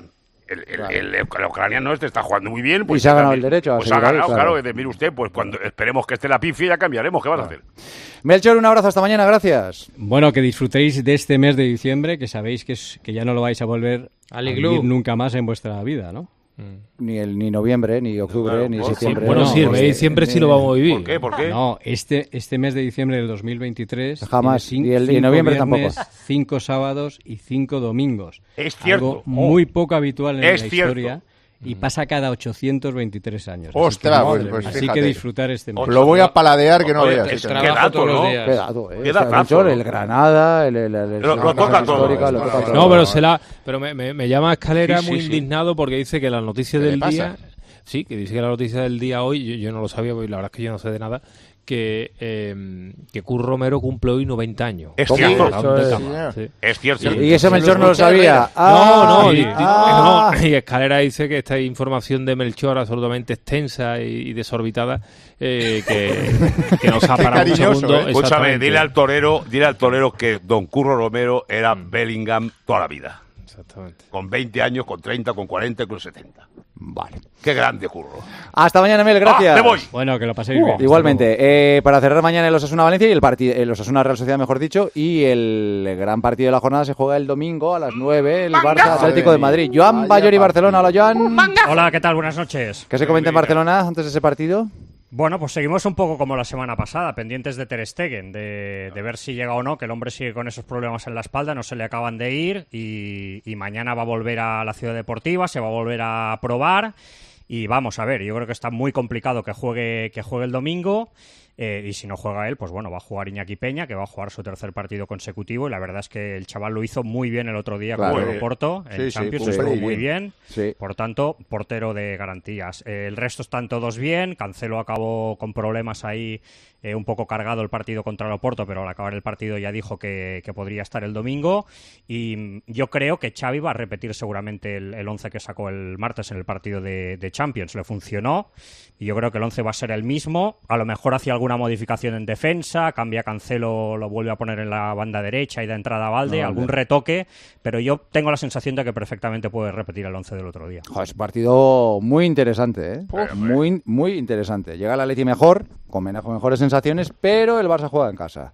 El, el, el, el, el ucraniano este está jugando muy bien. Pues y se ha ganado también, el derecho a pues seguir ha ganado, ahí, claro. claro. De, mire usted, pues cuando esperemos que esté la pifia ya cambiaremos. ¿Qué vas claro. a hacer? Melchor, un abrazo, hasta mañana, gracias. Bueno, que disfrutéis de este mes de diciembre, que sabéis que, es, que ya no lo vais a volver a vivir nunca más en vuestra vida, ¿no? Mm. Ni el ni noviembre, ni octubre, claro, ni no, septiembre. Sí, bueno, no, sí, el mes de diciembre sí lo vamos a vivir. ¿Por qué? ¿Por qué? No, este, este mes de diciembre del dos mil veintitrés... Jamás, cinco, y el y noviembre viernes, tampoco. Cinco sábados y cinco domingos. Es cierto. Algo muy poco habitual en es la cierto. historia. Y pasa cada ochocientos veintitrés años. Ostras, así que, pues, pues así fíjate. que disfrutar este mes. Lo voy a paladear que no Oye, veas. es Qué dato, ¿no? Qué dato, eh. Qué datazo, Melchor, ¿no? el Granada, el, el, el, Lo- lo toca todo. histórica, lo toca todo. No, pero se la, pero me, me, me llama Escalera Sí, sí, muy sí. indignado porque dice que la noticia ¿Qué le del pasa? día, sí, que dice que la noticia del día hoy, yo, yo no lo sabía, porque la verdad es que yo no sé de nada, que eh, que Curro Romero cumple hoy noventa años. Es ¿Cómo? cierto. Round de Eso cama, es. sí. Es cierto. Y eso Melchor no lo sabía. No, no, Ah, y, y- ah. no, y Escalera dice que esta información de Melchor absolutamente extensa y, y desorbitada eh, que, que nos ha Qué parado un cariñoso, segundo. ¿eh? Escúchame, Exactamente. dile al torero, dile al torero que Don Curro Romero era Bellingham toda la vida. Exactamente. Con veinte años, con treinta, con cuarenta, con setenta. Vale. Qué grande Curro. Hasta mañana, Mel, gracias. Ah, me voy. Bueno, que lo paséis bien. Igualmente, eh, para cerrar mañana el Osasuna-Valencia y el partido, el Osasuna-Real Sociedad, mejor dicho, y el gran partido de la jornada se juega el domingo a las nueve, el Barça-Atlético de Madrid. Joan Bayori, Barcelona. Hola, Joan. Hola, ¿qué tal? Buenas noches. ¿Qué se comenta en Barcelona antes de ese partido? Bueno, pues seguimos un poco como la semana pasada, pendientes de Ter Stegen, de, de ver si llega o no, que el hombre sigue con esos problemas en la espalda, no se le acaban de ir y, y mañana va a volver a la Ciudad Deportiva, se va a volver a probar y vamos a ver, yo creo que está muy complicado que juegue, que juegue el domingo. Eh, y si no juega él, pues bueno, va a jugar Iñaki Peña, que va a jugar su tercer partido consecutivo, y la verdad es que el chaval lo hizo muy bien el otro día Claro. con el Porto, en Sí, sí, Champions, cumple estuvo bien. muy bien, Sí. por tanto, portero de garantías. Eh, el resto están todos bien, Cancelo acabó con problemas ahí, eh, un poco cargado el partido contra el Oporto, pero al acabar el partido ya dijo que, que podría estar el domingo, y mm, yo creo que Xavi va a repetir seguramente el, el once que sacó el martes en el partido de, de Champions, le funcionó, y yo creo que el once va a ser el mismo, a lo mejor hacía alguna modificación en defensa, cambia Cancelo, lo vuelve a poner en la banda derecha y da entrada a Valde, No, algún Valde. retoque, pero yo tengo la sensación de que perfectamente puede repetir el once del otro día. Joder, es un partido muy interesante, ¿eh? Muy, muy interesante. Llega el Atleti mejor, con menos- con mejores sensaciones, pero el Barça juega en casa.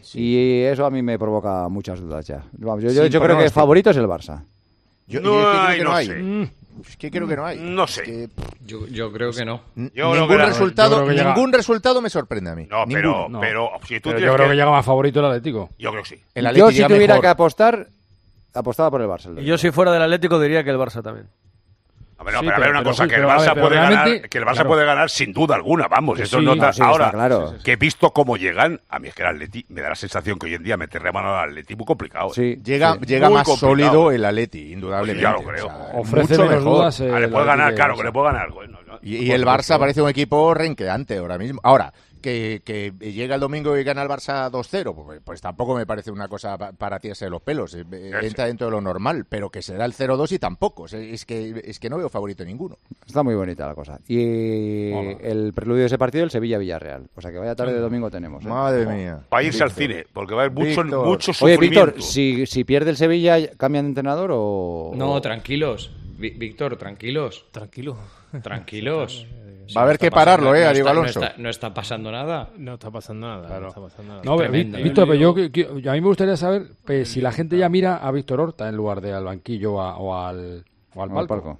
Y eso a mí me provoca muchas dudas ya. Vamos, yo yo, Sin yo creo que el pronóstico. favorito es el Barça. Yo, No yo es que creo hay, que no no hay. sé. Mm. Es que creo que no hay. No sé. Es que, Yo, yo creo que no. n- Yo creo ningún que la- resultado, yo creo que llega- ningún resultado me sorprende a mí. No, pero, Ninguno. No. pero si tú Pero tienes yo creo que... que... llega más favorito el Atlético. Yo creo que sí. El Yo Atleti si ya tuviera mejor. que apostar, apostaba por el Barça. Y yo si fuera del Atlético diría que el Barça también. A ver, no, Sí, pero a ver pero- una pero cosa, sí, que el pero, a Barça ver, pero puede ganar, realmente- que el Barça claro. puede ganar sin duda alguna, vamos, Que eso sí, no está- sí, está ahora, claro. que he visto cómo llegan, a mí es que el Atleti me da la sensación que hoy en día meterle mano al Atleti muy complicado. ¿eh? Sí, Llega, sí. llega Muy más complicado. sólido el Atleti, indudablemente. Pues ya lo creo. O sea, Ofrece mucho menos mejor. dudas. eh, Ah, le el puede ganar, Atlético claro, que que le el puede ganar. Bueno, ¿no? Y, y el Barça parece un equipo renqueante ahora mismo. Ahora, que, que llega el domingo y gana el Barça dos cero, pues, pues tampoco me parece una cosa pa- para tirarse los pelos. Eh, eh, Sí. Entra dentro de lo normal, pero que será el cero dos y tampoco. Es, es que, es que no veo favorito ninguno. Está muy bonita la cosa. Y el preludio de ese partido, el Sevilla-Villarreal. O sea que vaya tarde de domingo tenemos. ¿eh? Madre mía. Para irse al Víctor. cine, porque va a haber mucho, Víctor. mucho Oye, sufrimiento. Víctor, si, si pierde el Sevilla, ¿cambian de entrenador o...? No, o- tranquilos. Vi- Víctor, tranquilos. Tranquilo. Tranquilos. Va a haber está que pararlo, pasando- eh, a no Diego está- no Alonso. está- No está pasando nada. No está pasando nada. No está pasando nada. No, Es Vi- tremendo. Víctor, pero yo, que- que- a mí me gustaría saber pues, si la gente ya mira a Víctor Horta en lugar de al banquillo o, a- o al, o al o al palco. palco.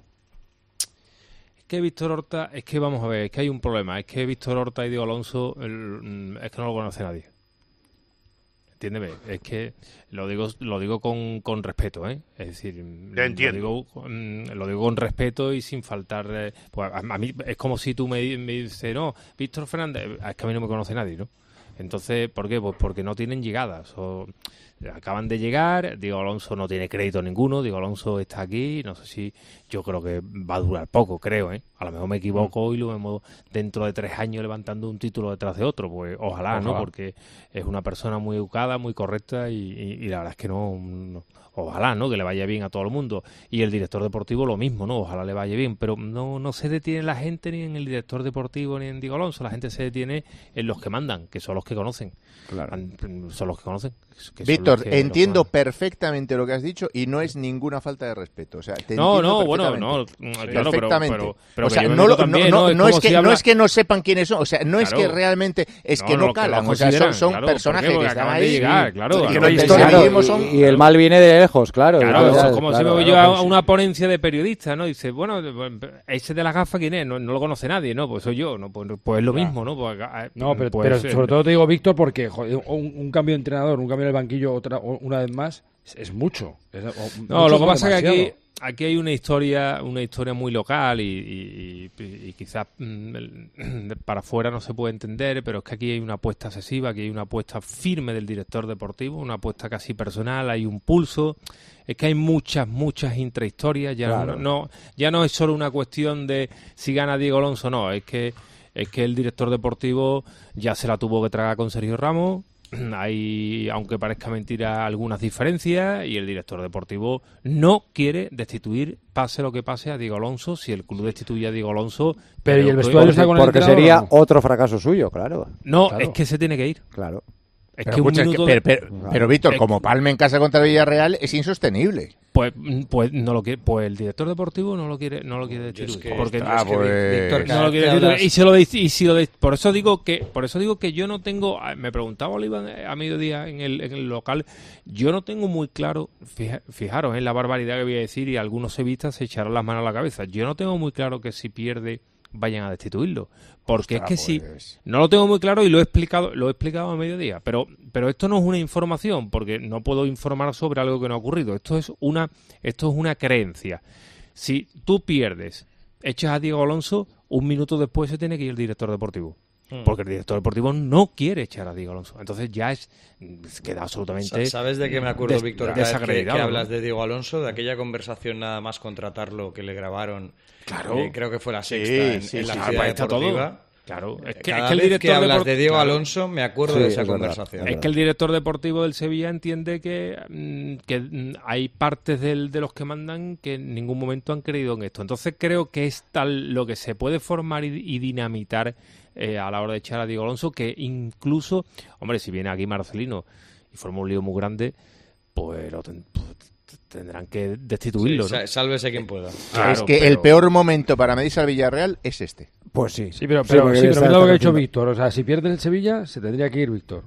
Es que Víctor Horta, es que vamos a ver, es que hay un problema. Es que Víctor Horta y Diego Alonso, el- mm, es que no lo conoce nadie. Entiéndeme, es que lo digo lo digo con, con respeto, ¿eh? Es decir, mm, Te entiendo. Lo, digo, mm, lo digo con respeto y sin faltar... eh, pues a, a mí es como si tú me, me dices, no, Víctor Fernández, es que a mí no me conoce nadie, ¿no? Entonces, ¿por qué? Pues porque no tienen llegadas. O acaban de llegar, Diego Alonso no tiene crédito ninguno, Diego Alonso está aquí, no sé si, yo creo que va a durar poco, creo, ¿eh? A lo mejor me equivoco y lo vemos dentro de tres años levantando un título detrás de otro, pues ojalá, ¿no? Ojalá. Porque es una persona muy educada, muy correcta y, y- y la verdad es que no, no- ojalá, ¿no? Que le vaya bien a todo el mundo. Y el director deportivo lo mismo, ¿no? Ojalá le vaya bien, pero no, no se detiene la gente ni en el director deportivo ni en Diego Alonso, la gente se detiene en los que mandan, que son los que conocen. Claro. Son los que conocen. Que son Víctor, Víctor, es que entiendo perfectamente lo que has dicho y no es ninguna falta de respeto. O sea, te no, entiendo no, bueno, no, perfectamente. claro, perfectamente. pero, pero, pero o sea, yo me no, meto lo- también, no, no, Es no como es si que, habla- no es que no sepan quiénes son, o sea, no es Claro. que realmente es No, que no, no que lo calan, o sea, son, consideran, son claro, personajes porque que están acaban de ahí. llegar, claro. y Claro, lo y- seguimos son- y el mal viene de lejos, claro. Claro, Entonces, eso es como claro, si me voy claro, yo a pues, una ponencia de periodistas, ¿no? Y dice, bueno, ese de la gafa, ¿quién es? No, no lo conoce nadie, ¿no? Pues soy yo, ¿no? Pues, pues es lo mismo, ¿no? Pues, eh, No, pero, pues, pero eh, sobre todo te digo, Víctor, porque joder, un, un cambio de entrenador, un cambio en el banquillo otra, una vez más, es, es mucho. Es- o- No, mucho lo que no, pasa es que aquí, demasiado. aquí hay una historia, una historia muy local y, y- y- y quizás mm, el- para afuera no se puede entender, pero es que aquí hay una apuesta excesiva, aquí hay una apuesta firme del director deportivo, una apuesta casi personal, hay un pulso. Es que hay muchas, muchas intrahistorias, ya Claro. no, no, ya no es solo una cuestión de si gana Diego Alonso, no, es que es que el director deportivo ya se la tuvo que tragar con Sergio Ramos. Hay, aunque parezca mentira, algunas diferencias y el director deportivo no quiere destituir, pase lo que pase, a Diego Alonso. Si el club destituye a Diego Alonso... Pero, ¿y el creo- vestuario está con el porque entrenador sería o no? otro fracaso suyo, claro. No, Claro. es que se tiene que ir. Claro. Es Pero, que un escucha, es que- minuto... pero, de- pero- pero, Víctor, es- como palme en casa contra Villarreal es insostenible. Pues, pues no lo quiere, pues el director deportivo no lo quiere, no lo quiere Yo es destituir, que- porque yo es Ah, que, pues- Víctor, no cada lo vez quiere que destituir. hablas- y si lo de- y si lo de- por eso digo que por eso digo que yo no tengo, me preguntaba Oliva a mediodía en el, en el local, yo no tengo muy claro, fija- fijaros en la barbaridad que voy a decir, y algunos sevistas se echarán las manos a la cabeza, yo no tengo muy claro que si pierde vayan a destituirlo, porque Ostras, es que si pues. no lo tengo muy claro y lo he explicado lo he explicado a mediodía, pero pero esto no es una información, porque no puedo informar sobre algo que no ha ocurrido, esto es una esto es una creencia. Si tú pierdes, echas a Diego Alonso, un minuto después se tiene que ir el director deportivo. Hmm. Porque el director deportivo no quiere echar a Diego Alonso. Entonces ya es queda absolutamente... Sa- ¿Sabes de qué me acuerdo, des- Víctor, cada vez que, desacreditado, que ¿no? hablas de Diego Alonso? De aquella conversación nada más contratarlo que le grabaron. Claro. eh, creo que fue la Sí, sexta en, sí, en la sí, ciudad ahí está todo. deportiva. Claro, es Eh, que, Cada es que el vez director que hablas depor- de Diego claro. Alonso me acuerdo Sí, de es esa verdad. conversación. Es que el director deportivo del Sevilla entiende que, mm, que mm, hay partes del, de los que mandan que en ningún momento han creído en esto. Entonces creo que es tal lo que se puede formar y, y dinamitar eh, a la hora de echar a Diego Alonso, que incluso, hombre, si viene aquí Marcelino y forma un lío muy grande, pues lo ten- pues, tendrán que destituirlo, Sí, ¿no? sa- sálvese quien pueda. Claro, es que pero- el peor momento para medirse al Villarreal es este. Pues sí. Sí, pero, Sí, pero, porque sí, él pero está- mira lo que ha está hecho haciendo- Víctor. O sea, si pierde el Sevilla, se tendría que ir Víctor.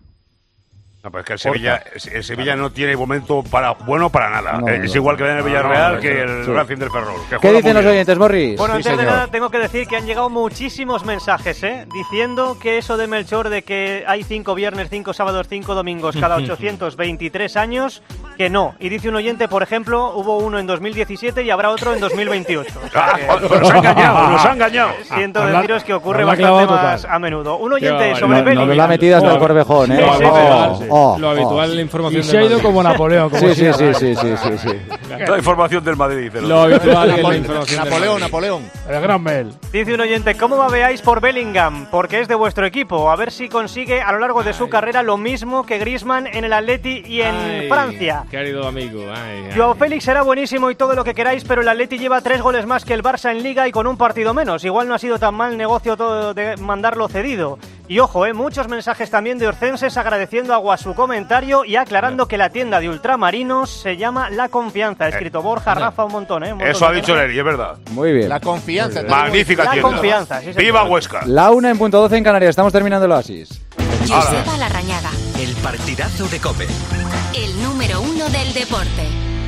No, pero es que el Sevilla, el Sevilla no tiene momento para bueno para nada. No, es no, igual que en el no, Villarreal no, que no, el sí. Racing del Ferrol. que ¿Qué juega dicen muy los bien. oyentes, Morris? Bueno, Sí, antes de señor. nada tengo que decir que han llegado muchísimos mensajes, ¿eh? Diciendo que eso de Melchor de que hay cinco viernes, cinco sábados, cinco domingos cada ochocientos veintitrés años, que no. Y dice un oyente, por ejemplo, hubo uno en dos mil diecisiete y habrá otro en dos mil veintiocho. O sea Ah, que- nos ha engañado, nos ha engañado. Siento Habla- deciros que ocurre habla bastante clavado más total. a menudo. Un oyente barbaridad. sobre No, Bellingham. no me la ha metido hasta el Oh, Corvejón, ¿eh? lo Oh, habitual, sí. oh, Lo oh. habitual en la información Y se ha del ido Madrid. como Napoleón. Como Sí, sí, sí, siempre. sí, sí, sí, sí. La información del Madrid. dice, Lo habitual en la Napole- información del Napoleón, Madrid. Napoleón. El gran Mel. Dice un oyente, ¿cómo babeáis por Bellingham? Porque es de vuestro equipo. A ver si consigue a lo largo de su carrera lo mismo que Griezmann en el Atleti y en Ay, Francia. Querido amigo. Ay, ay. Joao Félix será buenísimo y todo lo que queráis, pero el Atleti lleva tres goles más que el Barça en Liga y con un partido menos. Igual no ha sido tan mal negocio todo de mandarlo cedido. Y ojo, eh, muchos mensajes también de orcenses agradeciendo a Gua su comentario y aclarando que la tienda de ultramarinos se llama La Confianza. Escrito Borja, Rafa, un montón, ¿eh? Un montón Eso ha de dicho gente. Leri, es verdad. Muy bien. La confianza. Magnífica La tienda. confianza, sí, señor. ¡Viva Huesca! La una en punto doce en Canarias. Estamos terminando el oasis. Joseba Larrañaga, El partidazo de COPE. el número uno del deporte.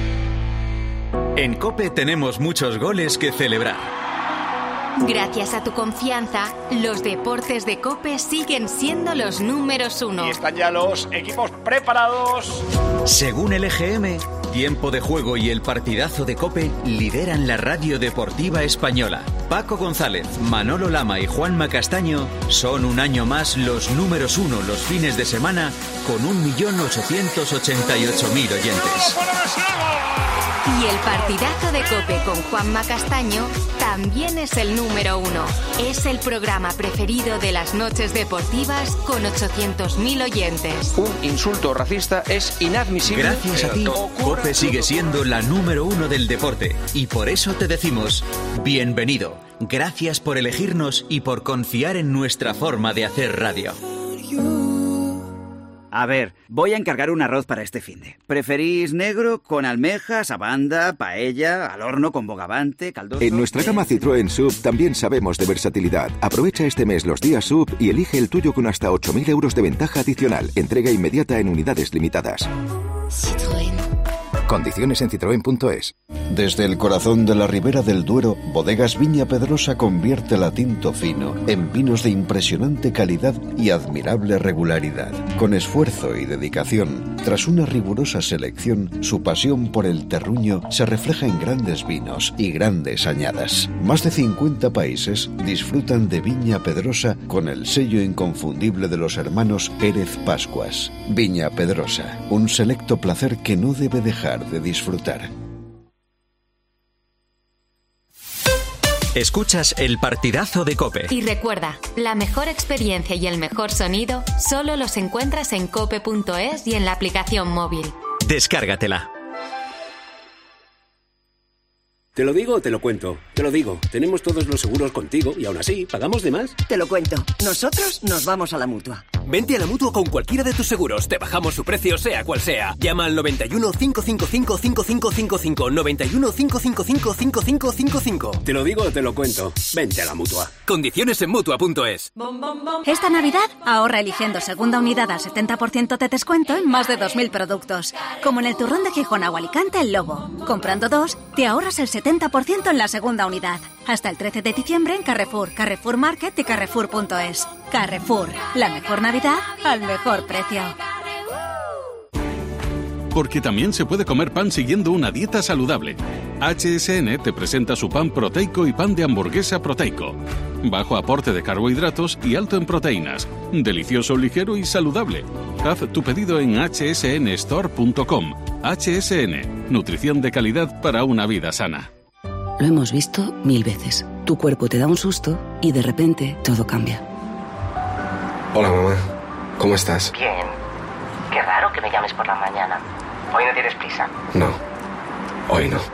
En COPE tenemos muchos goles que celebrar. Gracias a tu confianza, los deportes de COPE siguen siendo los números uno. Están ya los equipos preparados. Según el E G M, Tiempo de Juego y el partidazo de COPE lideran la radio deportiva española. Paco González, Manolo Lama y Juanma Castaño son un año más los números uno los fines de semana con un millón ochocientos ochenta y ocho mil oyentes. Y el partidazo de COPE con Juanma Castaño también es el número uno. Es el programa preferido de las noches deportivas con ochocientos mil oyentes. Un insulto racista es inadmisible. Gracias a ti, COPE sigue siendo la número uno del deporte y por eso te decimos bienvenido. Gracias por elegirnos y por confiar en nuestra forma de hacer radio. A ver, voy a encargar un arroz para este finde. ¿Preferís negro, con almejas, abanda, paella, al horno con bogavante, caldoso? En nuestra gama Citroën S U V también sabemos de versatilidad. Aprovecha este mes los días S U V y elige el tuyo con hasta ocho mil euros de ventaja adicional. Entrega inmediata en unidades limitadas. Citroën. Condiciones en citroen punto es. Desde el corazón de la Ribera del Duero, Bodegas Viña Pedrosa convierte la tinto fino en vinos de impresionante calidad y admirable regularidad. Con esfuerzo y dedicación, tras una rigurosa selección, su pasión por el terruño se refleja en grandes vinos y grandes añadas. Más de cincuenta países disfrutan de Viña Pedrosa con el sello inconfundible de los hermanos Pérez Pascuas. Viña Pedrosa, un selecto placer que no debe dejar de disfrutar. Escuchas el partidazo de COPE. Y recuerda, la mejor experiencia y el mejor sonido solo los encuentras en cope punto es y en la aplicación móvil. Descárgatela. ¿Te lo digo o te lo cuento? Te lo digo. Tenemos todos los seguros contigo y aún así, ¿pagamos de más? Te lo cuento. Nosotros nos vamos a la Mutua. Vente a la Mutua con cualquiera de tus seguros. Te bajamos su precio, sea cual sea. Llama al noventa y uno, cinco cinco cinco, cinco cinco cinco cinco. noventa y uno, cinco cinco cinco, cinco cinco cinco cinco. Te lo digo o te lo cuento. Vente a la Mutua. Condiciones en Mutua punto es. Esta Navidad, ahorra eligiendo segunda unidad al setenta por ciento de descuento en más de dos mil productos. Como en el turrón de Gijón o Alicante, El Lobo. Comprando dos, te ahorras el setenta por ciento en la segunda unidad. Hasta el trece de diciembre en Carrefour, Carrefour Market y Carrefour punto es. Carrefour, la mejor Navidad al mejor precio. Porque también se puede comer pan siguiendo una dieta saludable. H S N te presenta su pan proteico y pan de hamburguesa proteico. Bajo aporte de carbohidratos y alto en proteínas. Delicioso, ligero y saludable. Haz tu pedido en h s n store punto com. H S N, nutrición de calidad para una vida sana. Lo hemos visto mil veces. Tu cuerpo te da un susto y de repente todo cambia. Hola, mamá. ¿Cómo estás? Bien. Qué raro que me llames por la mañana. Hoy no tienes prisa. No. Hoy no.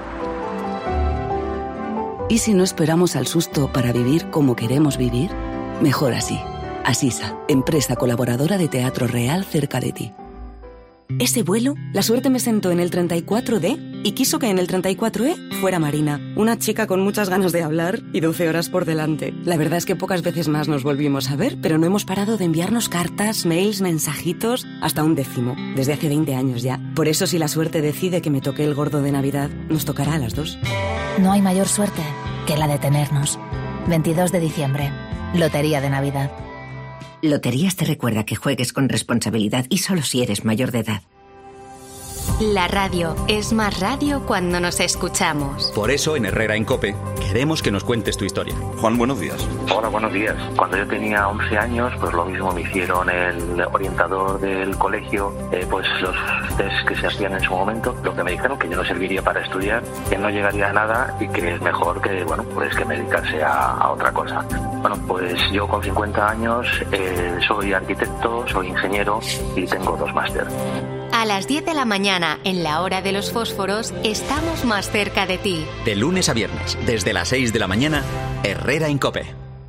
¿Y si no esperamos al susto para vivir como queremos vivir? Mejor así. Asisa, empresa colaboradora de Teatro Real cerca de ti. Ese vuelo, la suerte me sentó en el treinta y cuatro D y quiso que en el treinta y cuatro E fuera Marina, una chica con muchas ganas de hablar y doce horas por delante. La verdad es que pocas veces más nos volvimos a ver, pero no hemos parado de enviarnos cartas, mails, mensajitos, hasta un décimo, desde hace veinte años ya. Por eso si la suerte decide que me toque el gordo de Navidad, nos tocará a las dos. No hay mayor suerte que la de tenernos. veintidós de diciembre, Lotería de Navidad. Loterías te recuerda que juegues con responsabilidad y solo si eres mayor de edad. La radio es más radio cuando nos escuchamos. Por eso en Herrera en COPE queremos que nos cuentes tu historia. Juan, buenos días. Hola, buenos días. Cuando yo tenía once años, pues lo mismo me hicieron el orientador del colegio, eh, pues los test que se hacían en su momento, lo que me dijeron que yo no serviría para estudiar, que no llegaría a nada y que es mejor que, bueno, pues que me dedicase a, a otra cosa. Bueno, pues yo con cincuenta años eh, soy arquitecto, soy ingeniero y tengo dos máster. A las diez de la mañana, en la hora de los fósforos, estamos más cerca de ti. De lunes a viernes, desde las seis de la mañana, Herrera en COPE.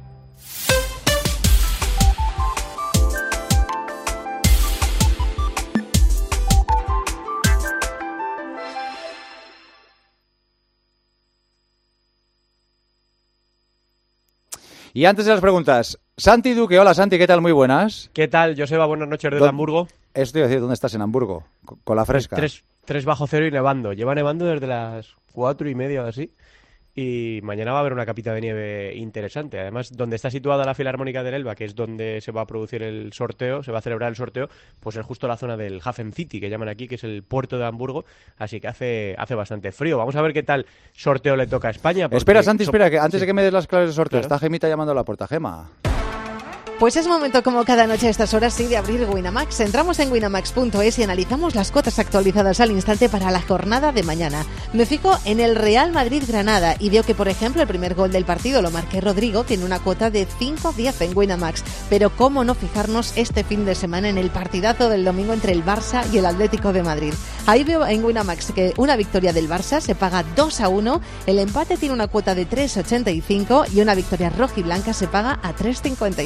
Y antes de las preguntas, Santi Duque. Hola, Santi, ¿qué tal? Muy buenas. ¿Qué tal, Joseba? Buenas noches desde Hamburgo. Esto iba a decir, ¿dónde estás en Hamburgo? Con la fresca. Tres, tres bajo cero y nevando. Lleva nevando desde las cuatro y media o así. Y mañana va a haber una capita de nieve interesante. Además, donde está situada la Filarmónica del Elba, que es donde se va a producir el sorteo, se va a celebrar el sorteo, pues es justo la zona del Hafen City, que llaman aquí, que es el puerto de Hamburgo. Así que hace, hace bastante frío. Vamos a ver qué tal sorteo le toca a España. Espera, Santi, espera, que antes sí. de que me des las claves de sorteo, Claro. está Gemita llamando a la puerta. Gema. Pues es momento, como cada noche a estas horas, sí, de abrir Winamax. Entramos en winamax punto es y analizamos las cuotas actualizadas al instante para la jornada de mañana. Me fijo en el Real Madrid-Granada y veo que, por ejemplo, el primer gol del partido lo marqué Rodrigo, tiene una cuota de cinco diez en Winamax. Pero cómo no fijarnos este fin de semana en el partidazo del domingo entre el Barça y el Atlético de Madrid. Ahí veo en Winamax que una victoria del Barça se paga dos a uno, el empate tiene una cuota de tres ochenta y cinco y una victoria rojiblanca se paga a tres cincuenta y cinco.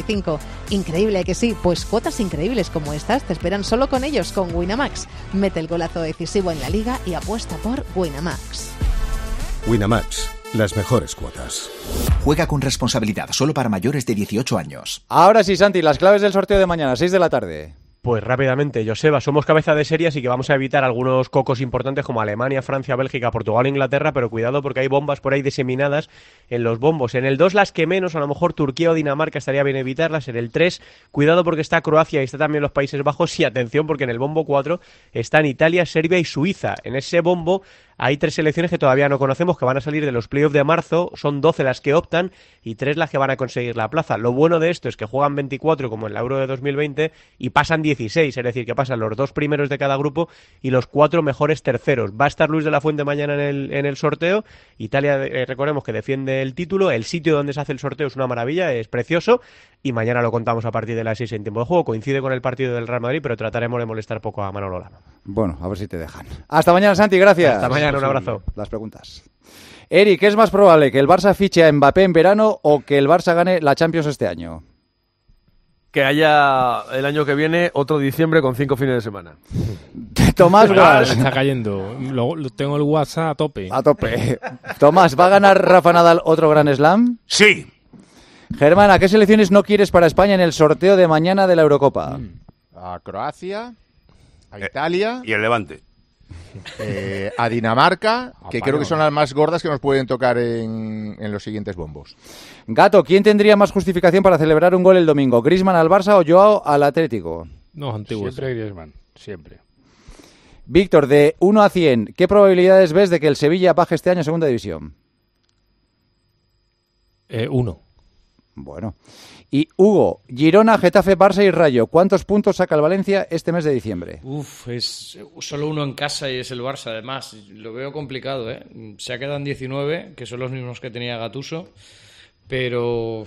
Increíble que sí, pues cuotas increíbles como estas te esperan solo con ellos, con Winamax. Mete el golazo decisivo en la Liga y apuesta por Winamax. Winamax, las mejores cuotas. Juega con responsabilidad, solo para mayores de dieciocho años. Ahora sí, Santi, las claves del sorteo de mañana, seis de la tarde. Pues rápidamente, Joseba, somos cabeza de serie, así que vamos a evitar algunos cocos importantes como Alemania, Francia, Bélgica, Portugal, Inglaterra, pero cuidado porque hay bombas por ahí diseminadas en los bombos. En el dos, las que menos, a lo mejor Turquía o Dinamarca estaría bien evitarlas. En el tres, cuidado porque está Croacia y está también los Países Bajos. Y atención porque en el bombo cuatro están Italia, Serbia y Suiza. En ese bombo hay tres selecciones que todavía no conocemos, que van a salir de los playoffs de marzo. Son doce las que optan y tres las que van a conseguir la plaza. Lo bueno de esto es que juegan veinticuatro como en la Euro de dos mil veinte y pasan dieciséis, es decir, que pasan los dos primeros de cada grupo y los cuatro mejores terceros. Va a estar Luis de la Fuente mañana en el, en el sorteo. Italia, eh, recordemos que defiende el título. El sitio donde se hace el sorteo es una maravilla, es precioso. Y mañana lo contamos a partir de las seis en tiempo de juego. Coincide con el partido del Real Madrid, pero trataremos de molestar poco a Manolo Lama. Bueno, a ver si te dejan. Hasta mañana, Santi, gracias. Hasta mañana, un abrazo. Las preguntas. Eric, ¿qué es más probable, que el Barça fiche a Mbappé en verano o que el Barça gane la Champions este año? Que haya el año que viene otro diciembre con cinco fines de semana. Tomás Guas. Está cayendo. Lo, lo tengo el WhatsApp a tope. A tope. Tomás, ¿va a ganar Rafa Nadal otro Grand Slam? Sí. Germán, ¿a qué selecciones no quieres para España en el sorteo de mañana de la Eurocopa? A Croacia, a Italia... Y el Levante. Eh, a Dinamarca, que creo que son las más gordas que nos pueden tocar en, en los siguientes bombos. Gato, ¿quién tendría más justificación para celebrar un gol el domingo? ¿Griezmann al Barça o Joao al Atlético? No, antiguos. Siempre Griezmann, siempre. Víctor, de uno a cien, ¿qué probabilidades ves de que el Sevilla baje este año a Segunda División? Eh, uno. Bueno. Y Hugo, Girona, Getafe, Barça y Rayo. ¿Cuántos puntos saca el Valencia este mes de diciembre? Uf, es solo uno en casa y es el Barça, además. Lo veo complicado, ¿eh? Se quedan diecinueve, que son los mismos que tenía Gattuso, pero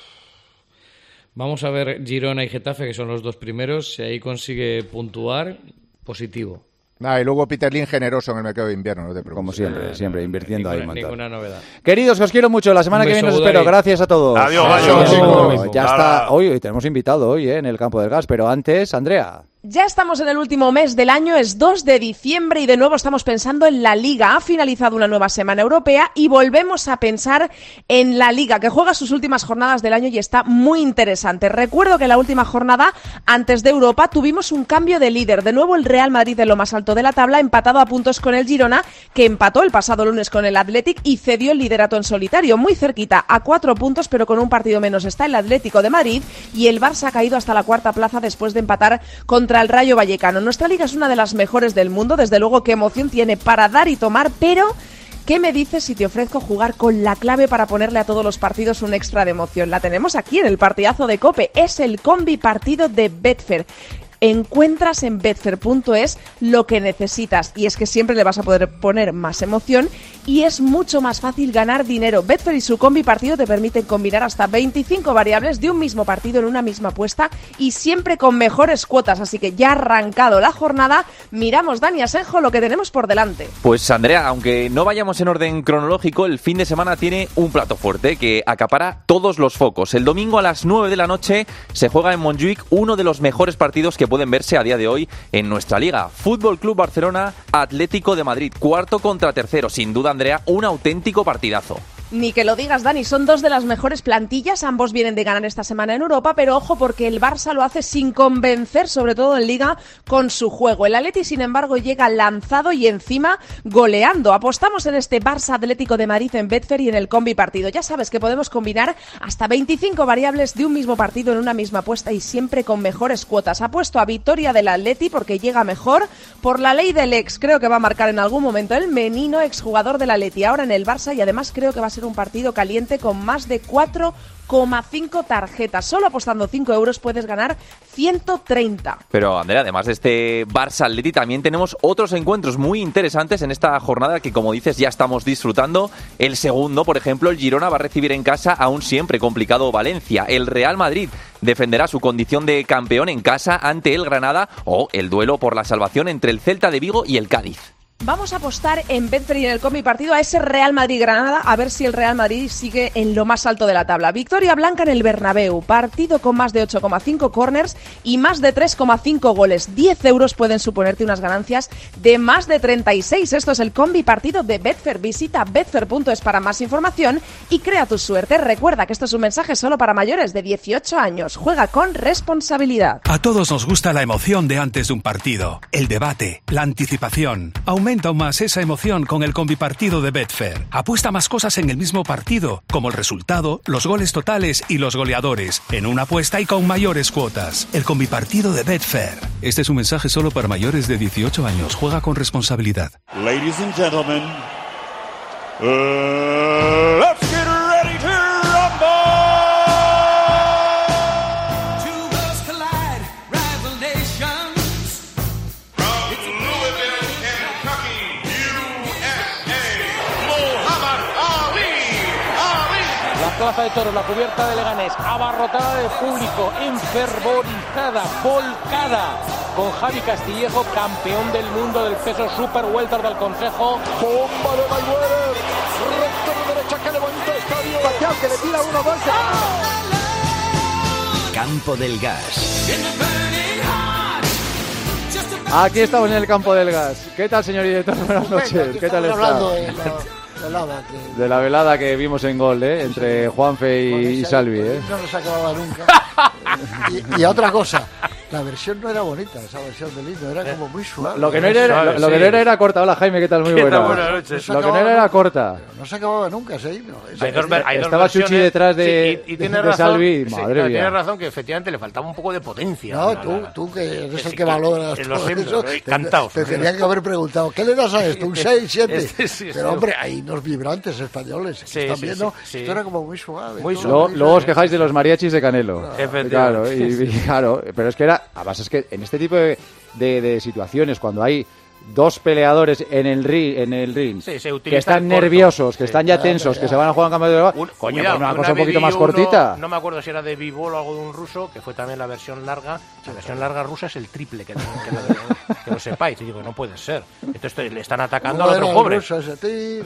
vamos a ver Girona y Getafe, que son los dos primeros. Si ahí consigue puntuar, positivo. Ah, y luego Peter Lim generoso en el mercado de invierno, no te preocupes. Como siempre, siempre invirtiendo ninguna, ahí. Ninguna novedad. Queridos, que os quiero mucho. La semana Un que viene os beso, espero. Budari. Gracias a todos. Adiós, Adiós. adiós. Ya está. Hoy, hoy tenemos invitado hoy eh, en el campo del gas, pero antes, Andrea. Ya estamos en el último mes del año, es dos de diciembre y de nuevo estamos pensando en la Liga. Ha finalizado una nueva semana europea y volvemos a pensar en la Liga, que juega sus últimas jornadas del año y está muy interesante. Recuerdo que en la última jornada, antes de Europa, tuvimos un cambio de líder. De nuevo el Real Madrid en lo más alto de la tabla, empatado a puntos con el Girona, que empató el pasado lunes con el Athletic y cedió el liderato en solitario. Muy cerquita, a cuatro puntos, pero con un partido menos está el Atlético de Madrid y el Barça ha caído hasta la cuarta plaza después de empatar contra el Rayo Vallecano. Nuestra liga es una de las mejores del mundo, desde luego qué emoción tiene para dar y tomar, pero ¿qué me dices si te ofrezco jugar con la clave para ponerle a todos los partidos un extra de emoción? La tenemos aquí en el partidazo de COPE, es el combi partido de Betfair. Encuentras en betfair punto es lo que necesitas y es que siempre le vas a poder poner más emoción y es mucho más fácil ganar dinero. Betfair y su combi partido te permiten combinar hasta veinticinco variables de un mismo partido en una misma apuesta y siempre con mejores cuotas, así que ya ha arrancado la jornada, miramos, Dani Asenjo, lo que tenemos por delante. Pues Andrea, aunque no vayamos en orden cronológico, el fin de semana tiene un plato fuerte que acapara todos los focos. El domingo a las nueve de la noche se juega en Montjuic uno de los mejores partidos que pueden verse a día de hoy en nuestra liga. Fútbol Club Barcelona, Atlético de Madrid, cuarto contra tercero. Sin duda, Andrea, un auténtico partidazo. Ni que lo digas, Dani, son dos de las mejores plantillas, ambos vienen de ganar esta semana en Europa, pero ojo porque el Barça lo hace sin convencer, sobre todo en Liga, con su juego. El Atleti, sin embargo, llega lanzado y encima goleando. Apostamos en este Barça Atlético de Madrid en Betfair y en el combi partido. Ya sabes que podemos combinar hasta veinticinco variables de un mismo partido en una misma apuesta y siempre con mejores cuotas. Apuesto a victoria del Atleti porque llega mejor por la ley del ex. Creo que va a marcar en algún momento el Menino, exjugador del Atleti, ahora en el Barça, y además creo que va a ser un partido caliente con más de cuatro coma cinco tarjetas. Solo apostando cinco euros puedes ganar ciento treinta. Pero Andrea, además de este Barça Atleti, también tenemos otros encuentros muy interesantes en esta jornada que, como dices, ya estamos disfrutando. El segundo, por ejemplo, el Girona va a recibir en casa a un siempre complicado Valencia. El Real Madrid defenderá su condición de campeón en casa ante el Granada, o el duelo por la salvación entre el Celta de Vigo y el Cádiz. Vamos a apostar en Betfair y en el combi partido a ese Real Madrid-Granada, a ver si el Real Madrid sigue en lo más alto de la tabla. Victoria blanca en el Bernabéu, partido con más de ocho coma cinco corners y más de tres coma cinco goles. diez euros pueden suponerte unas ganancias de más de treinta y seis. Esto es el combi partido de Betfair. Visita betfair punto es para más información y crea tu suerte. Recuerda que esto es un mensaje solo para mayores de dieciocho años. Juega con responsabilidad. A todos nos gusta la emoción de antes de un partido, el debate, la anticipación. Aumenta aún más esa emoción con el combipartido de Betfair. Apuesta más cosas en el mismo partido, como el resultado, los goles totales y los goleadores, en una apuesta y con mayores cuotas. El combipartido de Betfair. Este es un mensaje solo para mayores de dieciocho años. Juega con responsabilidad. Ladies and gentlemen, uh, let's get ready to rumble! Plaza de Toros, la cubierta de Leganés, abarrotada de público, enfervorizada, volcada, con Javi Castillejo, campeón del mundo del peso super welter del Consejo. Bomba de Mayweather, recto de derecha que levanta el estadio, Pacquiao que le tira uno, dos. Campo del Gas. Aquí estamos en el Campo del Gas. ¿Qué tal, señor director? Buenas noches. ¿Qué tal está? Velada que... De la velada que vimos en Gol, ¿eh? Entre Juanfe y, y Salvi, ¿eh? No nos acababa nunca. y, y a otra cosa, la versión no era bonita, esa versión del himno, era como muy suave. Lo que no era, lo, lo que no era, era corta. Hola, Jaime, ¿qué tal? Muy buena. Buenas noches. Lo que no era era corta. No se acababa nunca ese himno. Hay dos, hay Estaba dos Chuchi detrás de, sí, y, y tiene de razón, Salvi. Sí, Madre mía. Tienes razón que efectivamente le faltaba un poco de potencia. No, tú, tú que eres que el que valoras en los himnos, eso, cantaos. Te, te tenía que haber preguntado, ¿qué le das a esto? ¿Un seis, siete? Este, sí, Pero sí, hombre, hay unos vibrantes españoles que sí, están sí, viendo. Sí, sí. Esto era como muy suave. Muy suave. Luego, luego os quejáis de los mariachis de Canelo. Efectivamente. Claro, y, y, claro, pero es que era, además es que en este tipo de, de, de situaciones, cuando hay dos peleadores en el ring, en el ring sí, se que están nerviosos, que sí. están ya tensos, que se van a jugar en cambio de un, coño, cuidado, una, una cosa un poquito más uno, cortita. No me acuerdo si era de Bivol o algo de un ruso, que fue también la versión larga. La versión larga rusa es el triple, que, que, lo, que lo sepáis. Y digo, no puede ser. Entonces le están atacando al otro pobre. Eso es. Y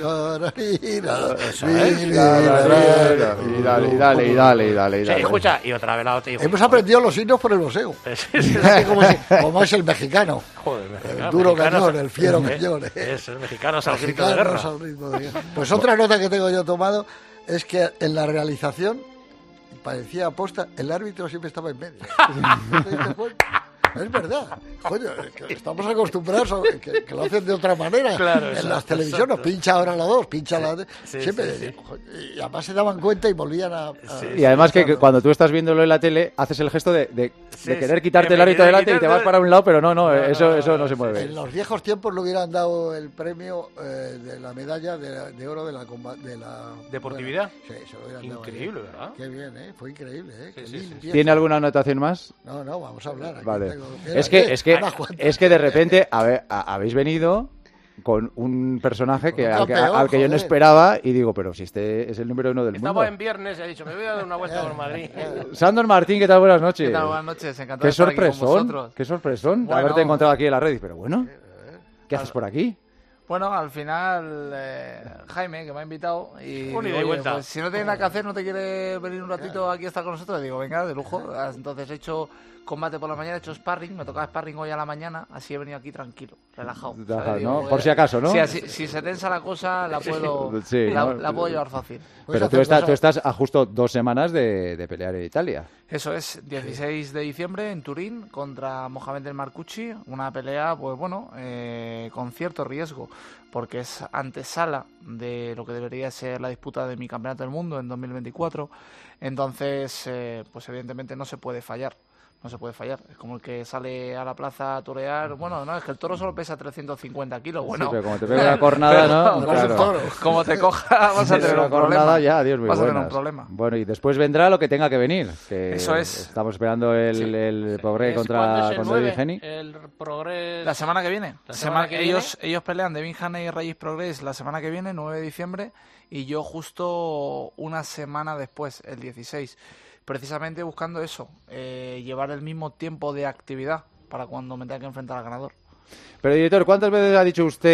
dale, y dale, y dale, y dale. Sí, escucha, y otra vez la otra. Hemos aprendido los himnos por el boxeo. como, si, como es el mexicano. Joder, el mexicano. El duro cañón, el fiero cañón. Es el mexicano al grito de guerra. Pues otra nota que tengo yo tomado es que en la realización parecía aposta, el árbitro siempre estaba en medio. ¿Te diste cuenta? Es verdad, coño, que estamos acostumbrados a que, que lo hacen de otra manera. Claro, en exacto, las televisiones, exacto. pincha ahora la dos, pincha sí, la dos. Sí, siempre, sí, sí. Y además se daban cuenta y volvían a. a sí, y además que, que cuando tú estás viéndolo en la tele, haces el gesto de, de, sí, de querer sí, quitarte el árbitro delante y te vas para un lado, pero no, no, no eso, no, eso no se mueve. En los viejos tiempos le hubieran dado el premio eh, de la medalla de, de oro de la, de la deportividad. Bueno, sí, se lo hubieran dado. Increíble, ¿verdad? Qué bien, ¿eh? Fue increíble, ¿eh? Sí, sí, sí, ¿Tiene alguna anotación más? No, no, vamos a hablar. Aquí vale. tengo, es que, es que, es que de repente a ver, a, habéis venido con un personaje que, al, que, al que yo no esperaba y digo, pero si este es el número uno del Estaba mundo. Estaba en viernes y ha dicho, me voy a dar una vuelta por Madrid. Sandor Martín, ¿qué tal? Buenas noches. ¿Qué tal? Buenas noches, encantado Qué de estar aquí con sorpresón, vosotros. qué sorpresón bueno, haberte encontrado aquí en la red. Pero bueno, ¿qué haces por aquí? Bueno, al final, eh, Jaime, que me ha invitado, y un digo, y oye, vuelta. Pues, si no tiene nada que hacer, no te quiere venir un ratito aquí a estar con nosotros, digo, venga, de lujo. Entonces he hecho combate por la mañana, he hecho sparring, me tocaba sparring hoy a la mañana, así he venido aquí tranquilo, relajado. Ajá, digo, ¿no? Por si acaso, ¿no? Si, así, si se tensa la cosa, la puedo, sí, la, ¿no? la puedo llevar fácil. Pero tú estás, tú estás a justo dos semanas de, de pelear en Italia. Eso es, dieciséis de diciembre en Turín contra Mohamed El Marcucci, una pelea, pues bueno, eh, con cierto riesgo, porque es antesala de lo que debería ser la disputa de mi campeonato del mundo en dos mil veinticuatro, entonces, eh, pues evidentemente no se puede fallar. No se puede fallar. Es como el que sale a la plaza a torear. Bueno, no, es que el toro solo pesa trescientos cincuenta kilos. Bueno, sí, pero como te pega una cornada, ¿no? Claro. Toro. Como te coja, vas a tener una un problema. Cornada, ya, Dios mío, vas a tener buenas. un problema. Bueno, y después vendrá lo que tenga que venir. Que Eso es. Estamos esperando el, sí. el Progrès contra, contra David Haney. El Progrès... La semana que viene. La semana semana que ellos, viene. ellos pelean David Haney y Regis Progrès la semana que viene, nueve de diciembre, y yo justo una semana después, el dieciséis. Precisamente buscando eso, eh, llevar el mismo tiempo de actividad para cuando me tenga que enfrentar al ganador. Pero, director, ¿cuántas veces ha dicho usted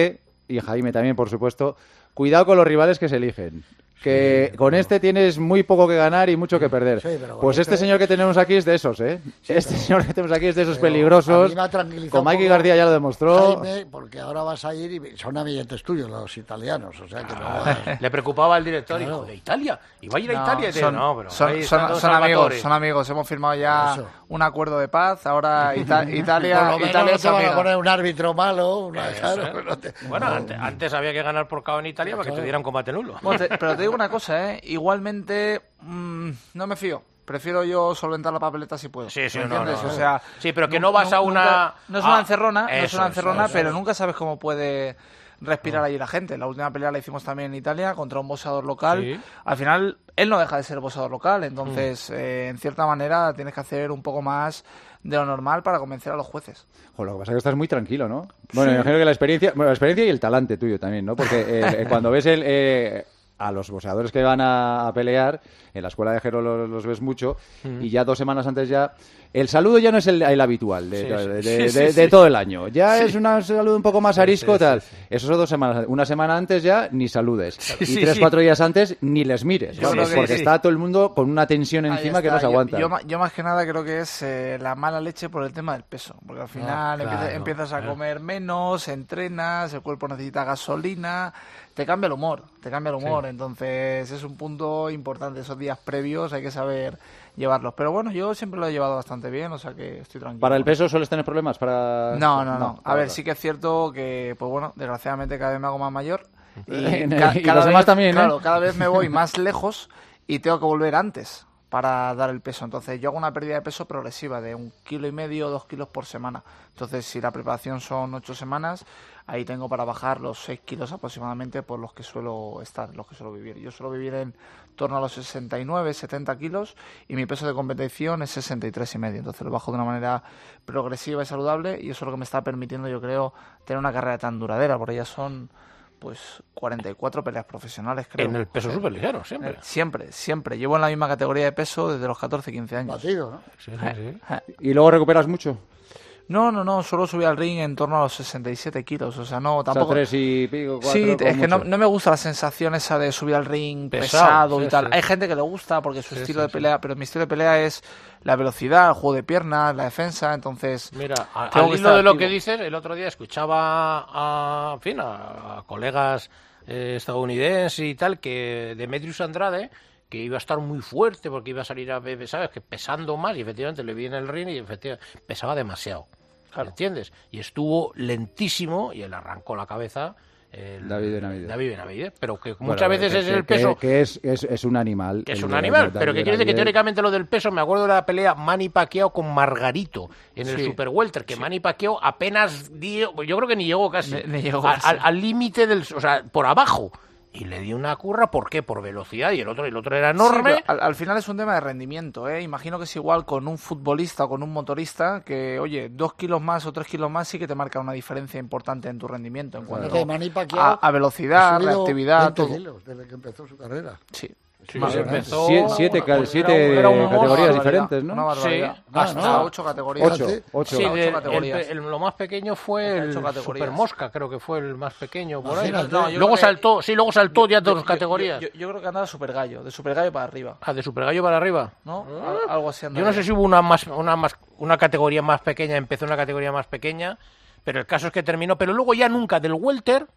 y Jaime también, por supuesto, cuidado con los rivales que se eligen. Que sí, con pero... este tienes muy poco que ganar y mucho que perder. Sí, pues este, este señor que tenemos aquí es de esos, ¿eh? Sí, este pero... señor que tenemos aquí es de esos pero peligrosos. Con Mikey García ya lo demostró. Jaime, porque ahora vas a ir y son amiguetes tuyos los italianos, o sea que no vas... Le preocupaba al director, claro. Hijo de Italia, y va a ir a no, Italia. Son, no, pero son, son, son amigos, son amigos. Hemos firmado ya Eso. un acuerdo de paz. Ahora Ita Italia, Por lo menos Italia no te van a poner un árbitro malo. Una, claro, no te... Bueno, no. antes, antes había que ganar por K O en Italia claro. para que te dieran combate nulo. Bueno, te, pero te digo una cosa, ¿eh? Igualmente, mmm, no me fío. Prefiero yo solventar la papeleta si puedo. Sí, sí, ¿me no, entiendes? no, no. O sea, sí, pero que no vas a una... Nunca, no es una ah, encerrona, no es una encerrona, eso, pero eso. nunca sabes cómo puede respirar allí la gente. La última pelea la hicimos también en Italia contra un boxeador local. Sí. Al final, él no deja de ser boxeador local, entonces, mm. eh, en cierta manera, tienes que hacer un poco más de lo normal para convencer a los jueces. Joder, lo que pasa es que estás muy tranquilo, ¿no? Bueno, sí. imagino que la experiencia, bueno, la experiencia y el talante tuyo también, ¿no? Porque eh, cuando ves el... Eh, a los boxeadores que van a, a pelear, en la escuela de Jero los, los ves mucho, mm. y ya dos semanas antes ya... El saludo ya no es el, el habitual de, sí, de, de, sí, de, sí, de, sí. de todo el año. Ya sí. es un saludo un poco más arisco, sí, sí, tal. Sí, sí. Eso son dos semanas. Una semana antes ya ni saludes. Sí, y sí, tres, sí. cuatro días antes ni les mires. ¿no? Porque sí. está todo el mundo con una tensión encima que no se aguanta. Yo, yo, yo más que nada creo que es eh, la mala leche por el tema del peso. Porque al final ah, claro, empiezas, empiezas a comer menos, entrenas, el cuerpo necesita gasolina... Te cambia el humor, te cambia el humor, sí. entonces es un punto importante, esos días previos hay que saber llevarlos, pero bueno, yo siempre lo he llevado bastante bien, o sea que estoy tranquilo. ¿Para el peso sueles tener problemas? para No, no, no, no. a ver, sí que es cierto que, pues bueno, desgraciadamente cada vez me hago más mayor y, ca y cada los demás vez, también, ¿eh? Claro, cada vez me voy más lejos y tengo que volver antes para dar el peso, entonces yo hago una pérdida de peso progresiva de un kilo y medio o dos kilos por semana, entonces si la preparación son ocho semanas, ahí tengo para bajar los seis kilos aproximadamente por los que suelo estar, los que suelo vivir. Yo suelo vivir en torno a los sesenta y nueve, setenta kilos y mi peso de competición es sesenta y tres y medio. Entonces lo bajo de una manera progresiva y saludable y eso es lo que me está permitiendo, yo creo, tener una carrera tan duradera, porque ya son pues cuarenta y cuatro peleas profesionales, creo. En el peso superligero, siempre. Eh, siempre, siempre. Llevo en la misma categoría de peso desde los catorce, quince años. Batido, ¿no? Sí, sí, sí. Eh, ¿Y luego recuperas mucho? No, no, no, solo subí al ring en torno a los sesenta y siete kilos, o sea, no, tampoco... O sea, tres y pico, cuatro, sí, es que no, mucho. no me gusta la sensación esa de subir al ring pesado, pesado sí, y tal. Sí. Hay gente que le gusta porque su sí, estilo sí, de pelea, sí. pero mi estilo de pelea es la velocidad, el juego de piernas, la defensa, entonces... Mira, a, al hilo de lo que dices, el otro día escuchaba a, en fin, a, a colegas eh, estadounidenses y tal, que Demetrius Andrade... que iba a estar muy fuerte porque iba a salir a ¿sabes? Que pesando más y efectivamente le vi en el ring y efectivamente pesaba demasiado, claro. ¿Entiendes? Y estuvo lentísimo y él arrancó la cabeza el David Benavidez. David Benavidez, pero que bueno, muchas veces que, es que, el peso que, que es, es, es un animal que es un animal, pero que quiere decir que teóricamente lo del peso, me acuerdo de la pelea Manny Pacquiao con Margarito en el sí. Super Welter, que sí. Manny Pacquiao apenas dio, yo creo que ni llegó casi ni, ni llegó al límite del, o sea, por abajo. Y le dio una curra, ¿por qué? Por velocidad, y el otro el otro era enorme. Sí, al, al final es un tema de rendimiento, ¿eh? Imagino que es igual con un futbolista o con un motorista, que, oye, dos kilos más o tres kilos más sí que te marca una diferencia importante en tu rendimiento, en cuanto a, a velocidad, reactividad, todo. Kilos desde que empezó su carrera. Sí. Sí, sí, empezó, siete, siete, bueno, siete era un, era un categorías monstruo, diferentes, ¿no? Una barbaridad. Sí, hasta no, ocho categorías. Ocho, ocho. Sí, de, ocho categorías. El, el, lo más pequeño fue el Super Mosca, creo que fue el más pequeño por ahí. No, luego saltó, sí, luego saltó yo, ya dos yo, categorías. Yo, yo, yo creo que andaba Super Gallo, de Super Gallo para arriba. Ah, de Super Gallo para arriba. ¿No? ¿Eh? Algo así andaba. Yo no sé si hubo una más, una más, una categoría más pequeña, empezó una categoría más pequeña, pero el caso es que terminó, pero luego ya nunca del welter,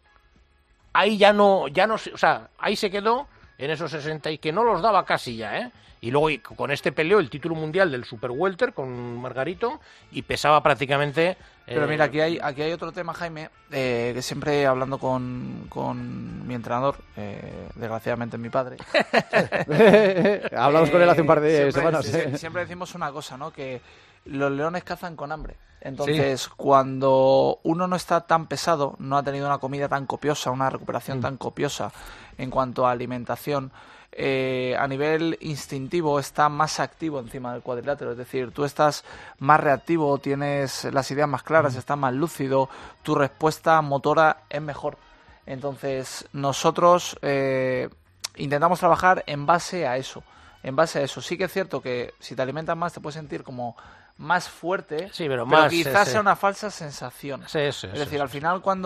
ahí ya no, ya no, o sea, ahí se quedó en esos sesenta y que no los daba casi ya, ¿eh? Y luego y con este peleó el título mundial del Super Welter con Margarito y pesaba prácticamente... Eh... Pero mira, aquí hay aquí hay otro tema, Jaime, eh, que siempre hablando con, con mi entrenador, eh, desgraciadamente mi padre... Hablamos eh, con él hace un par de siempre, semanas. Siempre, ¿eh? siempre decimos una cosa, ¿no? Que los leones cazan con hambre. Entonces, sí. cuando uno no está tan pesado, no ha tenido una comida tan copiosa, una recuperación mm. tan copiosa en cuanto a alimentación, eh, a nivel instintivo está más activo encima del cuadrilátero. Es decir, tú estás más reactivo, tienes las ideas más claras, mm. estás más lúcido, tu respuesta motora es mejor. Entonces, nosotros eh, intentamos trabajar en base a eso. En base a eso. Sí que es cierto que si te alimentas más te puedes sentir como más fuerte, sí, pero, pero más, quizás sí, sea una falsa sensación. Sí, sí, es sí, decir, sí, al final cuando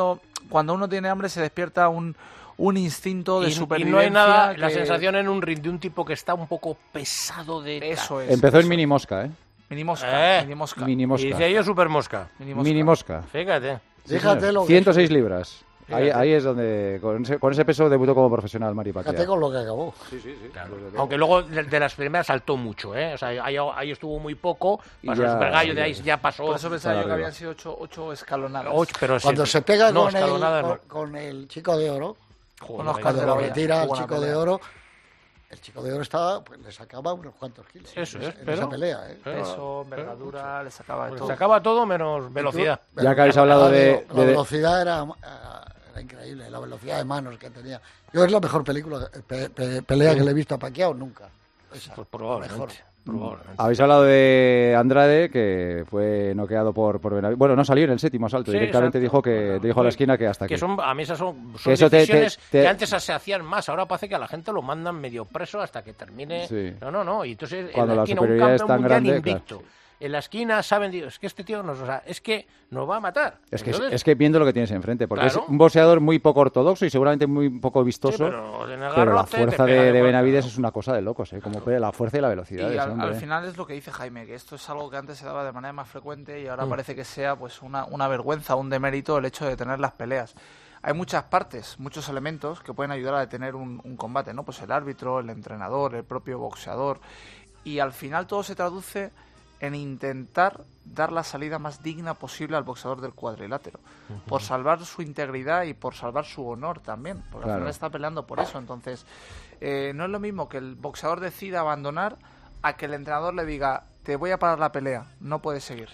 cuando uno tiene hambre se despierta un, un instinto de y, supervivencia. Y no hay nada, que... la sensación en un ring de un tipo que está un poco pesado de... Eso es. Empezó eso. en mini mosca, ¿eh? Mini mosca, Eh, mini mosca. Mini mosca. Y decía yo super mosca. Mini mosca. Mini mosca. Fíjate. Sí, Fíjate lo que- ciento seis libras. Ahí, Fíjate. ahí es donde, con ese, con ese peso debutó como profesional Mari Patia. Fíjate con lo que acabó. Sí, sí, sí. Claro. Aunque luego de, de las primeras saltó mucho, ¿eh? O sea, ahí, ahí estuvo muy poco, Y pasó ya- el super gallo, de ahí ya pasó. Por eso pensaba Para yo que arriba. habían sido ocho, ocho escalonadas. Ocho, pero Cuando sí, se pega no, con, el, escalonada con, no. con el chico de oro, Con Oscar cuando de la lo Hoya. retira al Buena chico de pelea. oro, el chico de oro estaba, pues le sacaba unos cuantos kilos. Eso en, es, esa- en pero- esa pelea, ¿eh? pero- Peso, envergadura, le sacaba de Pues todo. se acaba todo menos velocidad. Ya que habéis hablado de- La de- velocidad era, era increíble, la velocidad de manos que tenía. Yo es la mejor película, pe- pe- pelea que le he visto a Pacquiao nunca. Esa, Pues probablemente. mejor. probablemente. Habéis hablado de Andrade, que fue noqueado por, por Benavides. Bueno, no salió en el séptimo asalto. Sí, Directamente exacto. dijo que dijo a la esquina que hasta que aquí. son, a mí esas son, son Que eso te- decisiones te- te- que antes se hacían más, ahora parece que a la gente lo mandan medio preso hasta que termine. Sí. No, no, no, y entonces Cuando en la la esquina un superioridad es campeón tan mundial grande, invicto. claro. En la esquina saben, digo, es que este tío nos, o sea, es que nos va a matar. Es que, Entonces, es que viendo lo que tienes enfrente, porque Claro. es un boxeador muy poco ortodoxo y seguramente muy poco vistoso, Sí, pero en el pero la garrote te fuerza pega de, de de golpe, Benavides claro. es una cosa de locos, ¿eh? Como pe- la fuerza y la velocidad de Y ese al, hombre. al final es lo que dice Jaime, que esto es algo que antes se daba de manera más frecuente y ahora Mm. parece que sea pues una, una vergüenza, un demérito el hecho de tener las peleas. Hay muchas partes, muchos elementos que pueden ayudar a detener un, un combate, ¿no? Pues el árbitro, el entrenador, el propio boxeador. Y al final todo se traduce en intentar dar la salida más digna posible al boxeador del cuadrilátero, por salvar su integridad y por salvar su honor también, porque Claro. al final está peleando por eso. Entonces, eh, no es lo mismo que el boxeador decida abandonar a que el entrenador le diga, te voy a parar la pelea, no puedes seguir.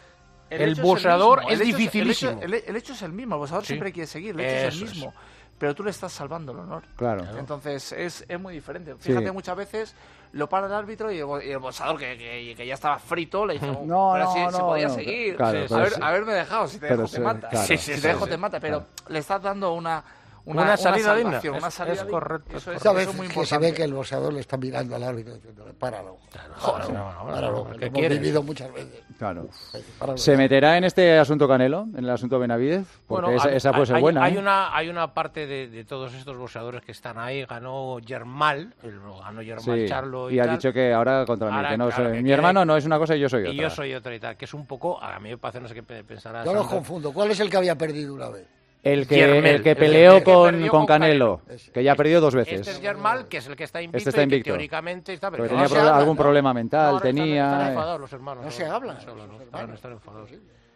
El hecho boxeador mismo, es el hecho dificilísimo. El hecho, el- el hecho es el mismo, el boxeador Sí. siempre quiere seguir, el hecho es el Eso es. mismo. Pero tú le estás salvando el honor. Claro. Entonces es, es muy diferente. Sí. Fíjate, muchas veces lo para el árbitro y el, bo- y el boxeador que, que, que ya estaba frito le dice, "Oh, No, pero no, si, si no, podía no, seguir. claro, Sí, pero haber, sí. haberme dejado, si te Pero dejo te sí, mata. claro, Sí, sí, si sí, te dejo sí, te mata, pero claro. le estás dando una, una, Una salida digna. salvación, una Es- salida es digna. correcto, Eso es, Esa eso vez es muy que importante. se ve que el boxeador le está mirando al árbitro diciéndole, páralo. Joder, no, no, no, páralo, no, que ¿qué lo hemos quieres? vivido muchas veces. Claro. Páralo. ¿Se meterá en este asunto Canelo, en el asunto Benavides? Porque Bueno, esa, hay- esa puede ser hay, buena. Hay ¿eh? una, hay una parte de, de todos estos boxeadores que están ahí. Ganó Yermal, el- ganó Yermal Sí, Charlo y, y ha tal. dicho que ahora contra mí, Ahora, que no claro, sé, que mi quiere- hermano no es una cosa y yo soy otra. Y yo soy otra y tal, que es un poco, a mí me parece, no sé qué pe- pensarás. Yo los Sandra. confundo. ¿Cuál es el que había perdido una vez? El que, Yermel, el que el peleó que con, perdió con con Canelo, que ya ha perdido dos veces. Este es Yermal, que es el que está invicto, Este está y que invicto. teóricamente está... Porque pero tenía no se proble- habla, algún ¿no? problema mental, No, ahora están- tenía... Están eh. enfadados los hermanos. No se habla. No se habla, no, Los están, hermanos. están enfadados.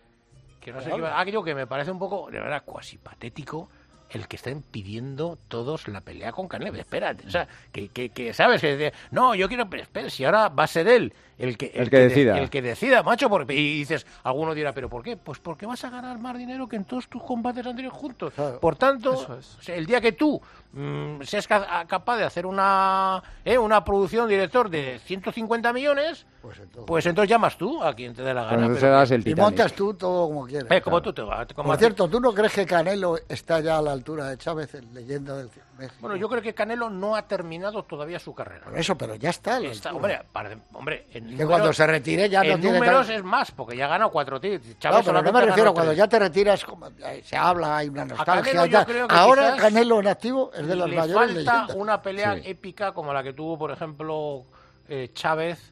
Que no No sé se qué- habla. aquello que me parece un poco, de verdad, cuasi patético, el que estén pidiendo todos la pelea con Canelo. Espérate, o sea, que, que, que ¿sabes? Que de- no, yo quiero, pero espera, si ahora va a ser él el que, El que de- decida. el que decida, macho, porque, y dices, alguno dirá, ¿pero por qué? Pues porque vas a ganar más dinero que en todos tus combates anteriores juntos. Claro. Por tanto, Eso es. o sea, el día que tú mm, seas ca- capaz de hacer una, eh, una producción, director, de ciento cincuenta millones, Pues entonces. pues entonces llamas tú a quien te dé la Pues gana. entonces pero das que- el Y Titanic. montas tú todo como quieres. eh, como tú te vas. como Por haces- cierto, ¿tú no crees que Canelo está ya a la altura de Chávez, en leyenda del México? Bueno, yo creo que Canelo no ha terminado todavía su carrera. Por eso, pero ya está. a la Está- altura. hombre, para- hombre, en que números, cuando se retire ya no en tiene números tal- es más, porque ya ha ganado cuatro títulos. No, Chávez pero no solamente me ha refiero ganado cuando tres. ya te retiras, como, eh, se habla, hay una nostalgia. Canelo yo tal. creo que Ahora quizás Canelo en activo es de las Le mayores falta leyendas. una pelea Sí. épica como la que tuvo, por ejemplo, eh, Chávez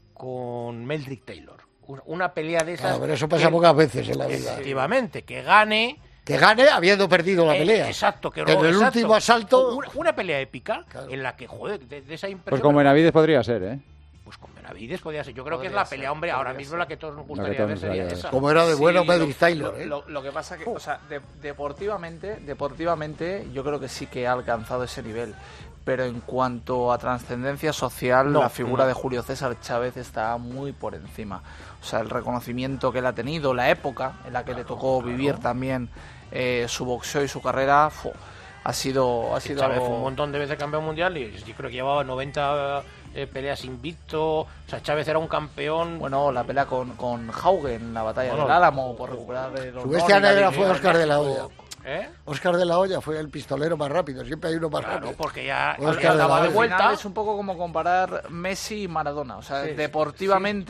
con Meldrick Taylor. Un- Una pelea de esas. Claro, pero eso pasa que- pocas veces en la vida. Efectivamente, que gane. Que gane habiendo perdido la eh, pelea. exacto, que En luego- el exacto. último asalto. Una, una pelea épica en la que, joder, de, de esa impresión. Pues con Benavides podría ser, ¿eh? Pues con Benavides podría ser. Yo creo que es Podría la ser, pelea, hombre, ahora podría mismo ser. la que todos nos que gustaría todos ver nos sería gustaría esa. Como era de Sí, bueno lo- Medrick Taylor, lo, ¿eh? lo- lo que pasa que, o sea, de- deportivamente, deportivamente, yo creo que sí que ha alcanzado ese nivel. Pero en cuanto a trascendencia social, No, la figura no. de Julio César Chávez está muy por encima. O sea, el reconocimiento que él ha tenido, la época en la que le tocó vivir también eh, su boxeo y su carrera, fu, ha sido, ha Sí, sido Chávez algo... fue un montón de veces campeón mundial y yo creo que llevaba noventa eh, peleas invicto. O sea, Chávez era un campeón. Bueno, la pelea con, con Haugen en la batalla Bueno, del Álamo por recuperar el Su honor bestia y la negra dignidad fue de Oscar de la México. Hoya. ¿Eh? Oscar de la Hoya fue el pistolero más rápido. Siempre hay uno más Claro, rápido. porque ya Oscar ya de la daba de Hoya. vuelta. Al final es un poco como comparar Messi y Maradona. O sea, Sí, deportivamente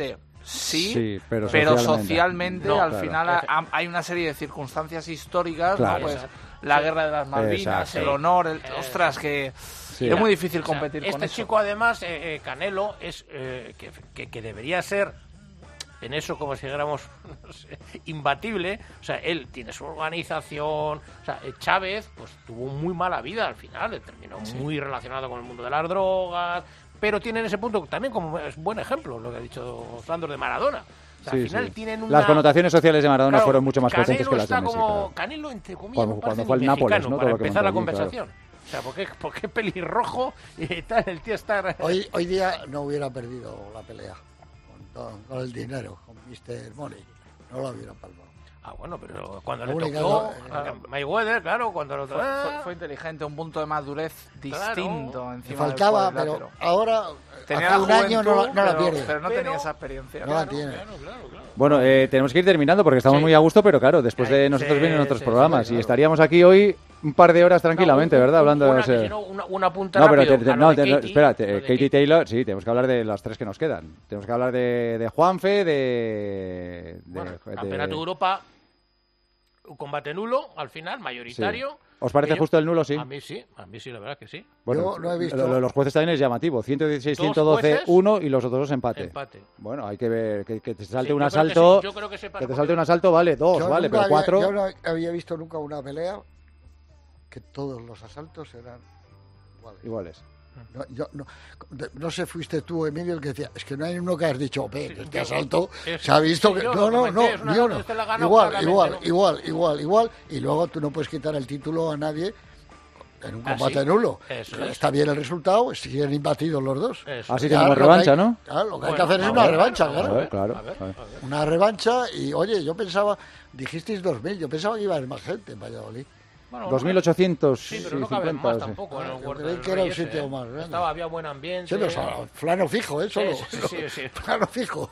Sí, Sí, pero pero, socialmente. socialmente, No, al claro. final ha- hay una serie de circunstancias históricas, Claro. ¿no? Pues Exacto. la Sí. guerra de las Malvinas, Exacto. el honor, el, ostras, que Sí. es muy difícil O sea, competir este con eso. chico además, eh, eh, Canelo, es eh, que, que, que debería ser en eso como si dijéramos no sé, imbatible. O sea, él tiene su organización. O sea, eh, Chávez pues tuvo muy mala vida al final, eh, terminó Sí. muy relacionado con el mundo de las drogas, pero tiene en ese punto también como es buen ejemplo lo que ha dicho Sandro de Maradona. O sea, Sí, al final sí. tienen una... Las connotaciones sociales de Maradona Claro, fueron mucho más Canelo potentes que las de está Messi. como, claro. Canelo, entre comillas, Cuando- no cuando parece fue ni el Nápoles, mexicano ¿no? para Todo lo que empezar la montó allí, claro. conversación. O sea, porque, porque es pelirrojo y tal, el tío está... Hoy, hoy día no hubiera perdido la pelea con, todo- con el dinero, con mister Money. No lo hubiera palmado. Ah, bueno, pero cuando La le única- tocó la- a Mayweather, claro, cuando lo Fue, fue- fue inteligente, un punto de madurez distinto Claro. encima Le faltaba, del pero cuadrilátero. ahora, Tenía hace la un año no, juventud, la- no la pero- pierde. Pero no Pero- tenía esa experiencia. No la tiene. Bueno, eh, tenemos que ir terminando porque estamos Sí. muy a gusto, pero claro, después de nosotros sí, vienen otros sí, programas sí, y claro. estaríamos aquí hoy un par de horas tranquilamente, No, un- ¿verdad? un- Hablando una, no sé. que si no, una, una punta No, pero rápido te- te- a lo no, de te- no, Katie, espérate, lo de Katie Katie. Taylor, sí, tenemos que hablar de las tres que nos quedan. Tenemos que hablar de, de Juanfe, de... de- Bueno, de- Campeonato de Europa, un combate nulo, al final, mayoritario. Sí. ¿Os parece Que yo- justo el nulo, sí? A mí sí, a mí sí, la verdad que sí. Bueno, Yo no he visto- lo- lo de los jueces también es llamativo. ciento dieciséis, Dos ciento doce, jueces, uno y los otros dos empate. Empate. Bueno, hay que ver que, que te salte Sí, un yo creo que asalto. sí, yo creo que se pasa que te por salte el- un asalto, vale, dos, Yo vale, nunca pero había- cuatro. Yo no había visto nunca una pelea que todos los asaltos eran iguales. Iguales. No, yo, no, de- no sé, fuiste tú, Emilio, el que decía, es que no hay uno que has dicho, ve, Sí, este yo- asalto es- se ha visto sí, que... yo No, lo no, comenté, es no, una ni nota, uno. usted la ganó Igual, claramente, igual, ¿no? igual, igual, igual. Y luego tú no puedes quitar el título a nadie en un Ah, combate sí, nulo. eso es. Está bien el resultado, siguen imbatidos los dos. Eso Así es. Ya, tenemos lo que revancha, hay- ¿no? Claro, lo que hay que Bueno, hacer es a una ver, revancha, a ver, claro. A ver, claro. A ver, a ver. a ver. Una revancha y, oye, yo pensaba, dijisteis dos mil, yo pensaba que iba a haber más gente en Valladolid. Bueno, dos mil ochocientos Sí, pero no caben más sí. tampoco en el Yo Huerta creí del que era un Rey ese, sitio ¿eh? más grande. Estaba, había buen ambiente. Sí, no, o sea, plano fijo, ¿eh? Solo. Sí, sí, sí, sí. Plano fijo.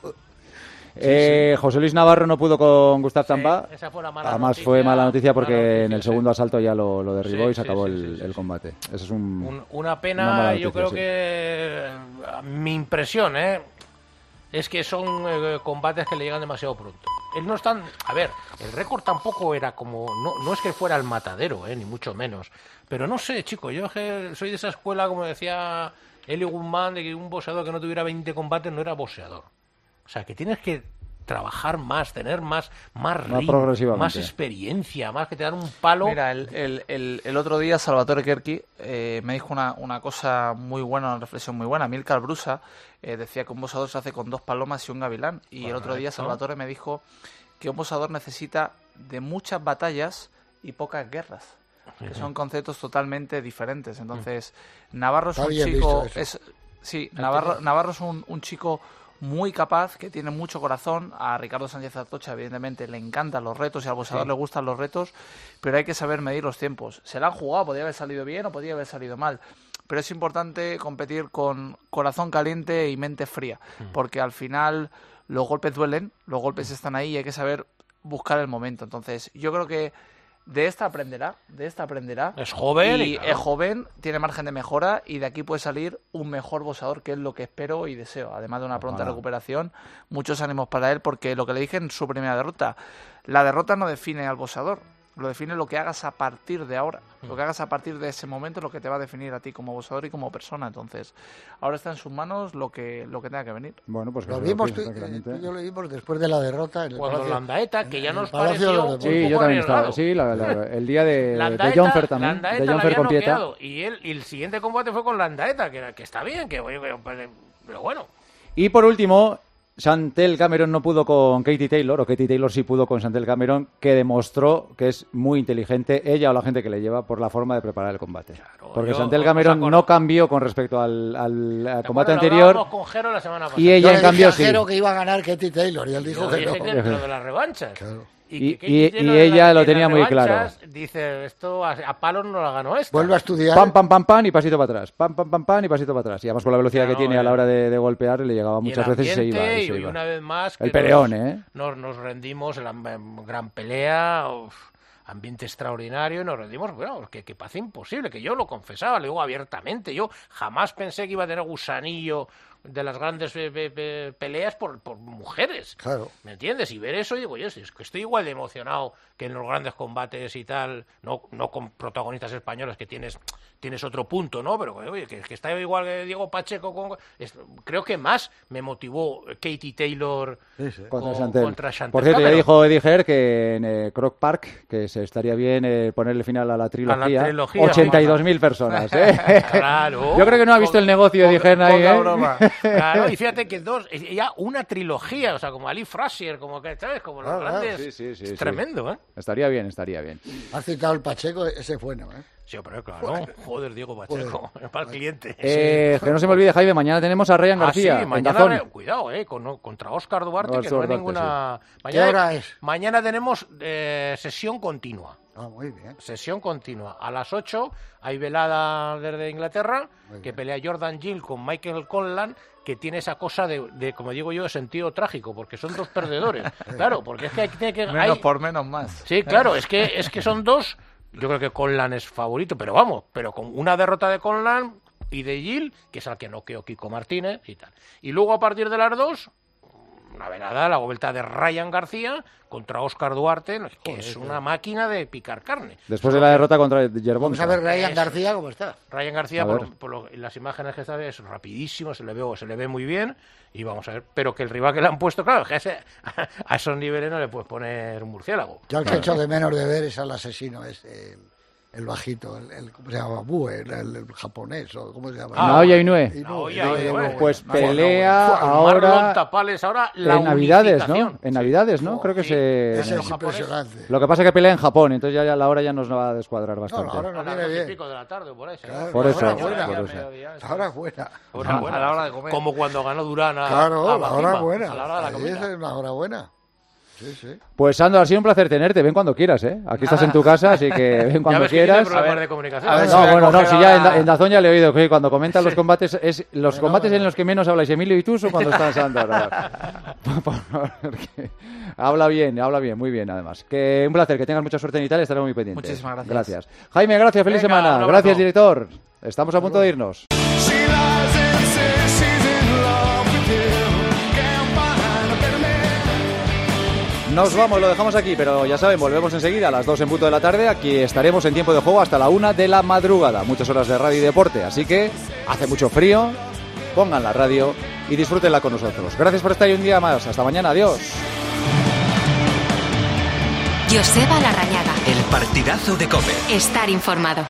Eh, José Luis Navarro no pudo con Gustav Tamba. esa fue la mala Además noticia, fue mala noticia porque mala noticia, en el sí. segundo asalto ya lo, lo derribó Sí, y se sí, acabó sí, el, sí, sí, el sí. combate. Eso es un, Un- una pena, una mala yo noticia, creo sí. que a mi impresión, ¿eh? Es que son eh, combates que le llegan demasiado pronto. Él no es tan... A ver, el récord tampoco era como... No, no es que fuera el matadero, ¿eh? Ni mucho menos. Pero no sé, chico, yo es que soy de esa escuela, como decía Eli Guzmán, de que un boxeador que no tuviera veinte combates no era boxeador. O sea, que tienes que trabajar más, tener más, más Más ring, progresivamente. más experiencia, más que te dan un palo. Mira, el, el, el, el otro día Salvatore Kerki eh, me dijo una, una cosa muy buena, una reflexión muy buena. Milcar Brusa eh, decía que un boxeador se hace con dos palomas y un gavilán. Y el otro día Correcto. Salvatore me dijo que un boxeador necesita de muchas batallas y pocas guerras. Que son conceptos totalmente diferentes. Entonces, Navarro es Está un bien chico... visto eso. Es, sí, Navarro, Navarro es un, un chico muy capaz, que tiene mucho corazón. A Ricardo Sánchez Atocha, evidentemente, le encantan los retos y al boxeador Sí. le gustan los retos, pero hay que saber medir los tiempos. Se la han jugado, podría haber salido bien o podría haber salido mal, pero es importante competir con corazón caliente y mente fría, porque al final los golpes duelen, los golpes están ahí y hay que saber buscar el momento. Entonces, yo creo que de esta aprenderá, de esta aprenderá. Es joven y y claro. es joven, tiene margen de mejora y de aquí puede salir un mejor boxeador, que es lo que espero y deseo. Además de una pronta Ojalá. recuperación, muchos ánimos para él, porque lo que le dije en su primera derrota, la derrota no define al boxeador, lo define lo que hagas a partir de ahora. Lo que hagas a partir de ese momento es lo que te va a definir a ti como boxeador y como persona. Entonces, ahora está en sus manos lo que lo que tenga que venir. Bueno, pues que Lo se vimos, piense tú, tranquilamente. tú y yo lo vimos después de la derrota en el Cuando Palacio- Landaeta, que ya en nos el Palacio de pareció los un Sí, Deportes. yo poco también estaba. arriesgado. Sí, la- la- el día de, Landaeta- de John Fer también. Landaeta De la John Fer había con Pieta. noqueado, y, él, y el siguiente combate fue con Landaeta, que, era- que está bien, que, oye, que- pero bueno. Y por último, Chantel Cameron no pudo con Katie Taylor, o Katie Taylor sí pudo con Chantel Cameron, que demostró que es muy inteligente, ella o la gente que le lleva, por la forma de preparar el combate. Porque yo- Chantel os Cameron acuerdo- no cambió con respecto al, al- al combate Bueno, lo anterior. hablábamos con Jero la semana pasada. Y ella, Yo en le cambio, dije a sí. Jero que iba a ganar Katie Taylor y él dijo Yo que dije no. que dentro de las revanchas. Y, que y- Katie y Taylor en ella la- lo en tenía las muy claro. revanchas Dice, esto a, a palos no la ganó esta. Vuelve a estudiar. Pam, pam, pam, pam y pasito para atrás. Pam, pam, pam, pam y pasito para atrás. Y además con la velocidad Claro, que tiene a la eh. hora de, de golpear le llegaba Y muchas el veces y se iba. ambiente, y se y iba. una vez más que El peleón, nos, ¿eh? Nos, nos rendimos en la em, gran pelea, uf, ambiente extraordinario, y nos rendimos, bueno, que, que parece imposible, que yo lo confesaba, lo digo abiertamente, yo jamás pensé que iba a tener gusanillo de las grandes eh, pe, pe, peleas por, por mujeres. Claro. ¿Me entiendes? Y ver eso, digo, oye, es que estoy igual de emocionado que en los grandes combates y tal, no, no con protagonistas españoles, que tienes, tienes otro punto, ¿no? Pero, oye, que, que está igual que Diego Pacheco. Con, es, creo que más me motivó Katie Taylor sí, sí. Con, contra Chantel. Contra Chantel. Por cierto, Cameron. ya dijo Eddie Hearn que en eh, Croc Park, que se estaría bien eh, ponerle final a la trilogía. A la trilogía ochenta y dos mil personas, ¿eh? Claro. Yo creo que no ha visto el negocio de Eddie Hearn ahí, ¿eh? Broma. Claro, y fíjate que dos, ya una trilogía, o sea, como Ali Frazier, como que, ¿sabes? Como los Ah, grandes. Sí, sí, sí, es sí. tremendo, ¿eh? Estaría bien, estaría bien. Has citado el Pacheco, ese es bueno, ¿eh? Sí, pero claro. Joder, Diego Pacheco, para el cliente. Eh, Sí. Que no se me olvide, Jaime, mañana tenemos a Ryan Ah, García. sí, en mañana, Dazón. re- cuidado, eh, con, contra Óscar Duarte, No, que no hay Duarte, ninguna... ¿Qué Mañana, hora es? Mañana tenemos eh, sesión continua. Ah, muy bien. Sesión continua. A las ocho hay velada desde Inglaterra, Muy que bien. pelea Jordan Gill con Michael Conlan, que tiene esa cosa de, de, como digo yo, de sentido trágico, porque son dos perdedores. Claro, porque es que hay que... que Menos hay- por menos más. Sí, claro, es que, es que son dos. Yo creo que Conlan es favorito, pero vamos, pero con una derrota de Conlan y de Gil, que es al que noqueó Kiko Martínez y tal. Y luego a partir de las dos, una velada, la vuelta de Ryan García contra Óscar Duarte, que Joder, es claro. una máquina de picar carne. Después de la derrota contra Yerbonta. Vamos a ver Ryan Es- García cómo está. Ryan García, A por, ver. lo- por lo- en las imágenes que está, es rapidísimo, se le, ve, se le ve muy bien, y vamos a ver. Pero que el rival que le han puesto, claro, es que a, ese- a esos niveles no le puedes poner un murciélago. Yo al que echo de menos de ver es al asesino, es el, el bajito, el, el- ¿cómo se llama? Bue, el, el- el japonés, o ¿cómo se llama? Naoya Inoue. Naoya Inoue, Inoue. Inoue. Pues Naoya pelea Inoue. ahora Marlon Tapales, ahora la en Navidades, unificación. ¿no? En Navidades, ¿no? Creo que Sí. se... Ese es japonés. impresionante. Lo que pasa es que pelea en Japón, entonces ya, ya la hora ya nos va a descuadrar bastante. ahora A no las viene dos y bien. pico de la tarde, por ahí. Claro, Por eso, ahora por buena. eso. Ahora es buena. Hora buena. A la hora de comer. Como cuando ganó Durán a, Claro, a la Bajima, hora buena. a la hora de la Ahí comida. es una hora buena. Sí, sí. Pues Sandro, ha sido un placer tenerte. Ven cuando quieras, ¿eh? Aquí estás en tu casa, así que ven Ya cuando ves que tiene quieras. problemas de comunicación. a ver si No, me bueno, no, coge si ya en, la- Da- en Dazón ya le he oído que cuando comentan los combates, es los combates en los que menos habláis Emilio y tú son cuando están Sandro. Por favor, que habla bien, habla bien, muy bien además. Que un placer, que tengas mucha suerte en Italia, estaremos muy pendientes. Muchísimas gracias. Gracias. Jaime, gracias, feliz Venga, un semana. abrazo. Gracias, director. Estamos a punto de irnos. Nos vamos, lo dejamos aquí, pero ya saben, volvemos enseguida a las dos en punto de la tarde. Aquí estaremos en tiempo de juego hasta la una de la madrugada. Muchas horas de radio y deporte, así que hace mucho frío, pongan la radio y disfrútenla con nosotros. Gracias por estar ahí un día más. Hasta mañana, adiós. Joseba Larrañaga. El partidazo de COPE. Estar informado.